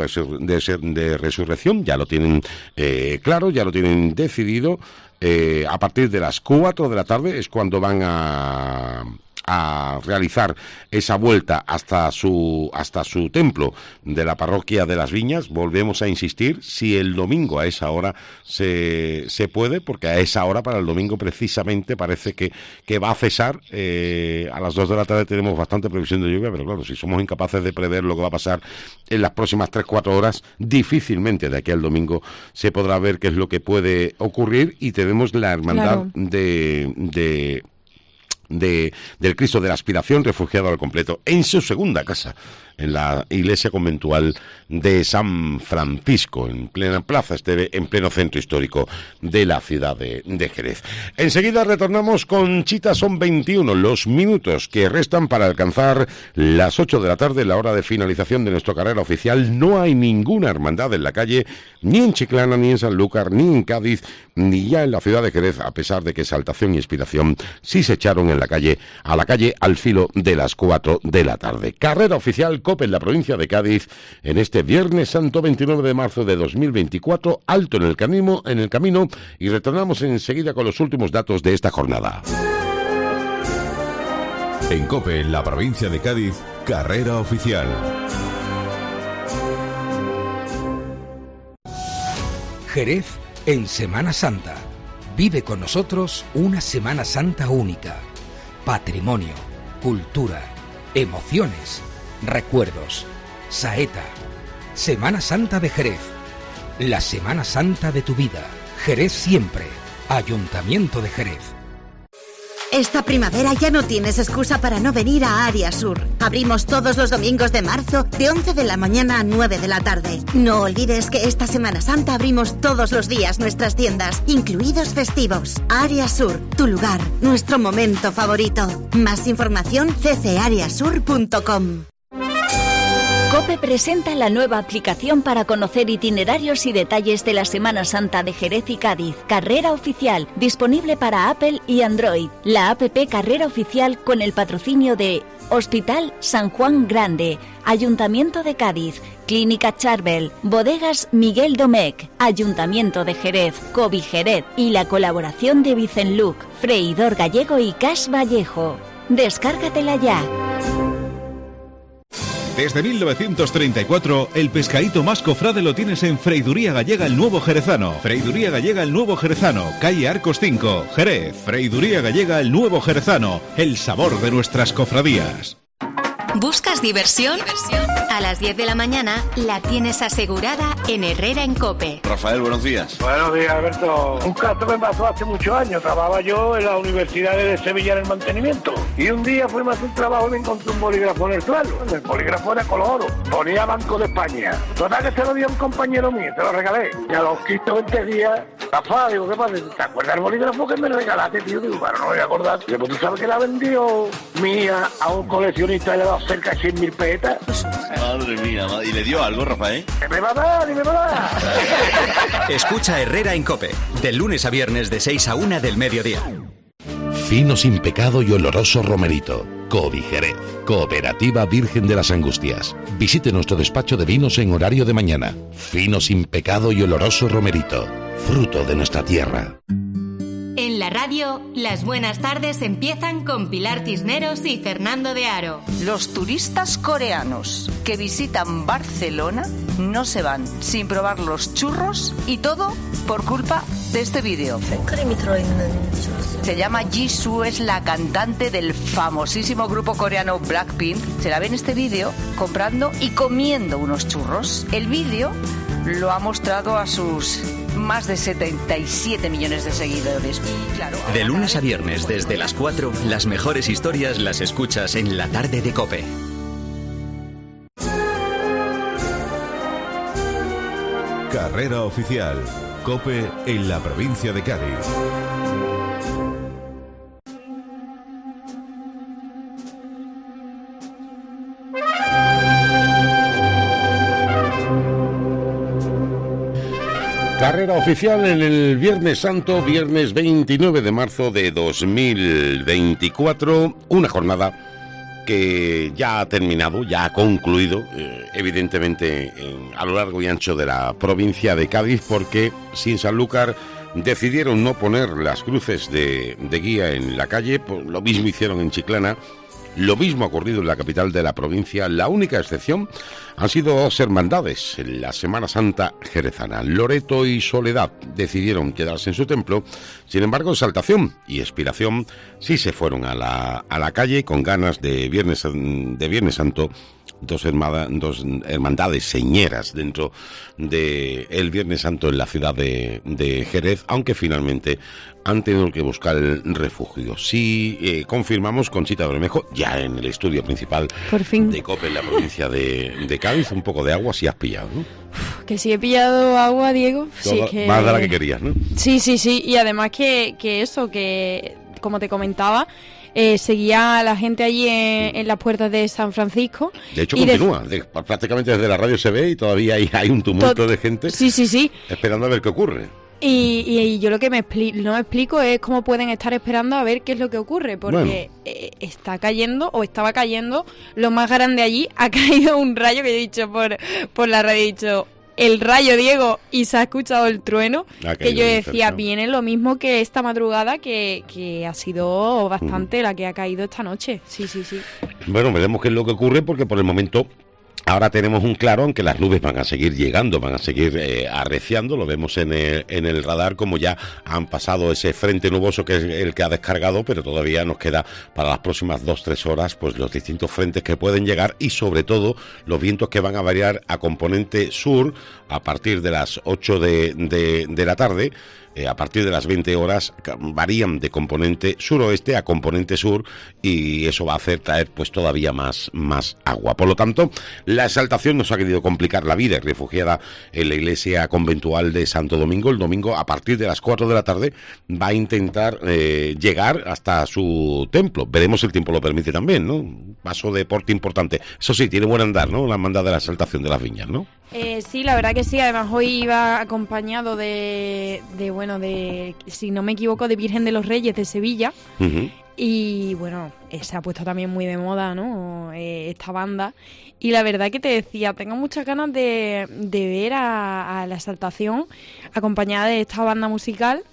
de Resurrección. Ya lo tienen claro, ya lo tienen decidido. A partir de las 4 de la tarde es cuando van a a realizar esa vuelta hasta su templo de la parroquia de las Viñas. Volvemos a insistir, si el domingo a esa hora se puede, porque a esa hora para el domingo precisamente parece que va a cesar. A las 2 de la tarde tenemos bastante previsión de lluvia, pero claro, si somos incapaces de prever lo que va a pasar en las próximas 3-4 horas, difícilmente de aquí al domingo se podrá ver qué es lo que puede ocurrir, y tenemos la hermandad del Cristo de la Aspiración refugiado al completo en su segunda casa, en la iglesia conventual de San Francisco, en plena plaza en pleno centro histórico de la ciudad de Jerez. Enseguida retornamos con Chita. Son 21 los minutos que restan para alcanzar las 8 de la tarde, la hora de finalización de nuestra carrera oficial. No hay ninguna hermandad en la calle, ni en Chiclana, ni en Sanlúcar, ni en Cádiz, ni ya en la ciudad de Jerez, a pesar de que Exaltación y Inspiración sí se echaron a la calle al filo de las 4 de la tarde. Carrera oficial COPE en la provincia de Cádiz en este Viernes Santo 29 de marzo de 2024, alto en el camino, y retornamos enseguida con los últimos datos de esta jornada. En COPE en la provincia de Cádiz, carrera oficial. Jerez en Semana Santa. Vive con nosotros una Semana Santa única. Patrimonio, cultura, emociones, recuerdos, saeta. Semana Santa de Jerez. La Semana Santa de tu vida. Jerez siempre. Ayuntamiento de Jerez. Esta primavera ya no tienes excusa para no venir a Área Sur. Abrimos todos los domingos de marzo de 11 de la mañana a 9 de la tarde. No olvides que esta Semana Santa abrimos todos los días nuestras tiendas, incluidos festivos. Área Sur, tu lugar, nuestro momento favorito. Más información ccareasur.com. COPE presenta la nueva aplicación para conocer itinerarios y detalles de la Semana Santa de Jerez y Cádiz. Carrera Oficial, disponible para Apple y Android. La APP Carrera Oficial con el patrocinio de Hospital San Juan Grande, Ayuntamiento de Cádiz, Clínica Charbel, Bodegas Miguel Domecq, Ayuntamiento de Jerez, Covi Jerez y la colaboración de Vicenluc, Freidor Gallego y Cas Vallejo. Descárgatela ya. Desde 1934, el pescadito más cofrade lo tienes en Freiduría Gallega El Nuevo Jerezano. Freiduría Gallega El Nuevo Jerezano, calle Arcos 5, Jerez. Freiduría Gallega El Nuevo Jerezano, el sabor de nuestras cofradías. ¿Buscas diversión? A las 10 de la mañana la tienes asegurada en Herrera en COPE. Rafael, buenos días. Buenos días, Alberto. Un caso me pasó hace muchos años. Trabajaba yo en la Universidad de Sevilla en el mantenimiento. Y un día fuimos a hacer un trabajo y me encontré un bolígrafo en el suelo. El bolígrafo era color oro. Ponía Banco de España. Total que se lo dio a un compañero mío, se lo regalé. Y a los 15-20 días, Rafa, digo, ¿qué pasa? ¿Te acuerdas del bolígrafo que me regalaste, tío? Digo, bueno, no me voy a acordar. Digo, ¿tú sabes que la vendió mía a un coleccionista y le ha dado cerca de 100.000 pesetas? Madre mía, ¿y le dio algo, Rafael? ¡Que me va a dar, y me va a dar! Escucha Herrera en COPE, de lunes a viernes de 6 a 1 del mediodía. Fino sin pecado y oloroso romerito. Covi Jerez, Cooperativa Virgen de las Angustias. Visite nuestro despacho de vinos en horario de mañana. Fino sin pecado y oloroso romerito, fruto de nuestra tierra. En la radio, las buenas tardes empiezan con Pilar Cisneros y Fernando de Aro. Los turistas coreanos que visitan Barcelona no se van sin probar los churros, y todo por culpa de este vídeo. Se llama Jisoo, es la cantante del famosísimo grupo coreano Blackpink. Se la ve en este vídeo comprando y comiendo unos churros. El vídeo lo ha mostrado a sus más de 77 millones de seguidores. Y claro, de lunes a viernes desde las 4, las mejores historias las escuchas en la tarde de COPE. Carrera oficial. COPE en la provincia de Cádiz. Carrera oficial en el Viernes Santo, viernes 29 de marzo de 2024, una jornada que ya ha terminado, ya ha concluido, evidentemente a lo largo y ancho de la provincia de Cádiz, porque sin Sanlúcar decidieron no poner las cruces de guía en la calle. Pues lo mismo hicieron en Chiclana. Lo mismo ha ocurrido en la capital de la provincia. La única excepción han sido 2 hermandades en la Semana Santa jerezana. Loreto y Soledad decidieron quedarse en su templo. Sin embargo, Exaltación y Expiración sí se fueron a la calle con ganas de Viernes Santo. Dos hermandades señeras dentro del Viernes Santo en la ciudad de Jerez, aunque finalmente han tenido que buscar el refugio. Sí, confirmamos con Chita Bermejo, ya en el estudio principal por fin de COPE en la provincia de Cádiz, un poco de agua sí has pillado, ¿no? Que sí he pillado agua, Diego. Sí, más de la que querías, ¿no? Sí, y además que como te comentaba, seguía a la gente allí en las puertas de San Francisco. De hecho, continúa. Prácticamente desde la radio se ve y todavía hay un tumulto de gente. Sí. Esperando a ver qué ocurre. Y yo lo que no me explico es cómo pueden estar esperando a ver qué es lo que ocurre, porque está cayendo, o estaba cayendo, lo más grande allí. Ha caído un rayo que yo he dicho por la radio, he dicho... El rayo, Diego, y se ha escuchado el trueno, que yo decía, viene lo mismo que esta madrugada, que ha sido bastante la que ha caído esta noche. Sí. Bueno, veremos qué es lo que ocurre, porque por el momento ahora tenemos un claro, aunque las nubes van a seguir llegando, van a seguir arreciando. Lo vemos en el radar, como ya han pasado ese frente nuboso que es el que ha descargado, pero todavía nos queda para las próximas 2-3 horas pues los distintos frentes que pueden llegar, y sobre todo los vientos que van a variar a componente sur a partir de las 8 de la tarde. A partir de las 20 horas varían de componente suroeste a componente sur, y eso va a hacer traer pues todavía más agua. Por lo tanto, la Exaltación nos ha querido complicar la vida, refugiada en la iglesia conventual de Santo Domingo. El domingo, a partir de las 4 de la tarde, va a intentar llegar hasta su templo. Veremos si el tiempo lo permite también, ¿no? Un paso de porte importante. Eso sí, tiene buen andar, ¿no? La hermandad de la Exaltación de las Viñas, ¿no? Sí, la verdad que sí. Además, hoy iba acompañado de si no me equivoco, de Virgen de los Reyes de Sevilla. Uh-huh. Y bueno, se ha puesto también muy de moda, ¿no? Esta banda. Y la verdad que te decía, tengo muchas ganas de ver a la Exaltación acompañada de esta banda musical.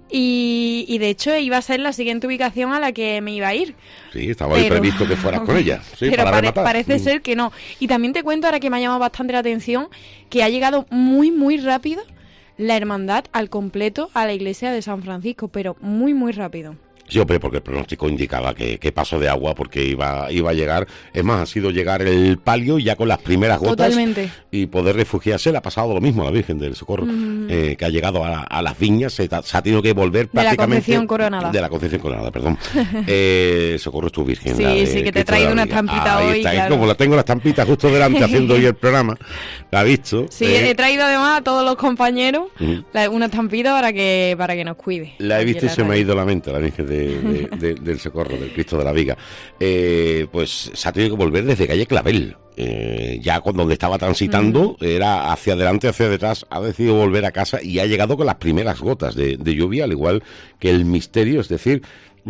Y de hecho iba a ser la siguiente ubicación a la que me iba a ir. Sí, estaba ahí previsto que fueras con ella. Sí, pero para parece ser que no. Y también te cuento, ahora que me ha llamado bastante la atención, que ha llegado muy rápido la hermandad al completo a la iglesia de San Francisco, pero muy rápido. Sí, hombre, porque el pronóstico indicaba que paso de agua, porque iba a llegar. Es más, ha sido llegar el palio ya con las primeras gotas. Totalmente. Y poder refugiarse. Le ha pasado lo mismo a la Virgen del Socorro, que ha llegado a las Viñas, se ha tenido que volver prácticamente... De la Concepción Coronada, perdón. Socorro es tu Virgen. Sí, que te he traído una estampita hoy. Claro. Como la tengo la estampita justo delante haciendo hoy el programa, la has visto. Sí, he traído además a todos los compañeros una estampita para que nos cuide. La he visto y se me ha ido la mente, la Virgen del Socorro, del Cristo de la Viga. Pues se ha tenido que volver desde calle Clavel. Ya donde estaba transitando, era hacia adelante, hacia detrás, ha decidido volver a casa y ha llegado con las primeras gotas de lluvia, al igual que el misterio, es decir...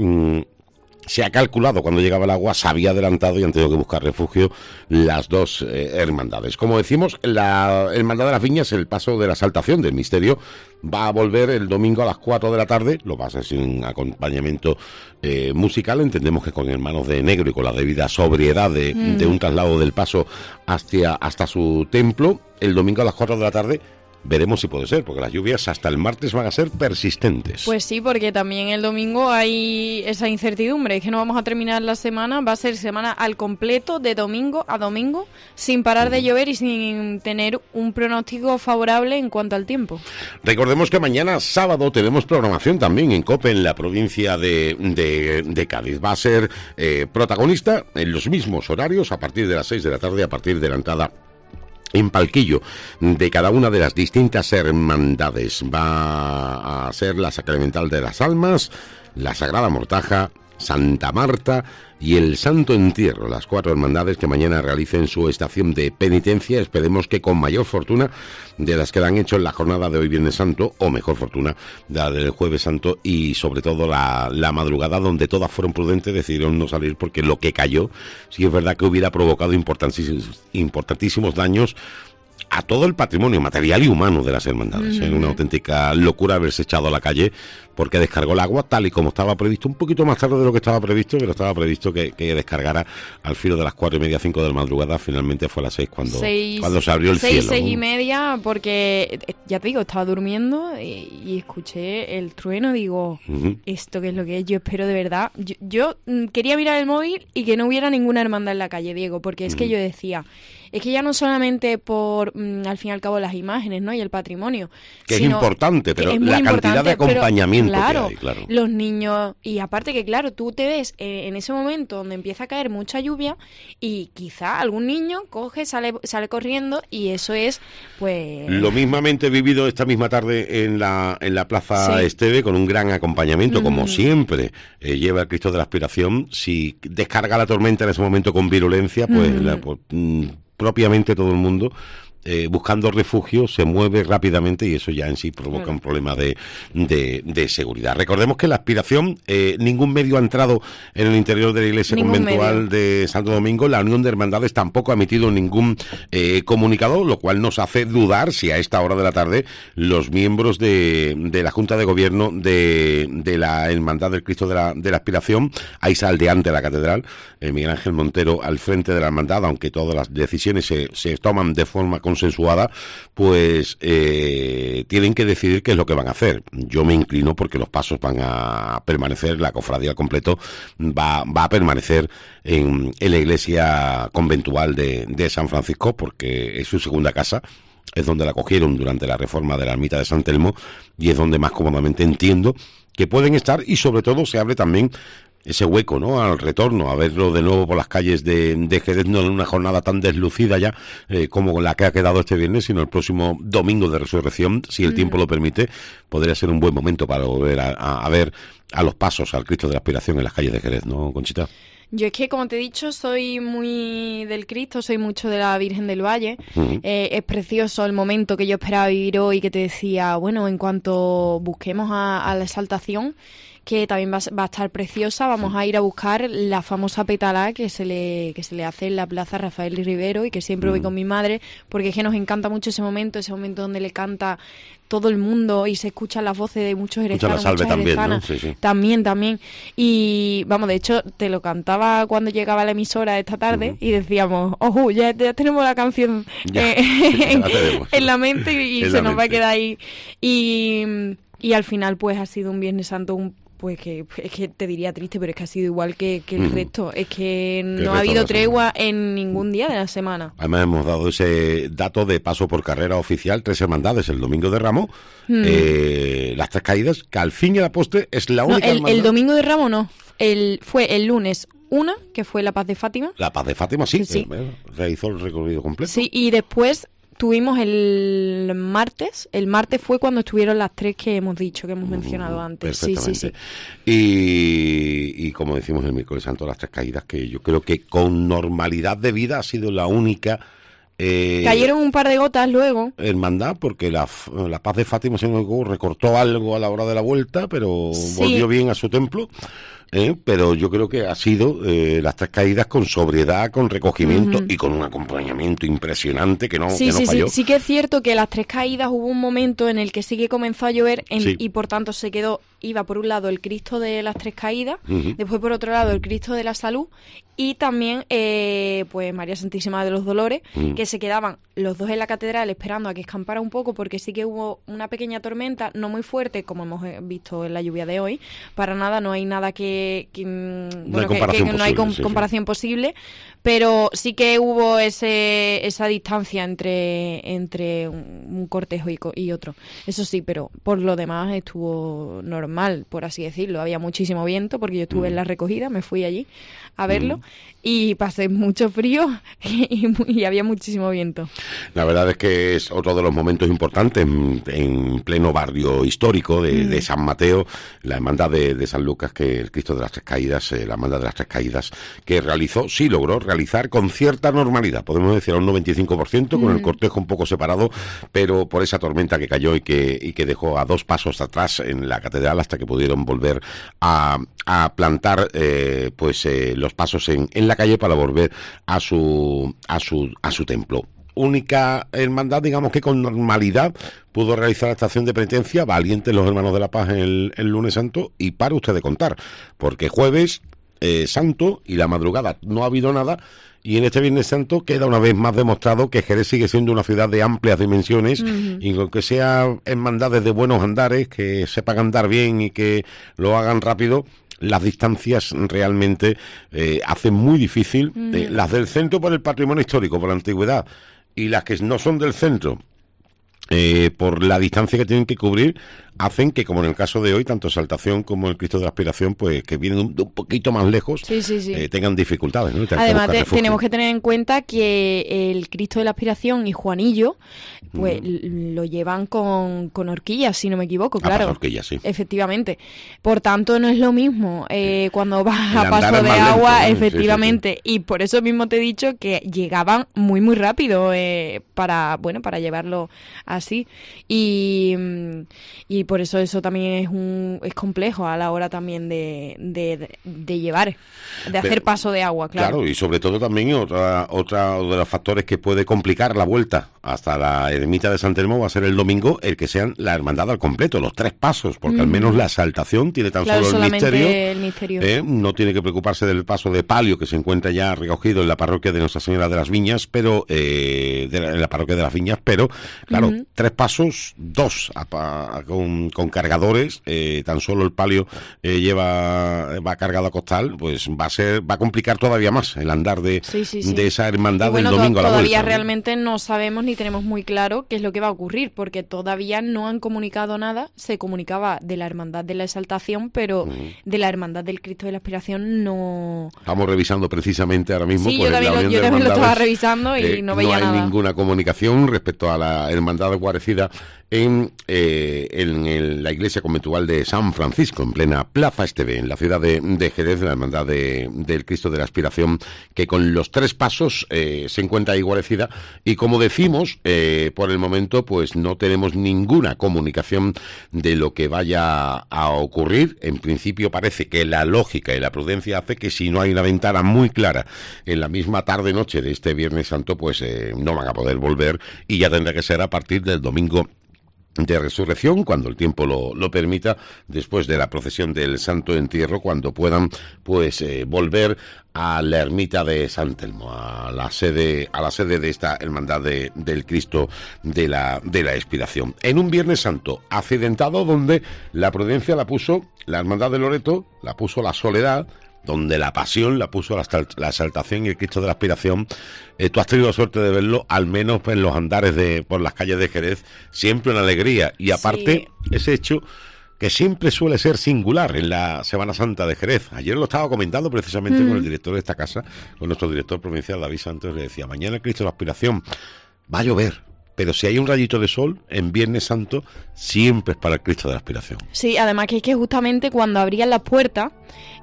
se ha calculado cuando llegaba el agua, se había adelantado y han tenido que buscar refugio las dos hermandades. Como decimos, la Hermandad de las Viñas, el paso de la Exaltación del Misterio, va a volver el domingo a las 4 de la tarde, lo va a hacer sin acompañamiento musical, entendemos que con hermanos de negro y con la debida sobriedad de un traslado del paso hasta su templo, el domingo a las 4 de la tarde. Veremos si puede ser, porque las lluvias hasta el martes van a ser persistentes. Pues sí, porque también el domingo hay esa incertidumbre, es que no vamos a terminar la semana, va a ser semana al completo, de domingo a domingo, sin parar de llover y sin tener un pronóstico favorable en cuanto al tiempo. Recordemos que mañana sábado tenemos programación también en COPE en la provincia de Cádiz. Va a ser protagonista en los mismos horarios, a partir de las 6 de la tarde, a partir de la entrada en palquillo de cada una de las distintas hermandades. Va a ser la Sacramental de las Almas, la Sagrada Mortaja, Santa Marta y el Santo Entierro, las 4 hermandades que mañana realicen su estación de penitencia. Esperemos que con mayor fortuna de las que la han hecho en la jornada de hoy Viernes Santo, o mejor fortuna de la del Jueves Santo, y sobre todo la madrugada, donde todas fueron prudentes, decidieron no salir porque lo que cayó, sí es verdad que hubiera provocado importantísimos daños a todo el patrimonio material y humano de las hermandades. Es una auténtica locura haberse echado a la calle porque descargó el agua tal y como estaba previsto, un poquito más tarde de lo que estaba previsto, pero estaba previsto que descargara al filo de las 4:30, 5 de la madrugada. Finalmente fue a las 6 cuando se abrió el cielo. 6:30, porque ya te digo, estaba durmiendo y escuché el trueno. Digo, ¿esto qué es lo que es? Yo espero de verdad. Yo quería mirar el móvil y que no hubiera ninguna hermandad en la calle, Diego, porque es que yo decía, es que ya no solamente por, al fin y al cabo, las imágenes, ¿no? Y el patrimonio. Que es importante, pero la cantidad de acompañamiento claro, que hay, claro. Los niños, y aparte que, claro, tú te ves en ese momento donde empieza a caer mucha lluvia y quizá algún niño coge, sale corriendo, y eso es, pues... Lo mismamente vivido esta misma tarde en la Plaza Esteve, con un gran acompañamiento, como siempre lleva el Cristo de la Aspiración. Si descarga la tormenta en ese momento con virulencia, pues... propiamente todo el mundo buscando refugio se mueve rápidamente, y eso ya en sí provoca un problema de seguridad. Recordemos que la Aspiración, ningún medio ha entrado en el interior de la iglesia conventual de Santo Domingo. La Unión de Hermandades tampoco ha emitido ningún comunicado, lo cual nos hace dudar si a esta hora de la tarde los miembros de la Junta de Gobierno de la Hermandad del Cristo de la Aspiración, Aiza Aldeante de la Catedral, Miguel Ángel Montero al frente de la hermandad, aunque todas las decisiones se toman de forma consensuada, pues tienen que decidir qué es lo que van a hacer. Yo me inclino porque los pasos van a permanecer, la cofradía al completo va a permanecer en la iglesia conventual de San Francisco, porque es su segunda casa, es donde la cogieron durante la reforma de la ermita de San Telmo, y es donde más cómodamente entiendo que pueden estar, y sobre todo se abre también ese hueco, ¿no?, al retorno, a verlo de nuevo por las calles de Jerez, no en una jornada tan deslucida ya como la que ha quedado este viernes, sino el próximo domingo de Resurrección, si el tiempo lo permite. Podría ser un buen momento para volver a ver a los pasos al Cristo de la Aspiración en las calles de Jerez, ¿no, Conchita? Yo es que, como te he dicho, soy muy del Cristo, soy mucho de la Virgen del Valle. Es precioso el momento que yo esperaba vivir hoy, que te decía, bueno, en cuanto busquemos a la exaltación, que también va a estar preciosa, vamos a ir a buscar la famosa petalá que se le hace en la Plaza Rafael y Rivero, y que siempre voy con mi madre, porque es que nos encanta mucho ese momento donde le canta todo el mundo y se escuchan las voces de muchos herezanos, muchas herezanas. También. Y vamos, de hecho, te lo cantaba cuando llegaba la emisora esta tarde y decíamos, ojo, ya tenemos la canción en la mente y se nos va a quedar ahí. Y al final, pues ha sido un Viernes Santo pues que es que te diría triste, pero es que ha sido igual que el resto. Es que no ha habido tregua en ningún día de la semana. Además hemos dado ese dato de paso por carrera oficial, 3 hermandades el Domingo de Ramos, las 3 caídas, que al fin y a la postre es la única hermandad. El Domingo de Ramos no, fue el lunes una, que fue la Paz de Fátima. La Paz de Fátima, sí. Realizó el recorrido completo. Sí, y después tuvimos el martes. El martes fue cuando estuvieron las 3 que hemos dicho, que hemos mencionado antes. Sí. Y como decimos el miércoles santo, las 3 caídas, que yo creo que con normalidad de vida ha sido la única. Cayeron un par de gotas luego. Hermandad, porque la Paz de Fátima se recortó algo a la hora de la vuelta, pero volvió bien a su templo. Pero yo creo que ha sido las 3 caídas con sobriedad, con recogimiento y con un acompañamiento impresionante que no falló. Sí que es cierto que las 3 caídas hubo un momento en el que sí que comenzó a llover y por tanto iba por un lado el Cristo de las 3 caídas, después por otro lado el Cristo de la Salud, y también pues María Santísima de los Dolores, que se quedaban los dos en la catedral esperando a que escampara un poco, porque sí que hubo una pequeña tormenta, no muy fuerte como hemos visto en la lluvia de hoy, para nada, no hay nada no hay comparación posible, pero sí que hubo esa distancia entre un cortejo y otro, eso sí, pero por lo demás estuvo normal, por así decirlo. Había muchísimo viento, porque yo estuve en la recogida, me fui allí a verlo y pasé mucho frío y había muchísimo viento. La verdad es que es otro de los momentos importantes en pleno barrio histórico de San Mateo, la hermandad de San Lucas, que el Cristo de las 3 caídas, la hermandad de las 3 caídas, que logró realizar con cierta normalidad, podemos decir a un 95%, con el cortejo un poco separado, pero por esa tormenta que cayó y que dejó a 2 pasos atrás en la catedral, hasta que pudieron volver a plantar los pasos en la calle para volver a su templo. única hermandad, digamos, que con normalidad pudo realizar la estación de penitencia. Valientes los hermanos de la Paz el lunes santo, y para usted de contar, porque jueves santo y la madrugada no ha habido nada. Y en este Viernes Santo queda una vez más demostrado que Jerez sigue siendo una ciudad de amplias dimensiones, y aunque sea hermandades de buenos andares, que sepan andar bien y que lo hagan rápido, las distancias realmente hacen muy difícil, las del centro por el patrimonio histórico, por la antigüedad, y las que no son del centro, por la distancia que tienen que cubrir, hacen que, como en el caso de hoy, tanto Exaltación como el Cristo de la Aspiración, pues que vienen un poquito más lejos, tengan dificultades, ¿no? Además, tenemos que tener en cuenta que el Cristo de la Aspiración y Juanillo, pues lo llevan con horquillas, si no me equivoco, claro. Horquillas, sí. Efectivamente. Por tanto, no es lo mismo cuando vas a paso de agua, lento, efectivamente. Y por eso mismo te he dicho que llegaban muy, muy rápido para llevarlo así. Y por eso también es complejo a la hora también de llevar, de hacer paso de agua, claro. Claro, y sobre todo también otra de los factores que puede complicar la vuelta hasta la ermita de San Telmo va a ser el domingo el que sean la hermandad al completo, los 3 pasos, porque al menos la Exaltación tiene tan solo el misterio. No tiene que preocuparse del paso de palio que se encuentra ya recogido en la parroquia de Nuestra Señora de las Viñas, pero en la parroquia de las Viñas, pero claro, 3 pasos, 2 con cargadores, tan solo el palio va cargado a costal, pues va a complicar todavía más el andar de esa hermandad del domingo a la vuelta. Todavía realmente no sabemos ni tenemos muy claro qué es lo que va a ocurrir, porque todavía no han comunicado nada. Se comunicaba de la hermandad de la Exaltación, pero de la hermandad del Cristo de la Aspiración no. Estamos revisando precisamente ahora mismo. Sí, yo también lo estaba revisando y no veía nada. No hay ninguna comunicación respecto a la hermandad guarecida en la iglesia conventual de San Francisco, en plena Plaza Esteve, en la ciudad de Jerez, la hermandad del Cristo de la Aspiración, que con los 3 pasos se encuentra ahí guarecida, y como decimos, por el momento pues no tenemos ninguna comunicación de lo que vaya a ocurrir. En principio parece que la lógica y la prudencia hace que si no hay una ventana muy clara en la misma tarde-noche de este Viernes Santo, pues no van a poder volver, y ya tendrá que ser a partir del domingo de Resurrección, cuando el tiempo lo permita, después de la procesión del Santo Entierro, cuando puedan pues volver a la ermita de San Telmo, a la sede de esta hermandad del Cristo de la Expiración. En un Viernes Santo accidentado, donde la prudencia la puso la hermandad de Loreto, la puso la Soledad, donde la Pasión la puso la Exaltación y el Cristo de la Aspiración. Tú has tenido suerte de verlo, al menos en los andares por las calles de Jerez, siempre una alegría, y aparte ese hecho que siempre suele ser singular en la Semana Santa de Jerez. Ayer lo estaba comentando precisamente con el director de esta casa, con nuestro director provincial David Santos, le decía: mañana el Cristo de la Aspiración va a llover, pero si hay un rayito de sol en Viernes Santo, siempre es para el Cristo de la Aspiración. Sí, además que es que justamente cuando abrían las puertas,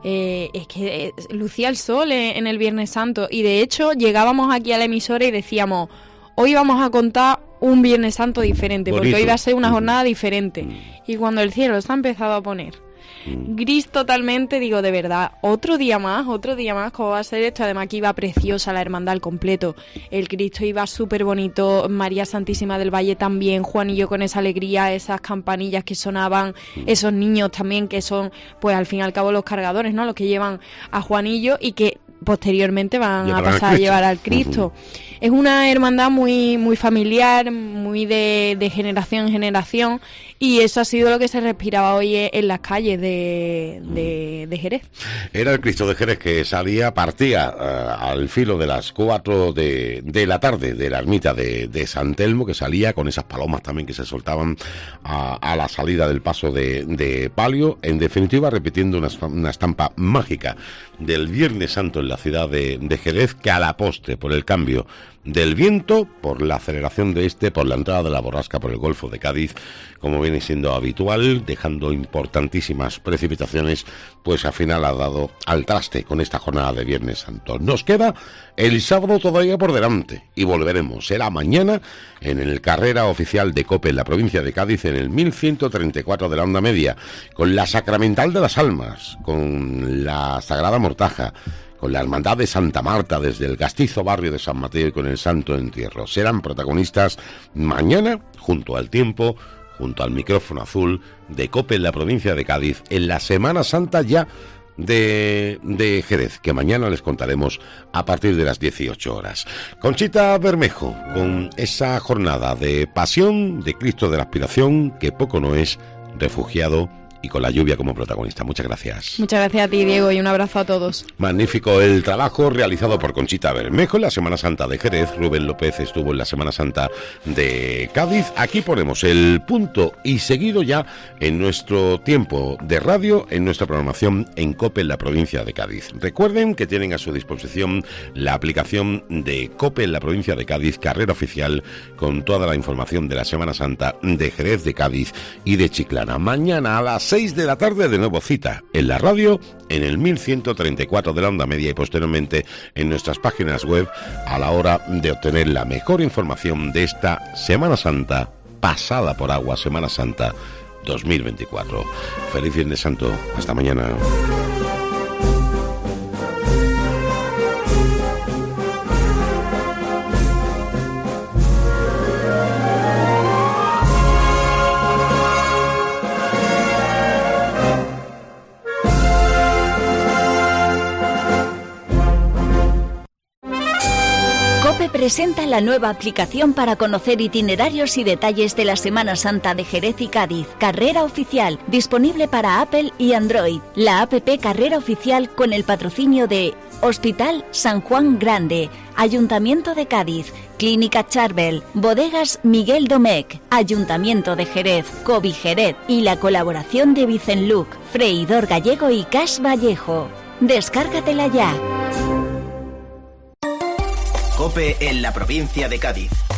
es que lucía el sol en el Viernes Santo, y de hecho llegábamos aquí a la emisora y decíamos: hoy vamos a contar un Viernes Santo diferente, porque hoy va a ser una jornada diferente. Y cuando el cielo se ha empezado a poner gris totalmente, digo, de verdad, otro día más, ¿cómo va a ser esto? Además que iba preciosa la hermandad al completo, el Cristo iba súper bonito, María Santísima del Valle también, Juanillo con esa alegría, esas campanillas que sonaban, esos niños también que son, pues al fin y al cabo, los cargadores, ¿no? Los que llevan a Juanillo y que posteriormente van a pasar a llevar al Cristo. Es una hermandad muy, muy familiar, muy de generación en generación, y eso ha sido lo que se respiraba hoy en las calles de Jerez. Era el Cristo de Jerez que partía al filo de las 4 de la tarde de la ermita de San Telmo, que salía con esas palomas también que se soltaban a la salida del paso de palio, en definitiva repitiendo una estampa mágica del Viernes Santo en la ciudad de Jerez, que a la postre, por el cambio del viento, por la aceleración por la entrada de la borrasca por el Golfo de Cádiz, como viene siendo habitual, dejando importantísimas precipitaciones, pues al final ha dado al traste con esta jornada de Viernes Santo. Nos queda el sábado todavía por delante, y volveremos, será mañana, en el carrera oficial de COPE en la provincia de Cádiz, en el 1134 de la onda media, con la Sacramental de las Almas, con la Sagrada Mortaja, con la Hermandad de Santa Marta desde el castizo barrio de San Mateo y con el Santo Entierro. Serán protagonistas mañana, junto al tiempo, junto al micrófono azul de COPE en la provincia de Cádiz, en la Semana Santa ya de Jerez, que mañana les contaremos a partir de las 18 horas. Conchita Bermejo, con esa jornada de pasión de Cristo de la Aspiración, que poco no es, refugiado y con la lluvia como protagonista. Muchas gracias. Muchas gracias a ti, Diego, y un abrazo a todos. Magnífico el trabajo realizado por Conchita Bermejo en la Semana Santa de Jerez. Rubén López estuvo en la Semana Santa de Cádiz. Aquí ponemos el punto y seguido ya en nuestro tiempo de radio, en nuestra programación en COPE en la provincia de Cádiz. Recuerden que tienen a su disposición la aplicación de COPE en la provincia de Cádiz, carrera oficial, con toda la información de la Semana Santa de Jerez, de Cádiz y de Chiclana. Mañana a las 6 de la tarde de nuevo cita en la radio, en el 1134 de la onda media y posteriormente en nuestras páginas web a la hora de obtener la mejor información de esta Semana Santa pasada por agua, Semana Santa 2024. Feliz Viernes Santo. Hasta mañana. Presenta la nueva aplicación para conocer itinerarios y detalles de la Semana Santa de Jerez y Cádiz. Carrera Oficial, disponible para Apple y Android. La app Carrera Oficial con el patrocinio de Hospital San Juan Grande, Ayuntamiento de Cádiz, Clínica Charbel, Bodegas Miguel Domecq, Ayuntamiento de Jerez, Covi Jerez y la colaboración de Vicenluc, Freidor Gallego y Cas Vallejo. Descárgatela ya. COPE en la provincia de Cádiz.